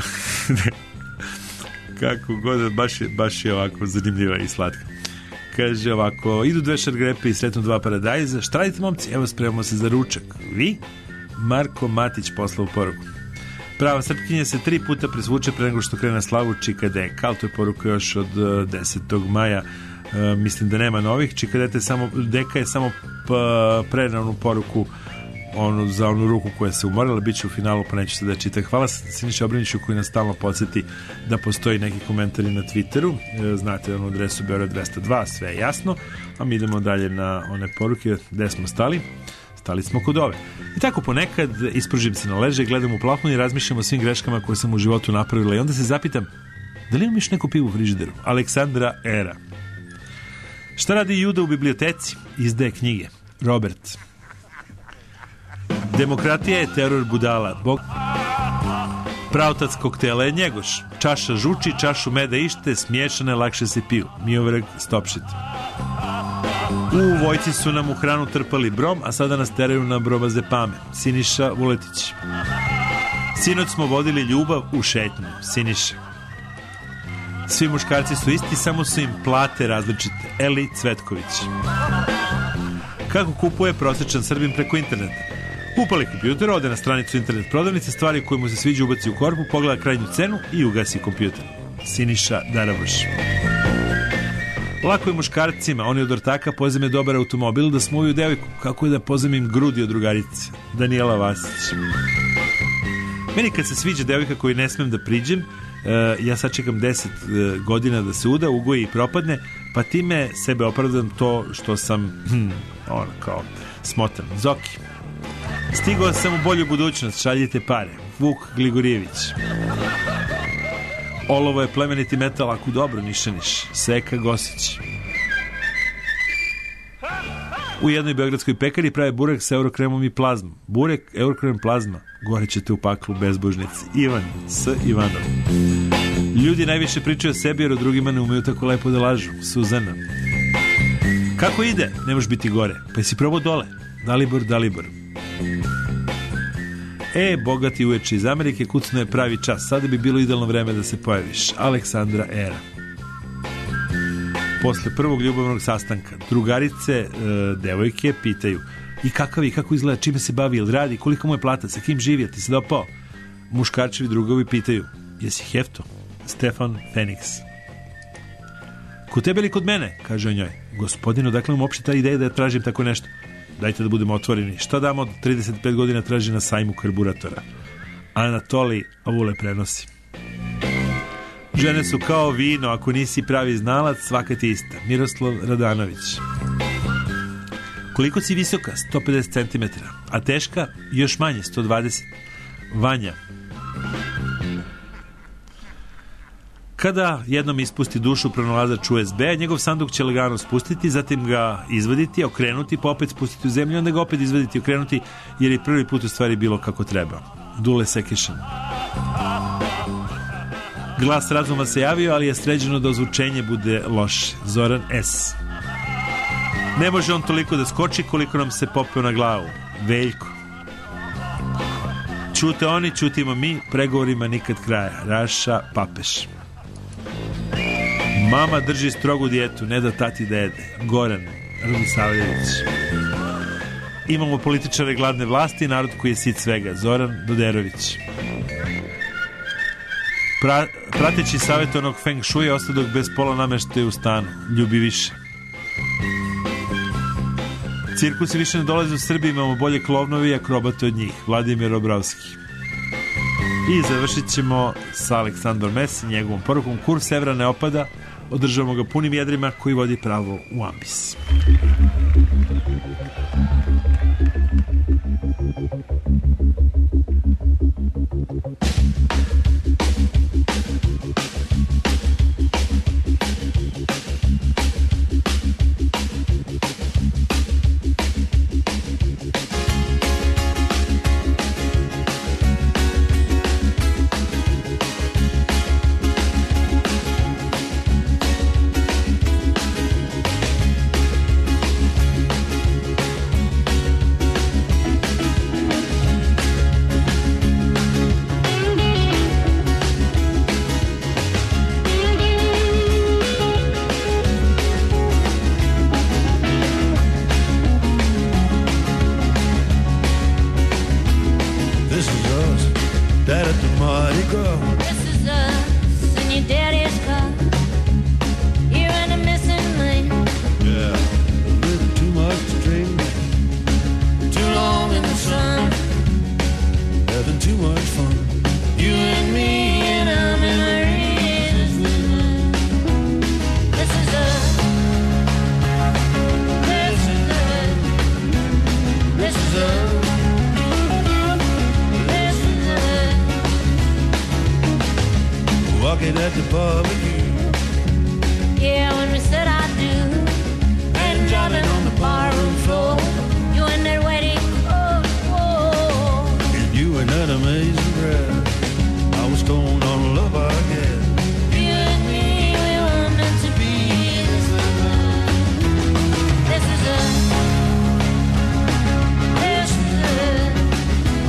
kako god, baš je, baš je ovako zanimljiva i slatka. Kaže ovako, idu dve šargrepe i sretnu dva paradajza. Šta radite, momci? Evo, spremamo se za ručak. Vi? Marko Matić poslao poruku. Prava Srpkinja se tri puta presvuče pre nego što krene na slavu Čikadeka, ali to je poruka još od desetog maja. E, mislim da nema novih. Čikadeka je samo, Deka je samo pa, pre na onu poruku onu, za onu ruku koja se umorila, bit će u finalu, pa neću se da čita. Hvala Siniši Obriniću koji nas stalno podsjeti da postoji neki komentari na Twitteru. E, znate onu adresu Beograd dvesta dva, sve je jasno, a mi idemo dalje na one poruke gde smo stali. Stali smo kod ove. I tako ponekad ispružim se na leže, gledam u plafon i razmišljam o svim greškama koje sam u životu napravila i onda se zapitam, da li imam još neko pivo u frižideru? Aleksandra Era. Šta radi Juda u biblioteci? Izdaje knjige. Robert. Demokratija je teror budala. Bog... Pravotac koktela je Njegoš. Čaša žuči, čašu meda ište, smiješane, lakše se piju. Miovrag Stopšit. U vojci su nam u hranu trpali brom, a sada nas teraju na bromazepame. Siniša Vuletić. Sinoć smo vodili ljubav u šetnju. Siniša. Svi muškarci su isti, samo su im plate različite. Eli Cvetković. Kako kupuje prosječan Srbin preko interneta? Upali kompjuter, ode na stranicu internet prodavnice, stvari koje mu se sviđa ubaci u korpu, pogleda krajnju cenu i ugasi kompjuter. Siniša Daravuš. Lako je muškarcima, oni od ortaka pozeme dobar automobil da smuju devojku. Kako je da pozemim grudi od drugarice? Danijela Vasić. Meni kad se sviđa devojka koju ne smem da priđem, uh, ja sad čekam deset uh, godina da se uda, ugoji i propadne, pa time sebe opravdam to što sam hm, ono kao smotan. Zoki. Stigao sam u bolju budućnost, šaljite pare. Vuk Gligorijević. Olovo je plemeniti metal, ako dobro nišaniš. Seka Gosić. U jednoj beogradskoj pekari prave burek sa eurokremom i plazmom. Burek, eurokrem, plazma. Gore ćete u paklu bezbožnici. Ivan S. Ivanov. Ljudi najviše pričaju o sebi jer o drugima ne umeju tako lepo da lažu. Suzana. Kako ide? Ne možeš biti gore. Pa jesi probao dole? Dalibor, Dalibor. E, bogati uveče iz Amerike, kucno je pravi čas. Sada bi bilo idealno vreme da se pojaviš. Aleksandra Era. Posle prvog ljubavnog sastanka drugarice, e, devojke pitaju i kakav i kako izgleda, čime se bavi, ili radi, koliko mu je plata, sa kim živi, ti se dopao? Muškarčevi drugovi pitaju, jesi hefto? Stefan Feniks. Kod tebe ili kod mene? Kaže o njoj. Gospodinu, dakle vam uopšte ta ideja da ja tražim tako nešto? Dajte da budemo otvoreni. Šta damo od trideset pet godina traži na sajmu karburatora? Anatolij Avule prenosi. Žene su kao vino, ako nisi pravi znalac, svaka ti ista. Miroslav Radanović. Koliko si visoka? sto pedeset centimetara. A teška? Još manje, sto dvadeset. Vanja. Kada jednom ispusti dušu pronalazač U S B, njegov sanduk će lagano spustiti, zatim ga izvaditi, okrenuti, pa opet spustiti u zemlju, onda ga opet izvaditi, okrenuti, jer je prvi put u stvari bilo kako treba. Dule Sekišan. Glas razuma se javio, ali je sređeno da ozvučenje bude loše. Zoran S. Ne može on toliko da skoči koliko nam se popeo na glavu. Veljko. Čute oni, čutimo mi, pregovorima nikad kraja. Raša Papeš. Mama drži strogu dijetu, ne da tati da jede. Goran Radisavljević. Imamo političare gladne vlasti i narod koji je sit svega. Zoran Doderović. Pra, prateći savjet onog Feng Shui ostadog bez pola nameštaja u stanu. Ljubi više. Cirkusi više ne dolaze u Srbiji, imamo bolje klovnovi i akrobate od njih. Vladimir Obravski. I završit ćemo sa Aleksandrom Messi, njegovom porukom. Kurs evra ne opada, održavamo ga punim jedrima koji vodi pravo u ambis.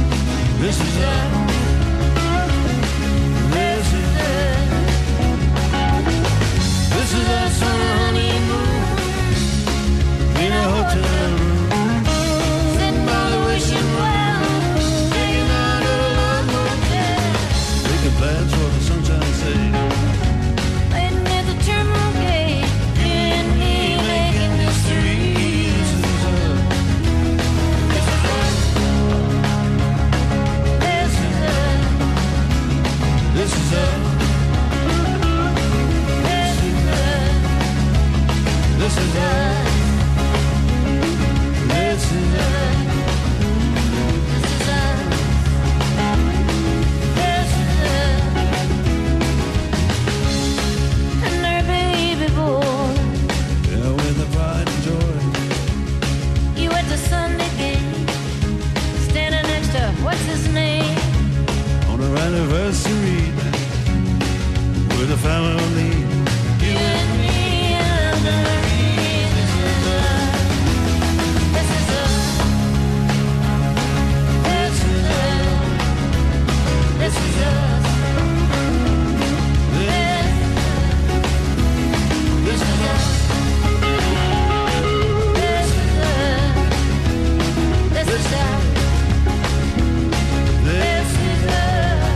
This is family. You and me and the reason love. This is love. This is love. This is us. This. This is us. This is us. This is us. This is us.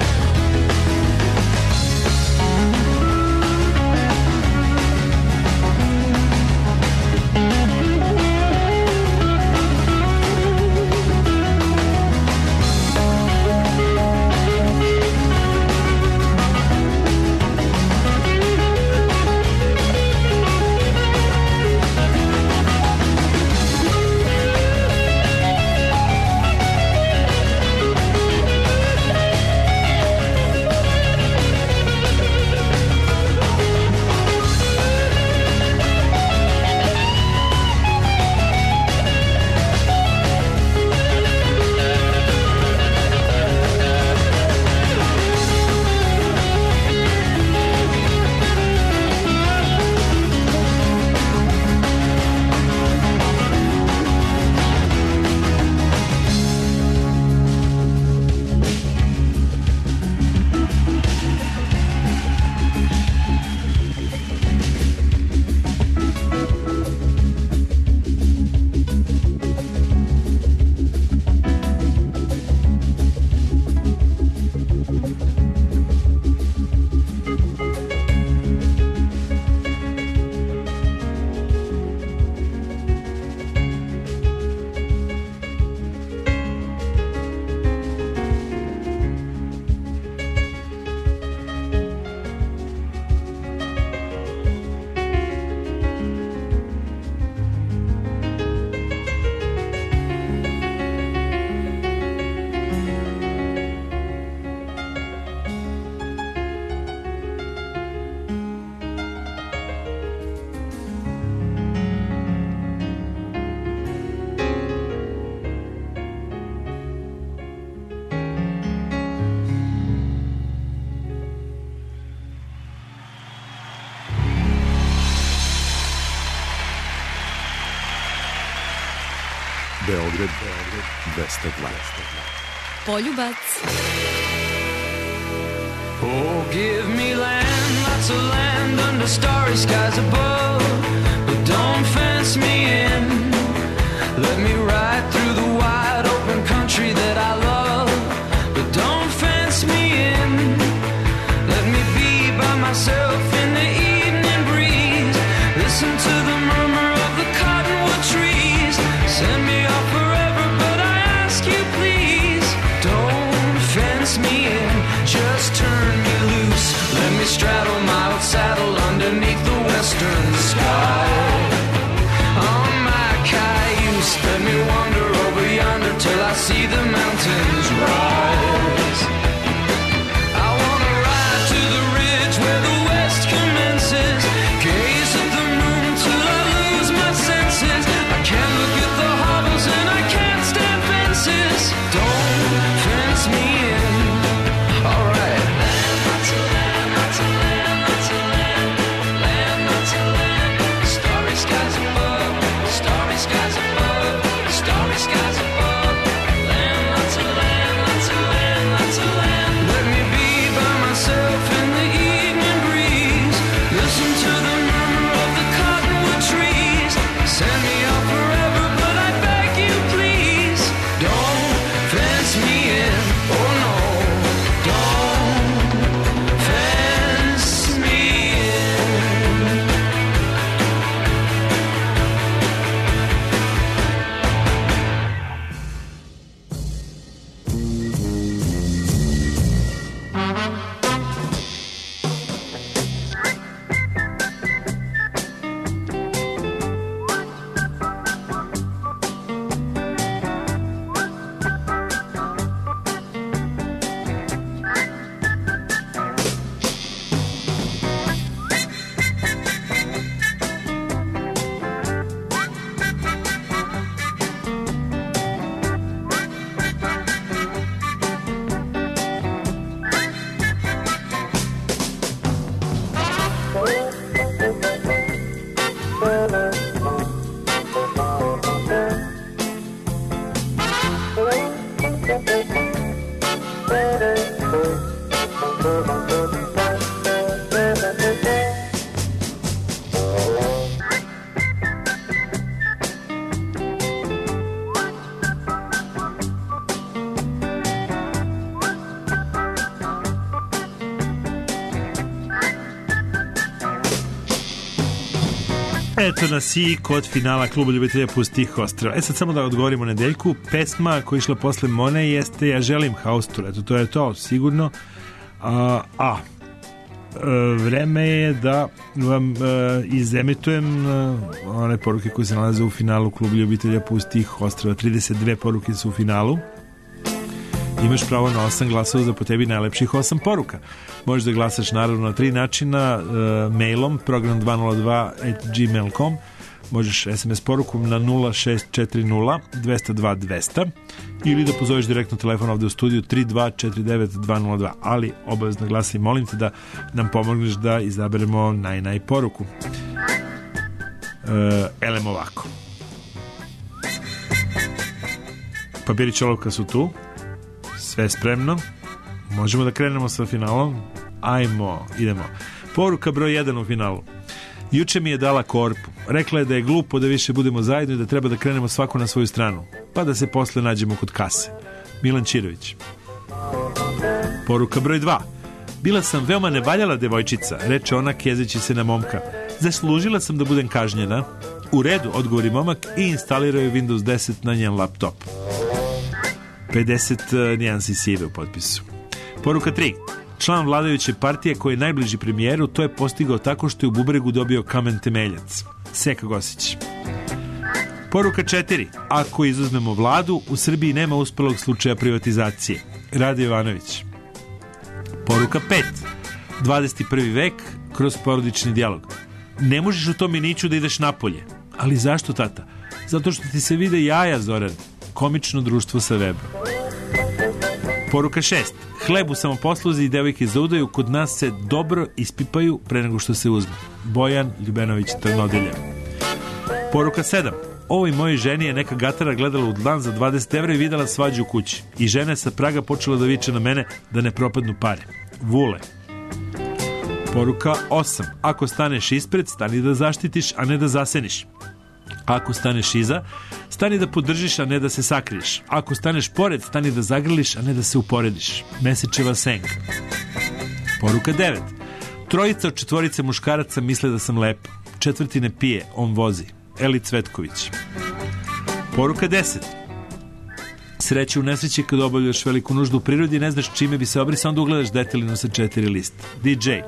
Beograd, Beograd, dvesta dva. Poljubac. Oh, give me land, lots of land under starry skies above. But don't fence me in. Let me ride through the wide open country that I love. But don't fence me in. Let me be by myself in the evening breeze. Listen to the murmur of the cottonwood trees. Send me off forever, but I ask you please, don't fence me in, just turn me loose. Let me straddle my old saddle underneath the western sky. On my cayuse, let me wander over yonder till I see the mountains rise. I wanna ride to the ridge where the west commences, gaze at the moon till I lose my senses. I can't look at the hobbles and I can't stand fences. Don't fence me in. Alright. Land, not to land, not to land, not to land. Land, not to land. Starry skies above, starry skies above, starry skies above. Land, not to land. Eto nas i kod finala Kluba ljubitelja pustih ostrva. E sad samo da odgovorimo Nedeljku. Pesma koja je išla posle Mone jeste Ja želim haustur. Eto, to je to, sigurno. A, a vreme je da vam uh, izemitujem uh, one poruke koje se nalaze u finalu Kluba ljubitelja pustih ostrva. trideset dve poruke su u finalu. Imaš pravo na osam glasova za po tebi najlepših osam poruka. Možeš da glasaš naravno na tri načina, uh, mailom program dva nula dva at gmail dot com, možeš es em es porukom na nula šest četiri nula dva nula dva dva nula nula ili da pozoveš direktno telefon ovde u studiju tri dva četiri devet dva nula dva, ali obavezno glasi, molim te da nam pomogneš da izaberemo naj naj poruku. Uh, elem ovako. Papir i čolovka su tu. Sve je spremno. Možemo da krenemo sa finalom. Ajmo, idemo. Poruka broj jedan u finalu. Juče mi je dala korpu. Rekla je da je glupo da više budemo zajedno i da treba da krenemo svako na svoju stranu. Pa da se posle nađemo kod kase. Milan Čirović. Poruka broj dva. Bila sam veoma nevaljala devojčica, reče ona kezeći se na momka. Zaslužila sam da budem kažnjena. U redu, odgovori momak i instalirao je Windows deset na njen laptop. pedeset nijansi sive u potpisu. Poruka tri. Član vladajuće partije koji je najbliži premijeru to je postigao tako što je u bubregu dobio kamen temeljac. Seka Gosić. Poruka četiri. Ako izuzmemo vladu, u Srbiji nema uspelog slučaja privatizacije. Rade Jovanović. Poruka pet. dvadeset prvi vek kroz porodični dijalog. Ne možeš u tom miniću da ideš napolje. Ali zašto, tata? Zato što ti se vide jaja, Zoran. Komično društvo sa weba. Poruka šest. Hleb u samoposluzi i devojke za udaju kod nas se dobro ispipaju pre nego što se uzme. Bojan Ljubenović Trnodelja. Poruka sedam. Ovoj mojoj ženi je neka gatara gledala u dlan za dvadeset evra i videla svađu u kući. I žena je sa praga počela da viče na mene da ne propadnu pare. Vule. Poruka osam. Ako staneš ispred, stani da zaštitiš, a ne da zaseniš. Ako staneš iza, stani da podržiš, a ne da se sakriješ. Ako staneš pored, stani da zagrliš, a ne da se uporediš. Mesečeva senka. Poruka devet. Trojica od četvorice muškaraca misle da sam lep. Četvrti ne pije, on vozi. Eli Cvetković. Poruka deset. Sreće u nesreći kad obavljaš veliku nuždu u prirodi i ne znaš čime bi se obrisao, onda ugledaš detaljno sa četiri lista. D J.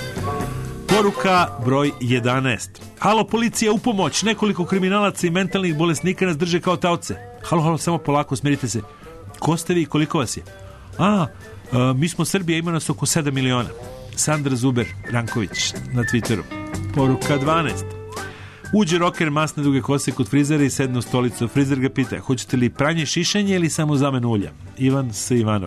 Poruka broj jedanaest. Halo, policija, u pomoć. Nekoliko kriminalaca i mentalnih bolesnika nas drže kao taoce. Halo, halo, samo polako, smirite se. Ko ste vi i koliko vas je? A, a mi smo Srbija, ima nas oko sedam miliona. Sandra Zuber Ranković na Twitteru. Poruka dvanaest. Uđe roker masne duge kose kod frizera i sedne u stolicu. Frizer ga pita, hoćete li pranje šišanje ili samo zamenu ulja? Ivan S. Ivanov.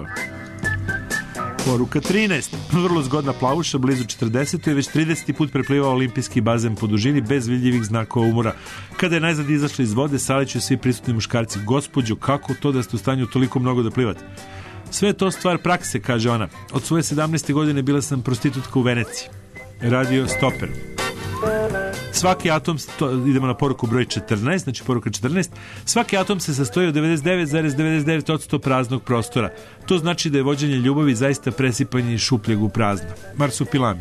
Poruka trinaest. Vrlo zgodna plavuša, blizu četrdeset, je već trideseti put preplivao olimpijski bazen po dužini bez vidljivih znakova umora. Kada je najzad izašla iz vode, saleću svi prisutni muškarci. Gospođo, kako to da ste u stanju toliko mnogo da plivate? Sve je to stvar prakse, kaže ona. Od svoje sedamnaeste godine bila sam prostitutka u Veneciji. Radio Stoper. Svaki atom, to, idemo na poruku broj četrnaest, znači poruka četrnaest, svaki atom se sastoji od devedeset devet zarez devedeset devet posto praznog prostora. To znači da je vođenje ljubavi zaista presipanje iz šupljeg u prazno. Marsupilami.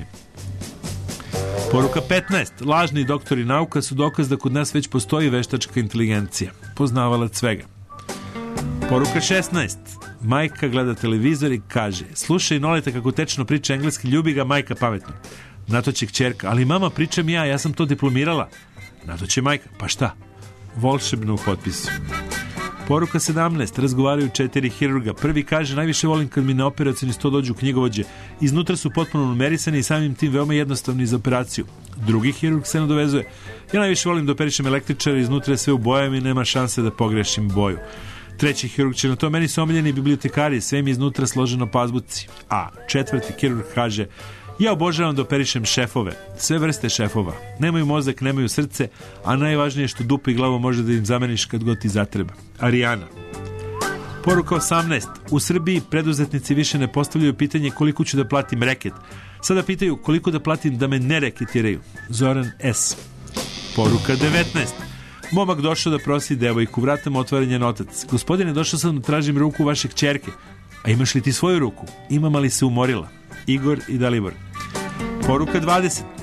Poruka petnaest. Lažni doktori nauka su dokaz da kod nas već postoji veštačka inteligencija. Poznavalac svega. Poruka šesnaest. Majka gleda televizor i kaže: slušaj Noleta kako tečno priča engleski, ljubi ga majka pametno. Na to će kćerka: ali mama, pričam ja, ja sam to diplomirala. Na to će majka: pa šta? Volšebno u potpisu. Poruka sedamnaest. Razgovaraju četiri hirurga. Prvi kaže: najviše volim kad mi na operacioni sto dođu knjigovođe. Iznutra su potpuno numerisani i samim tim veoma jednostavni za operaciju. Drugi hirurg se nadovezuje: ja najviše volim da operišem električara, iznutra je sve u bojama i nema šanse da pogrešim boju. Treći hirurg će: na to meni su omiljeni bibliotekari, sve mi iznutra složeno po azbuci. A četvrti hirurg kaže: ja obožavam da operišem šefove, sve vrste šefova. Nemaju mozak, nemaju srce, a najvažnije je što dupu i glavu može da im zameniš kad god ti zatreba. Arijana. Poruka osamnaest. U Srbiji preduzetnici više ne postavljaju pitanje koliko ću da platim reket. Sada pitaju koliko da platim da me ne reketiraju. Zoran S. Poruka devetnaest. Momak došao da prosi devojku, vratam otvaranje notac. Gospodine, došao sam da tražim ruku vaše kćerke. A imaš li ti svoju ruku? Imam, ali se umorila. Igor i Dalibor. Poruka dvadeset.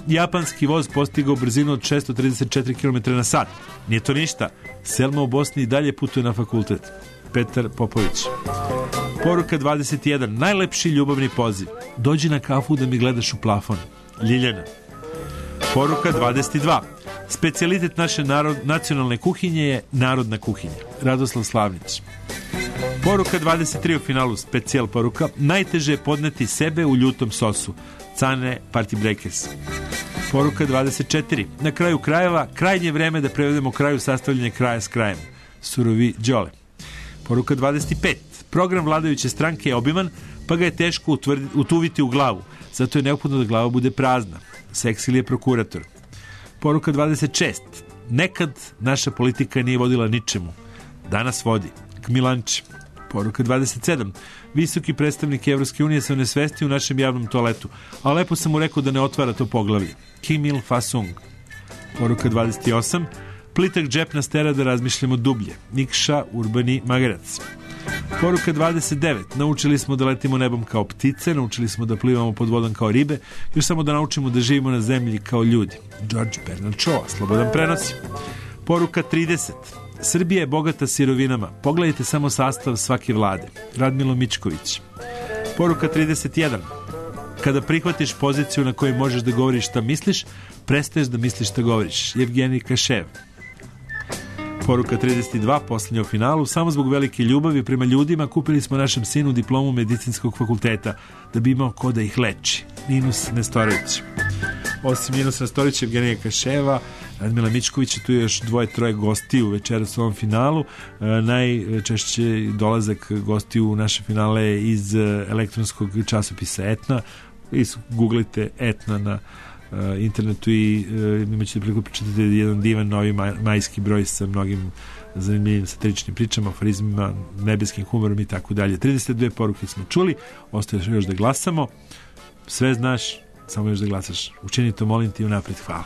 Japanski voz postigao brzinu od šessto trideset četiri kilometra na sat. Nije to ništa. Selma u Bosni i dalje putuje na fakultet. Petar Popović. Poruka dvadeset jedan. Najlepši ljubavni poziv. Dođi na kafu da mi gledaš u plafon. Ljiljana. Poruka dvadeset dva. Specijalitet naše narod, nacionalne kuhinje je narodna kuhinja. Radoslav Slavnić. Poruka dvadeset tri u finalu, specijal poruka. Najteže je podneti sebe u ljutom sosu. Cane Party Breakers. Poruka dvadeset četiri. Na kraju krajeva, krajnje vreme da prevedemo kraju sastavljanje kraja s krajem. Surovi Đole. Poruka dvadeset pet. Program vladajuće stranke je obiman, pa ga je teško utvrdi, utuviti u glavu. Zato je neophodno da glava bude prazna. Seksil je prokurator. Poruka dvadeset šest. Nekad naša politika nije vodila ničemu. Danas vodi. Kmilanči. Poruka dvadeset sedam. Visoki predstavnik Evropske unije se onesvesti u našem javnom toaletu, a lepo sam mu rekao da ne otvara to poglavlje. Kim Il Fasung. Poruka dvadeset osam. Plitak džep nas tera da razmišljamo dublje. Nikša Urbani Magarac. Poruka dvadeset devet. Naučili smo da letimo nebom kao ptice, naučili smo da plivamo pod vodom kao ribe, još samo da naučimo da živimo na zemlji kao ljudi. George Bernard Shaw, slobodan prenosi. Poruka trideset. Srbija je bogata sirovinama. Pogledajte samo sastav svake vlade. Radmilo Mičković. Poruka trideset jedan. Kada prihvatiš poziciju na kojoj možeš da govoriš šta misliš, prestaješ da misliš šta govoriš. Evgenij Kašev. Poruka trideset dva, posljednja u finalu. Samo zbog velike ljubavi prema ljudima kupili smo našem sinu diplomu medicinskog fakulteta da bi imao ko da ih leči. Ninus Nestorović. Osim Ninus Nestorovića, Evgenija Kaševa, Radmila Mičkovića, tu je još dvoje, troje gostiju večeras u ovom finalu. E, najčešće dolazak gostiju u naše finale iz elektronskog časopisa Etna. I googlite Etna na uh, internetu i uh, imat ćete priliku pričati jedan divan novi maj, majski broj sa mnogim zanimljivim satiričnim pričama, aforizmima, nebeskim humorom i tako dalje. trideset dve poruke smo čuli, ostaje još da glasamo. Sve znaš, samo još da glasaš. Učini to, molim ti, unapred. Hvala.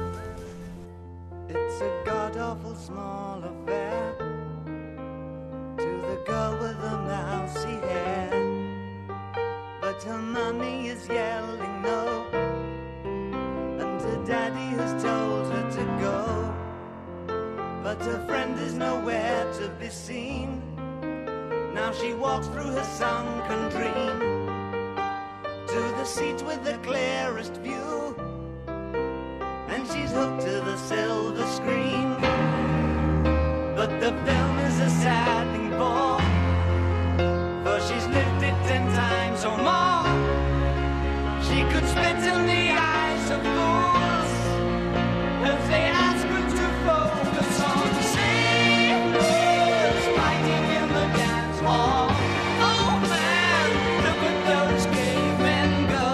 It's a god-awful small affair to the girl with the mousy hair, but her mommy is yelling no, and her daddy has told her to go, but her friend is nowhere to be seen. Now she walks through her sunken dream to the seat with the clearest view, and she's hooked to the silver screen. But the film is a sad thing for, for she's lived it ten times or more. She could spit in the eyes of fools if they ask her to focus on sailors fighting in the dance hall. Oh man, look at those cavemen go.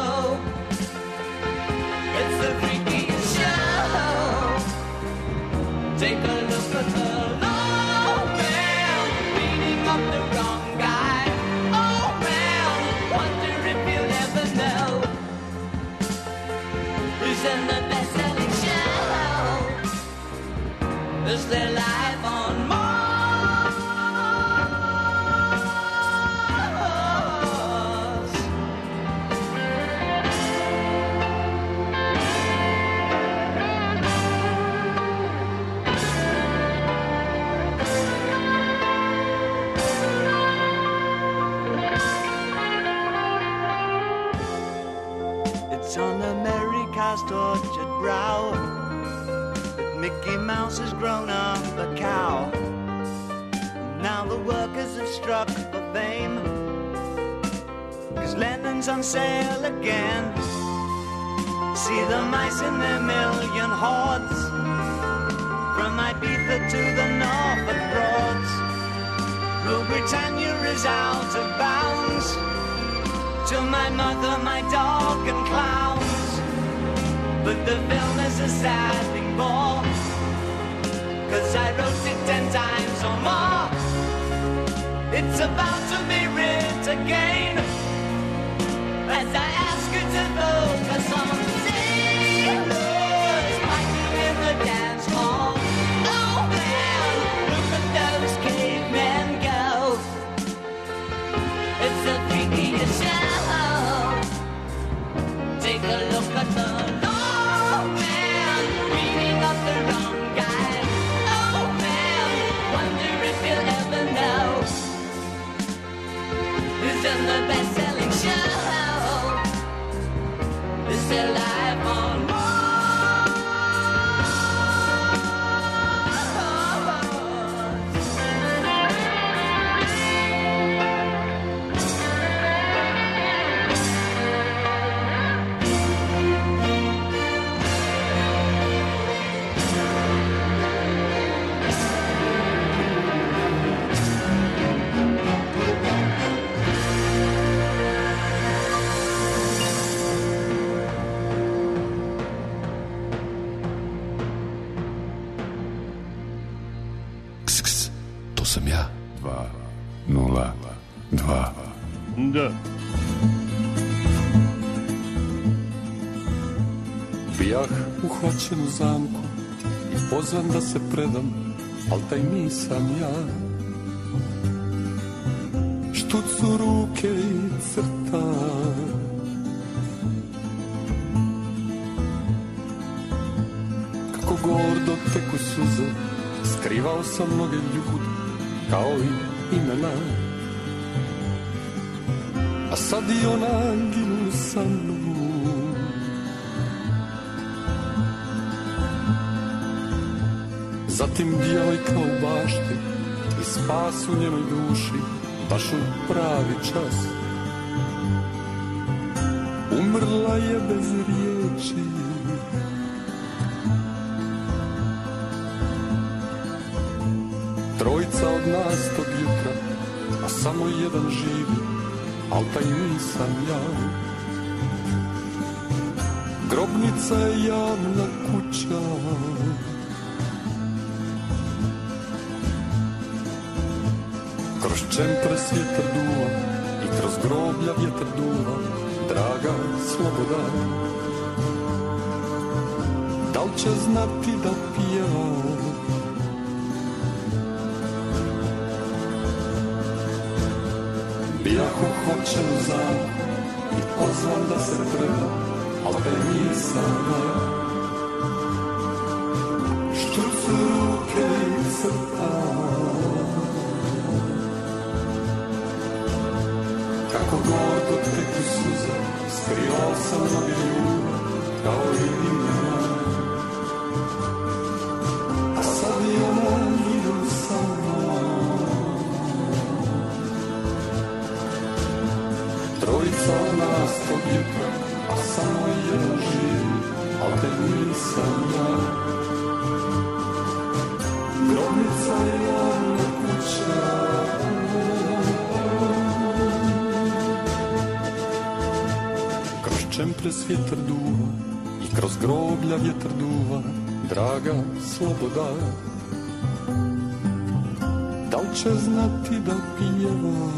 It's the freakiest show. Take a look at the low man beating up the wrong guy. Oh man, wonder if you'll ever know who's in the best-selling show. Is their life on Mars? It's on America's tortured brow that Mickey Mouse has grown up a cow. Now the workers have struck for fame, 'cause Lennon's on sale again. See the mice in their million hordes, from Ibiza to the Norfolk Broads. Rule Britannia is out of bounds, to my mother, my dog and clowns. But the film is a sad thing more, 'cause I wrote it ten times or more. It's about to be writ again, as I ask you to focus on sailors fighting in the dance hall. Oh man, look at those cavemen go. It's the freakiest show. Take a look at the Lord. sam ja. Dva, nula, dva. Da. Bijah uhvaćen u zamku i pozvan da se predam, al taj nisam ja. Štucu ruke i crta, kako gordo teku suze, skrivao sam mnoge ljude, kao i imena. A sad i ona ginu sa mnom. Zatim djevojka u bašti i spas u njenoj duši, baš u pravi čas. Umrla je bez riječi. Trojica od nas tog jutra, a samo jedan živi, al taj nisam ja. Grobnica je javna kuća, kroz čempre svjetar duva i kroz groblja vjetar duva, draga sloboda. Da li će znati da pjeva? Bijah uhvaćen u zamku i pozvan da se predam, al te nisam ja. Štucu ruke i crta, kako gordo teku suze, skrivao sam mnoge ljude, kao i imena. A sad i ona idu sa mnom. Trojica od nas tog jutra, a samo jedan živi, al te nisam ja. Grobnica je javna kuća, čempre svjetar duva i kroz groblja vjetar duva, draga sloboda. Da li će znati da pjeva?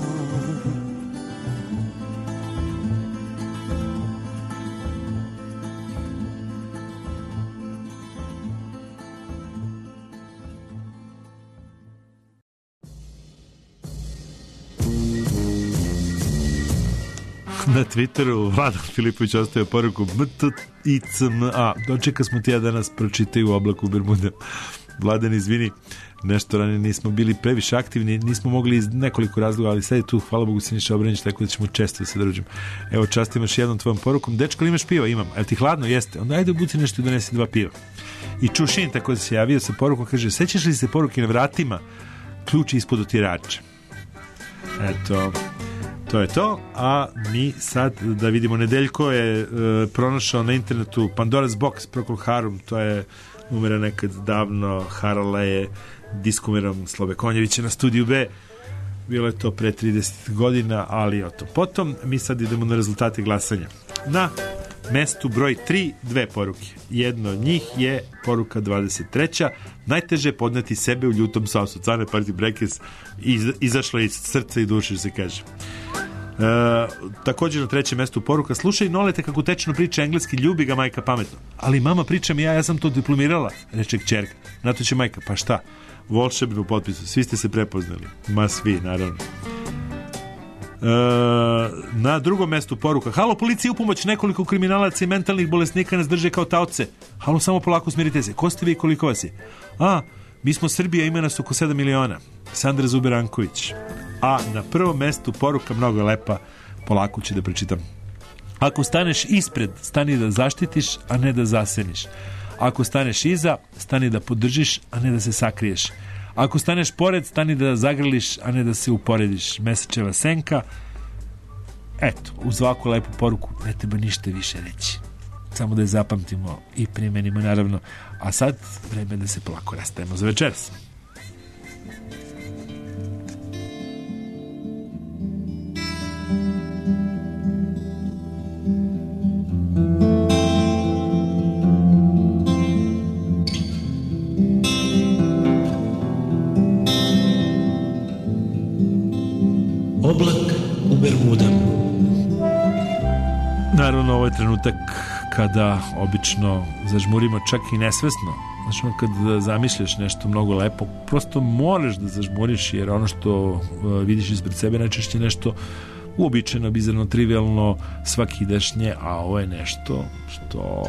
Na Twitteru Vladan Filipović ostavio poruku B T I C M A. Dočeka smo ti ja danas pročitaju u oblaku Bermuda. Vladan, izvini, nešto ranije nismo bili previše aktivni, nismo mogli iz nekoliko razloga, ali sad je tu, hvala Bogu, Siniša Obranić, tako da ćemo često da se družimo. Evo, častim još jednom tvojom porukom. Dečko, imaš piva? Imam. Je li ti hladno? Jeste. Onda ajde obuci nešto i donesi dva piva. I Čušin tako da se javio sa porukom, kaže, sećaš li se poruke na vratima? Ključ ispod otirača. Eto, to je to, a mi sad da vidimo, Nedeljko je e, pronašao na internetu Pandora's Box, Procol Harum, to je numera nekad davno harala je diskumerom Slobe Konjevića na Studiju B. Bilo je to pre trideset godina, ali o to potom. Mi sad idemo na rezultate glasanja. Na mestu broj tri, dve poruke. Jedna od njih je poruka dvadeset treća. Najteže je podneti sebe u ljutom sausu. Cane Party Breakers iz, izašla iz srca i duše, što se kaže. E, također na trećem mestu poruka: slušaj Nolete kako tečno priča engleski, ljubi ga majka pametno. Ali mama, pričam ja, ja sam to diplomirala, reče kćerka. Na to će majka: pa šta? Volšebno u potpisu, svi ste se prepoznali. Ma svi, naravno. E, na drugom mestu poruka: halo, policija u pomoć, nekoliko kriminalaca i mentalnih bolesnika nas drže kao taoce. Halo, samo polako, smirite se. Ko ste vi i koliko vas je? A, mi smo Srbija, ima nas oko sedam miliona. Sandra Zuberanković. A na prvom mestu poruka mnogo lepa, polako ću da pročitam. Ako staneš ispred, stani da zaštitiš, a ne da zaseniš. Ako staneš iza, stani da podržiš, a ne da se sakriješ. Ako staneš pored, stani da zagrliš, a ne da se uporediš. Mesečeva senka. Eto, uz ovakvu lepu poruku ne treba ništa više reći. Samo da je zapamtimo i primenimo, naravno. A sad, vreme da se polako rastajemo za večeras. Oblak u Bermudama. Naravno, ovo je trenutak kada obično zažmurimo čak i nesvesno. Znači, ono kad zamišljaš nešto mnogo lepo, prosto moraš da zažmuriš, jer ono što uh, vidiš ispred sebe najčešće nešto uobičajeno, bizarno, trivialno, svakidašnje, a ovo je nešto što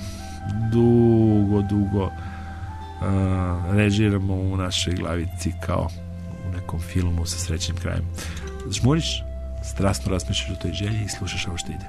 dugo, dugo uh, režiramo u našoj glavici kao u nekom filmu sa srećnim krajem. Žmuriš, strasno razmišljaš o toj želji i slušaš ovo što ide.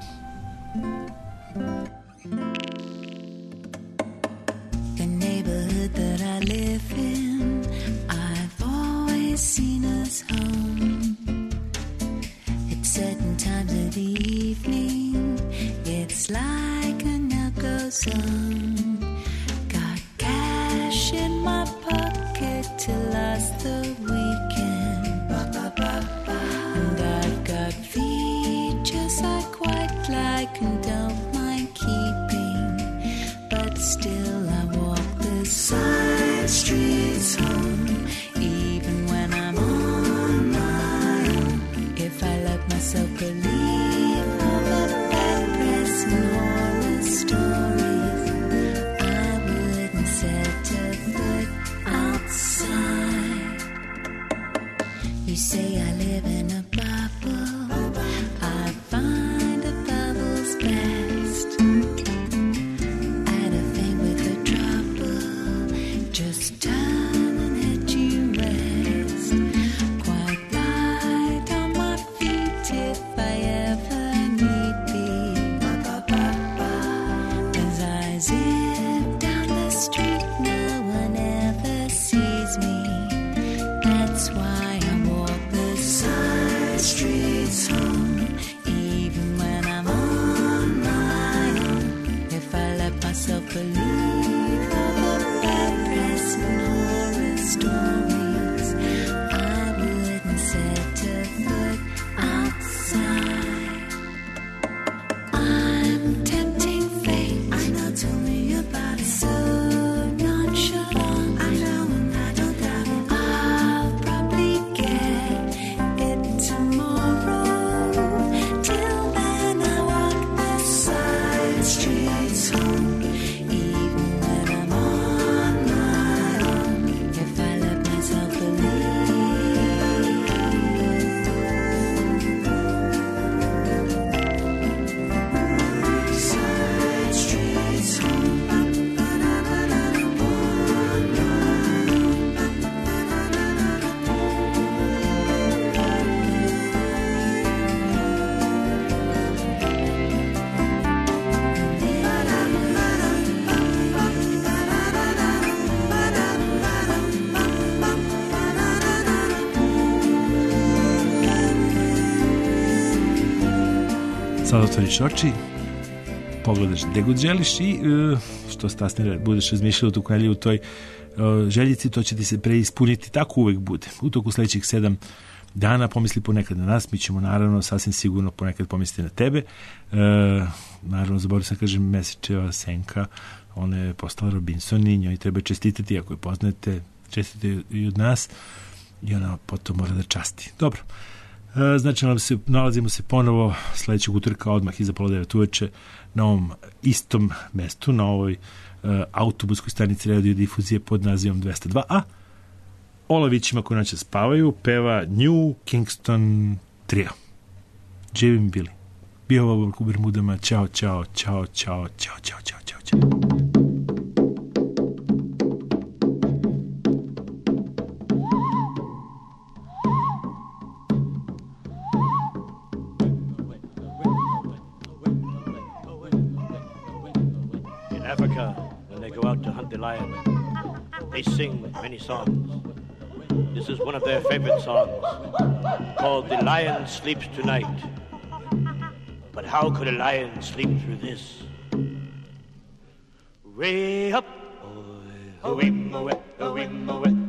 The neighborhood that I live in, I've always seen us home. At certain times of the evening, it's like a night goes on. Got cash in my pocket to last the weekend. And I've got features I quite like and don't mind keeping. But still I walk the side streets home, even when I'm on my own. If I let myself believe all the bad press and horror stories, I wouldn't set a foot outside. You say I live in a bubble, I find the bubble's best. I had a thing with the trouble, just turn and hit you rest. Quite light on my feet if I ever need be. As I zip down the street, no one ever sees me. That's why I walk the side streets home, even when I'm on my own. If I let myself believe all the bad press and horror stories, I wouldn't set a foot outside. I'm tempting fate. I know, tell me about it. So nonchalant. I know, and I don't doubt it. I'll probably get it tomorrow. Till then, I walk the side streets home, even when I'm on my own. If I let myself believe. Side streets home. Sad otvoriš oči, pogledaš gde god želiš i e, što stasnije budeš razmišljao u toku nedelje u toj e, željici, to će ti se preispuniti. Tako uvek bude. U toku sledećih sedam dana pomisli ponekad na nas, mi ćemo naravno sasvim sigurno ponekad pomisliti na tebe. E, naravno, zaboravim sam kažem Mesečeva Senka, ona je postala Robinson i njoj treba čestitati, ako je poznate, čestite i od nas i ona potom mora da časti. Dobro. E, znači, nalazimo se ponovo sledećeg utorka odmah iza pola devet uveče na ovom istom mestu, na ovoj e, autobuskoj stanici radio difuzije pod nazivom dvesta dva, a Olavićima koji noće spavaju peva New Kingston Trio. Živim bili. Bio ovo u Bermudama. Ćao, ćao, ćao, ćao, ćao, ćao, ćao, ćao, ćao. In Africa, when they go out to hunt the lion, they sing many songs. This is one of their favorite songs, called The Lion Sleeps Tonight. But how could a lion sleep through this? Way up, oh, oh, oh, oh, oh,